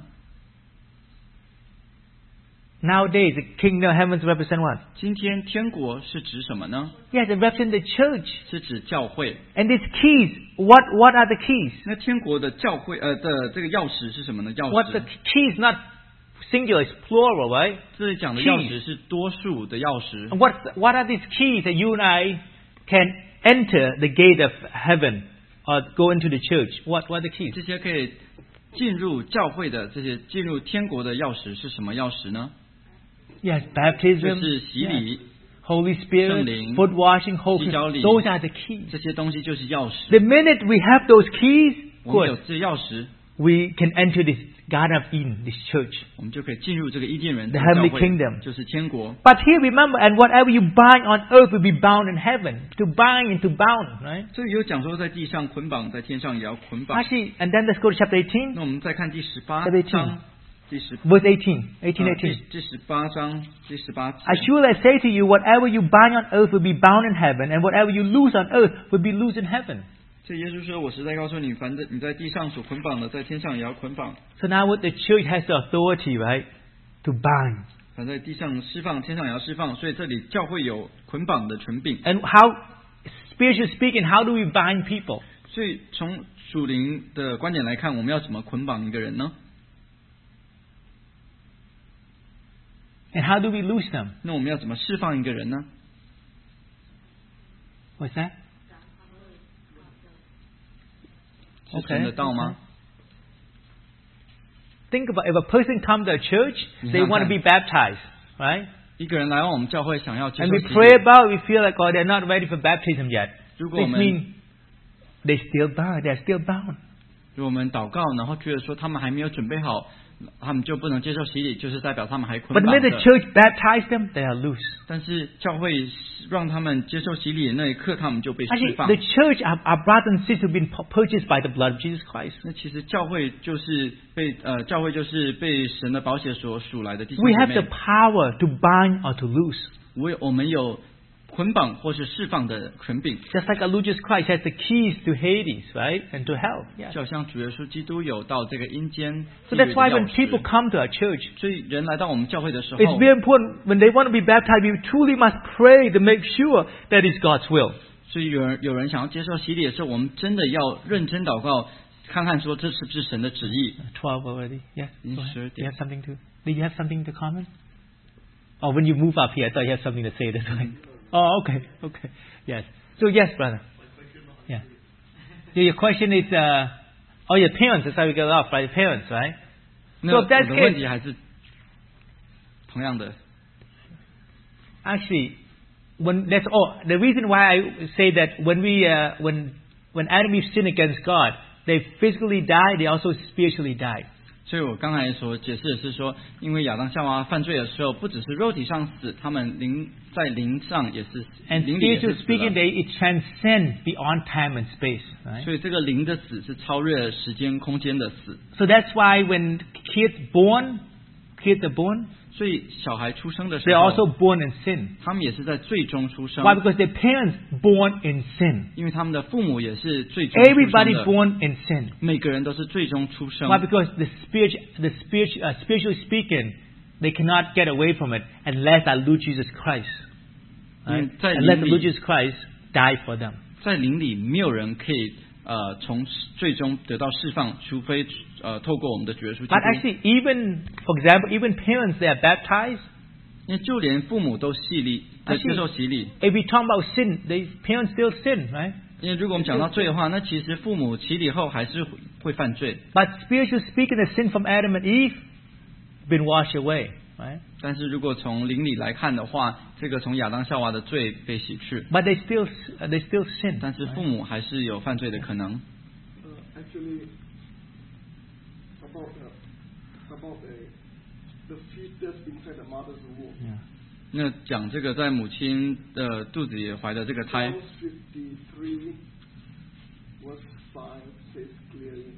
Nowadays, the kingdom of heaven represent what? 今天天国是指什么呢？ Yes, it represents the church. 是指教会。 And these keys, what are the keys? 那天国的教会的这个钥匙是什么呢？钥 What the 匙， keys, not singular, it's plural, right? 这里讲的钥匙是多数的钥匙。 And what are these keys that you and I can enter the gate of heaven or go into the church? What are the keys? 这些可以进入教会的这些进入天国的钥匙是什么钥匙呢？ Yes, 就 baptism, 是洗 yes, 礼， Holy Spirit, 圣灵， foot washing, whole 洗脚礼， those are the keys. 这些东西就是钥匙。 The minute we have those keys, 我们有 good, 这钥匙， we can enter this Garden of Eden, this church. 我们就可以进入这个伊甸园 The 这个 heavenly 教会 kingdom. 就是天国。 But here remember, and whatever you bind on earth will be bound in heaven. To bind and to bound, right? 这里有讲说，在地上捆绑，在天上也要捆绑。 Actually, and then let's go to chapter 18, 那我们再看第18 18 章，第10 verse 18, 18. 第18章第18节。 As surely I say to you, whatever you bind on earth will be bound in heaven, and whatever you loose on earth will be loosed in heaven. 这耶稣说：“我实在告诉你，凡你在地上所捆绑的，在天上也要捆绑。” So now what the church has the authority, right, to bind. 反在地上释放，天上也要释放，所以这里教会有捆绑的权柄。 And how, spiritually speaking, how do we bind people? 所以从属灵的观点来看，我们要怎么捆绑一个人呢？ And how do we loose them? 那我们要怎么释放一个人呢？ What's that? 是神的道吗？ Think about if a person comes to a church, they want to be baptized, right? 一个人来到我们教会，想要接 And 受 we 洗 pray 礼， about, we feel like, oh, they're not ready for baptism yet. 如果我 This 们 means they still bound. They're still bound. 如果我们祷告，然后觉得说他们还没有准备好，他们就不能接受洗礼，就是代表他们还捆 But 绑 when the 着。 church baptized them, they are loose. 但是教会让他们接受洗礼的那一刻，他们就被释 Actually, 放 the。church, our brothers and sisters have been purchased by the blood of Jesus Christ. 那其实教会就是被神的宝血所属来的弟兄 We 姐 have the 妹。 power to bind or to loose. 我们有捆绑或是释放的权柄， Just like our Lord Jesus Christ has the keys to Hades, right? And to hell. Yeah. 就好像主耶稣基督有到这个阴间 So 地狱 that's 的 why 钥 when people 匙。 come to our church, 所以人来到我们教会的时候， it's very important when they want to be baptized, we truly must pray to make sure that it's God's will. 所以有人想要接受洗礼的时候，我们真的要认真祷告，看看说这是不是神的旨意。 12 already. Yeah. Yes, Go ahead. sure. Do you have something to? Did you have something to comment? Oh, when you move up here, I thought you had something to say. That's why. Oh, okay, okay. Yes. So yes, brother. Yeah. Your question is, oh, your parents. That's how we get off, right? Your parents, right? 那 So 我 if that's 的问 case, 题还是同样的。 actually, the reason why I say that when Adam and Eve sinned against God, they physically died. They also spiritually died. 所以我刚才所解释的是说，因为亚当夏娃犯罪的时候，不只是肉体上死，他们在灵上也是 And 灵里也是 spiritually 死 speaking, 了。 it transcends beyond time and space. Right? 所以这个灵的死是超越时间空间的死。 So that's why when kids are born, 所以小孩出生的时 they're 候， also born in sin. 他们也是在罪中出生， Why? Because their parents born in sin. 因为他们的父母也是罪中出生 Everybody 的， born in sin. 每个人都是罪中出生。 Why? Because spiritually speaking, they cannot get away from it unless our Lord Jesus Christ, right? 在 Unless 灵 the Lord 里， Jesus Christ died for them. 在灵里没有人可以从罪中得到释放，除非透过我们的主耶稣基 But 督。 actually, for example, even parents, they are baptized. 因为就连父母都接受洗礼。 If we talk about sin, the parents still sin, right? 因为如果我们讲到罪的话，那其实父母洗礼后还是会犯罪。 But spiritually speaking, the sin from Adam and Eve been washed away, right? 但是如果从灵里来看的话，这个从亚当夏娃的罪被洗去， But they still sin. 但是父母还是有犯罪的可能。 Actually, about the fetus inside the mother's womb. Yeah. 那讲这个在母亲的肚子里怀的这个胎， Psalms 53 verse 5 says clearly,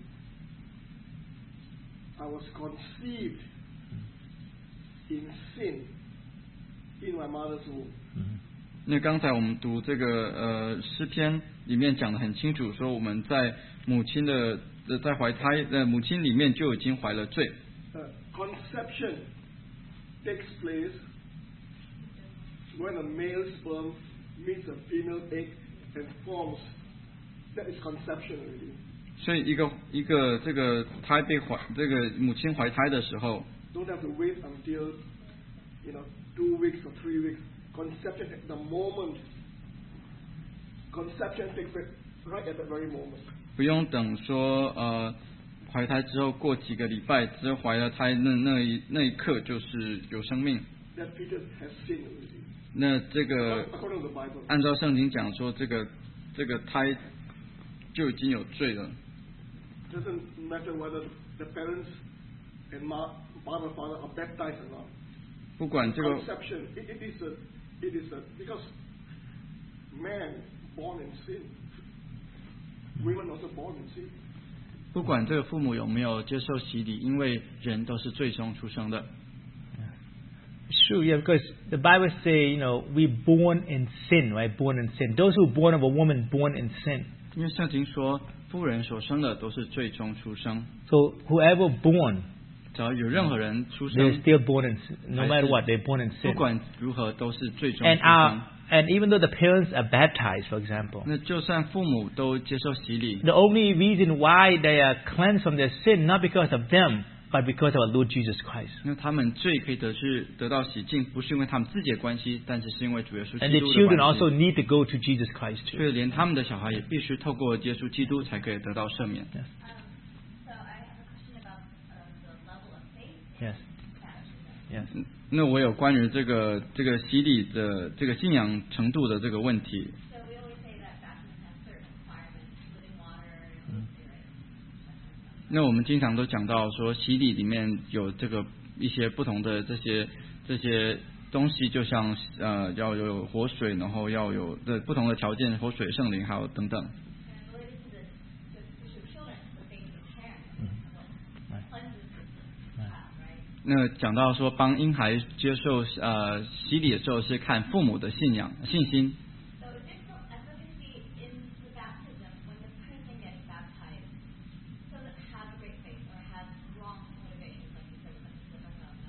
I was conceived in sin in my mother's womb. 那刚才我们读这个诗篇里面讲得很清楚，说我们在母亲在怀胎母亲里面就已经怀了罪。 Conception takes place when a male sperm meets a female egg and forms. That is conception already. 所以一个这个胎被这个母亲怀胎的时候， Don't have to wait until 2 weeks or 3 weeks. Conception at the moment. Conception takes place right at that very moment. 不用等说怀胎之后过几个礼拜，只有怀了胎那一刻就是有生命。 That fetus has sinned already. 那这个 According to the Bible. 按照圣经讲说，这个胎就已经有罪了。 Doesn't matter whether the parents and mother father are baptized or not. 不管这个 Conception, it is a because man born in sin. Women also born in sin. 不管这个父母有没有接受洗礼，因为人都是最终出生的。 It's true, yeah, because the Bible say, we born in sin, right? Born in sin. Those who are born of a woman born in sin. 因为圣经说，妇人所生的都是最终出生。 So whoever born, 只要有任何人出 they're 生， still born in sin. No 还 matter 是 what, they're born in 不 sin. 管如何都是最终 And 出生。 and even though the parents are baptized, for example, 那就算父母都接受洗礼， the only reason why they are cleansed from their sin, not because of them, but because of our Lord Jesus Christ. 那他们罪可以得到洗净，不是因为他们自己的关系，但是是因为主耶稣 And 基 the 督 children 的关 also 系。 need to go to Jesus Christ 所 too. 以连他们的小孩也必须透过耶稣基督才可以得到赦免。 So I have a question about the level of faith Yes. baptism. Yes. 那我有关于这个洗礼的这个信仰程度的这个问题。 So we always say that baptism has certain requirements, living water, and spirit. 那我们经常都讲到说，洗礼里面有这个一些不同的这些东西，就像要有活水，然后要有不同的条件，活水、圣灵，还有等等。 And related to this, to children, the faith of parents, what cleanses the child, right? 那讲到说，帮婴孩接受洗礼的时候，是看父母的信心。 So as we see in the baptism, when the person gets baptized, doesn't have great faith or has wrong motivations, like you said, with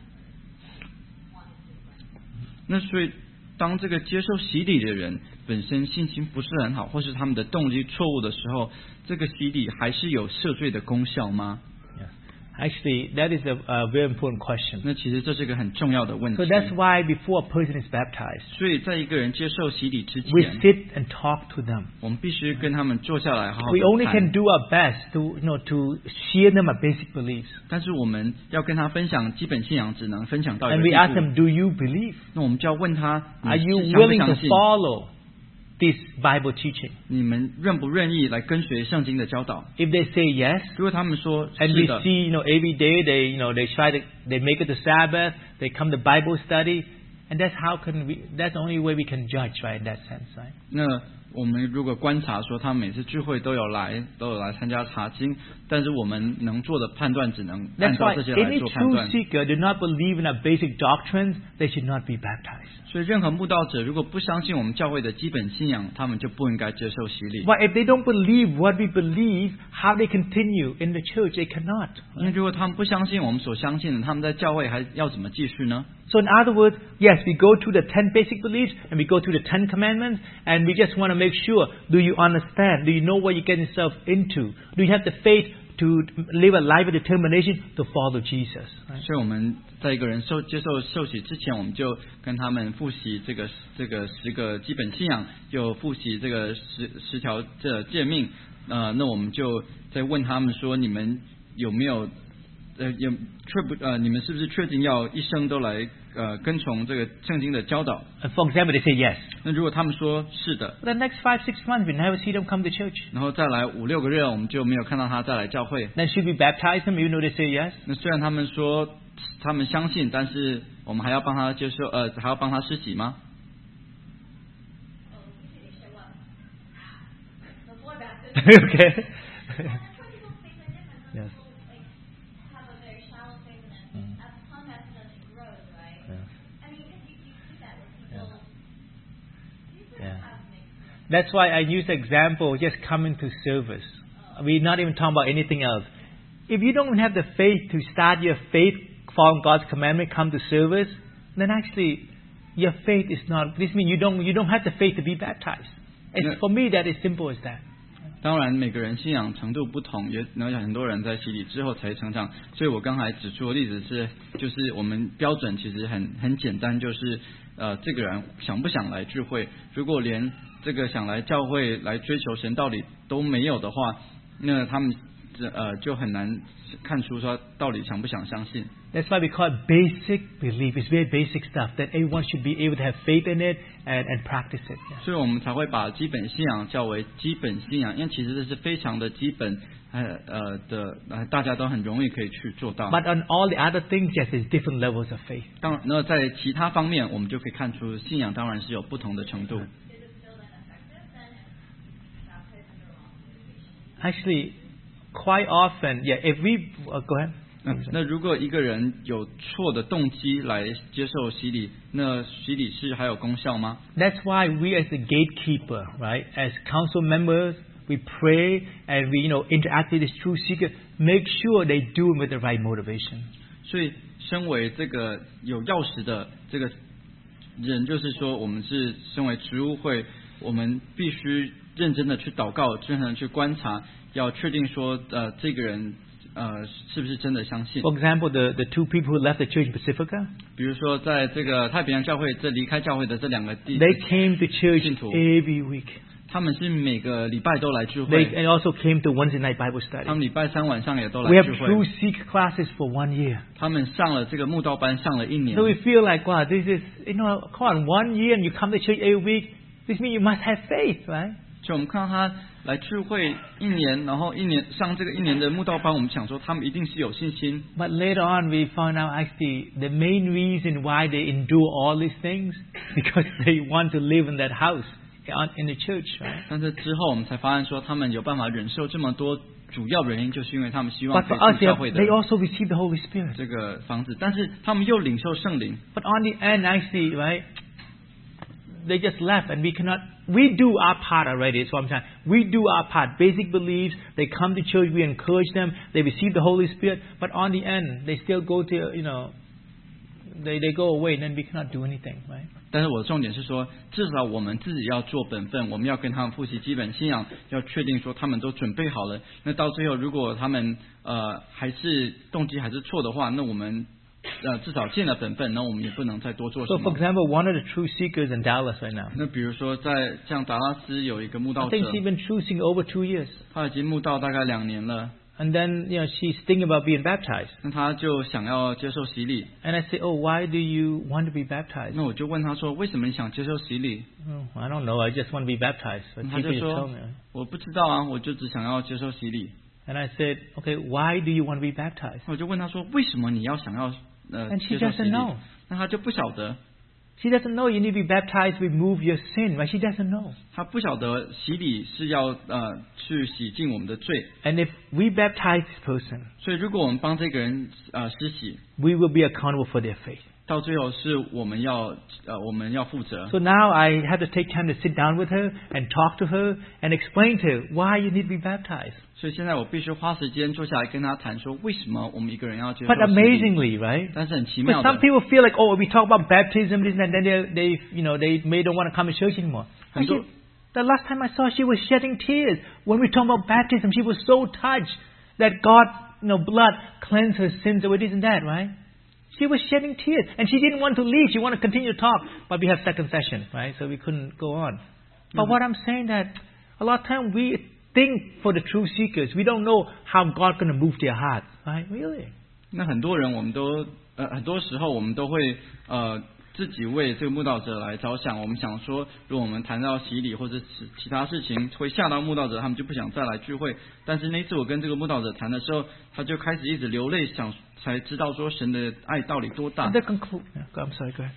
the wanting to cleanse. 那所以，当这个接受洗礼的人本身信心不是很好，或是他们的动机错误的时候，这个洗礼还是有赦罪的功效吗？ Yes. Actually, that is a very important question. 那其实这是一个很重要的问题 So。that's why before a person is baptized, 所以在一个人接受洗礼之 we 前， sit and talk to them. 我们必须跟他们坐下来好好 We only 的 can 谈。 do our best to share them our basic beliefs. 但是我们要跟他分享基本信仰，只能分享到一 And 个 we ask 地 them, 步。 do you believe? 那我们就要问他， Are 你 you 相不 willing 相 to 信？ follow this Bible teaching? 你们愿不愿意来跟随圣经的教导？ If they say yes, 如果他们说 and 是 we 的， see, every day they make it to Sabbath, they come to Bible study, and that's the only way we can judge, right, in that sense, right? 那我们如果观察说他们每次聚会都有来参加查经，但是我们能做的判断只能按 That's 照 why 这些来 any 做判 true 断。 seeker do not believe in our basic doctrines, they should not be baptized. 所以任何慕道者如果不相信我们教会的基本信仰，他们就不应该接受洗礼。 Why, if they don't believe what we believe, how they continue in the church? They cannot. 因为如果他们不相信我们所相信的，他们在教会还要怎么继续呢？ So in other words, yes, we go through the 10 basic beliefs and we go through the 10 commandments and we just want to make sure, do you understand? Do you know what you get yourself into? Do you have the faith to live a life of determination to follow Jesus? Right? 所以我们在一个人接受受洗之前，我们就跟他们复习这个10个基本信仰，就复习这个十条这诫命。那我们就在问他们说，你们有没有你们是不是确定要一生都来跟从这个圣经的教导？ And for example, they say yes. 那如果他们说是的， For the next 5-6 months, we never see them come to church. 然后再来5-6个月，我们就没有看到他再来教会。 Then should we baptize them even though they say yes? 那虽然他们说他们相信，但是我们还要帮他接受还要帮他施洗吗？ Oh, usually they show up before baptism. Okay. Well, that's where people's faith are different. Some Yes. people have a very shallow faith, and then as upon baptism it grows, right? Yes. I mean, you see that with people. These Yeah. have mixed. That's why I use the example, just come into service. We're not even talking about anything else. If you don't have the faith to start your faith, following God's commandment, come to service, then actually your faith is not. This means you don't have the faith to be baptized. No. For me, that is simple as that. 当然，每个人信仰程度不同，也很多人在洗礼之后才成长。所以我刚才指出的例子就是我们标准其实很简单，就是这个人想不想来聚会。如果连这个想来教会来追求神道理都没有的话，那他们就很难看出说到底想不想相信。 That's why we call it basic belief. It's very basic stuff that everyone should be able to have faith in it and practice it. Yeah. 所以我们才会把基本信仰叫为基本信仰，因为其实这是非常的基本大家都很容易可以去做到。 But on all the other things, yes, there's different levels of faith. 当然，那在其他方面，我们就可以看出信仰当然是有不同的程度。 Is it still then effective then if baptized under wrong motivation? Actually, quite often, yeah, if we... go ahead. 那如果一个人有错的动机来接受洗礼，那洗礼是还有功效吗？ That's why we as the gatekeeper, right, as council members, we pray and we, interact with this true seeker, make sure they do it with the right motivation. 所以身为这个有钥匙的这个人，就是说我们是身为植物会，我们必须认真的去祷告，认真的去观察，要确定说这个人是不是真的相信。 For example, the two people who left the church in Pacifica, 比如说在这个太平洋教会这离开教会的这两个弟 they came to church 信徒， every week. 他们是每个礼拜都来聚 They 会， and also came to Wednesday night Bible 他 study. 们礼拜三晚上也都 We 来 have 聚 true 会， seek classes for 1 year. 他们上了这个慕道班上了1年 So，we feel like, wow, this is, come on, 1 year and you come to church every week. This means you must have faith, right? 所以我们看到他来聚会1年，然后上这个1年的慕道班，我们想说他们一定是有信心。 But later on, we found out actually the main reason why they endure all these things because they want to live in that house in the church, right? 但是之后我们才发现说，他们有办法忍受这么多，主要原因就是因为他们希望 But 可 for 以 us, 进教会的 they also receive the Holy Spirit. 这个房子，但是他们又领受圣灵。 But on the end, actually, right, they just left and we cannot, we do our part already, that's what I'm saying. We do our part, basic beliefs, they come to church, we encourage them, they receive the Holy Spirit, but on the end, they still go to, they go away and then we cannot do anything, right? 但是我的重点是说，至少我们自己要做本分，我们要跟他们复习基本信仰，要确定说他们都准备好了。那到最后，如果他们还是动机还是错的话，那我们至少尽了本分，那我们也不能再多做 So, 什 for 么。 example, one of the true seekers in Dallas right now, 那比如说，在像达拉斯有一个慕 I 道者， think she's been true seeking over 2 years. 他已经慕道大概2年了， And then, she's thinking about being baptized. 那他就想要接受洗礼。 And I say, oh, why do you want to be baptized? 那我就问他说，为什么你想接受洗礼？ Oh, I don't know, I just want to be baptized. But 他 people 就 just 说 told me. 我不知道啊，我就只想要接受洗礼。 And I said, okay, why do you want to be baptized? 我就问他说，为什么你要想要 And she 接受洗 doesn't 礼 know.？ 那他就不晓得， She doesn't know you need to be baptized to remove your sin, right? She doesn't know. 他不晓得洗礼是要去洗净我们的罪。 And if we baptize this person, 所以如果我们帮这个人施洗， we will be accountable for their faith. 到最后是我们要负责。 So now I have to take time to sit down with her and talk to her and explain to her why you need to be baptized. 所以现在我必须花时间坐下来跟他谈说，为什么我们一个人要接受 But 洗礼。 amazingly, right? 但是很奇 But 妙 some 的， people feel like, oh, we talk about baptism, this and that, then they may don't want to come to church anymore. And Actually, the last time I saw her, she was shedding tears. When we talk about baptism, she was so touched that God, blood cleansed her sins away, this and that, right? She was shedding tears. And she didn't want to leave. She wanted to continue to talk. But we have second session, right? So we couldn't go on. But what I'm saying that a lot of time we think for the true seekers, we don't know how God's going to move their hearts, right? Really? 那很多人我们都很多时候我们都会自己为这个慕道者来着想。我们想说，如果我们谈到洗礼或者其他事情会吓到慕道者，他们就不想再来聚会。但是那次我跟这个慕道者谈的时候，他就开始一直流泪，才知道说神的爱到底多大。 And the I'm sorry, go ahead.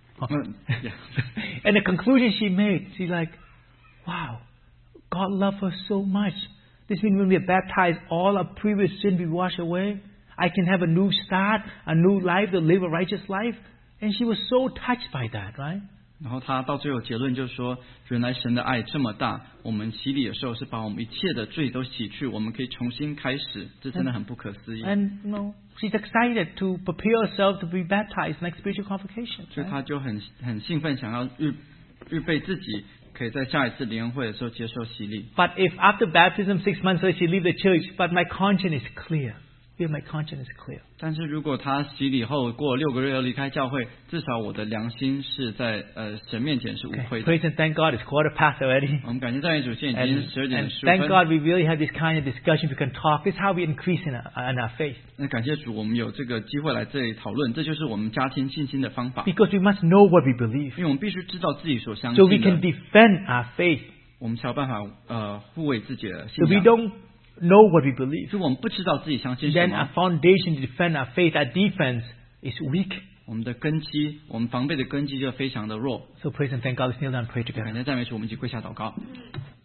Yeah. And the conclusion she made, she's like, wow, God loved us so much. This means when we are baptized, all our previous sin be washed away. I can have a new start, a new life, to live a righteous life. And she was so touched by that, right? 然后他到最后结论就是说，原来神的爱这么大，我们洗礼的时候是把我们一切的罪都洗去，我们可以重新开始，这真的很不可思议。 And she's excited to prepare herself to be baptized next spiritual convocation. 所以 Right? 他就很兴奋，想要预备自己可以在下一次联会的时候接受洗礼。 But if after baptism 6 months later she leave the church, but my conscience is clear. Yeah, my conscience is clear. 但是如果他洗礼后过6个月又离开教会，至少我的良心是在神面前是无 Okay. 愧的。 Praise and thank God, it's 4:15 already. 我们感谢赞美主，现在已经 And 12点 thank 15 God 分。 we really have this kind of discussion. We can talk. This is how we increase in our faith. 那感谢主，我们有这个机会来这里讨论，这就是我们加添信心的方法。 Because we must know what we believe. 因为我们必须知道自己所相 So we 信 can 的， defend our faith. 我们才有办法护卫自己的 If 信 we 仰。 don't know what we believe, 如果我们不知道自己相信什 then our 么， foundation to defend our faith, our defense is weak. 我们的根基，我们防备的根基就非常的弱。 So praise and thank God. Let's kneel down and pray together. 感谢赞美主，我们一起跪下祷告。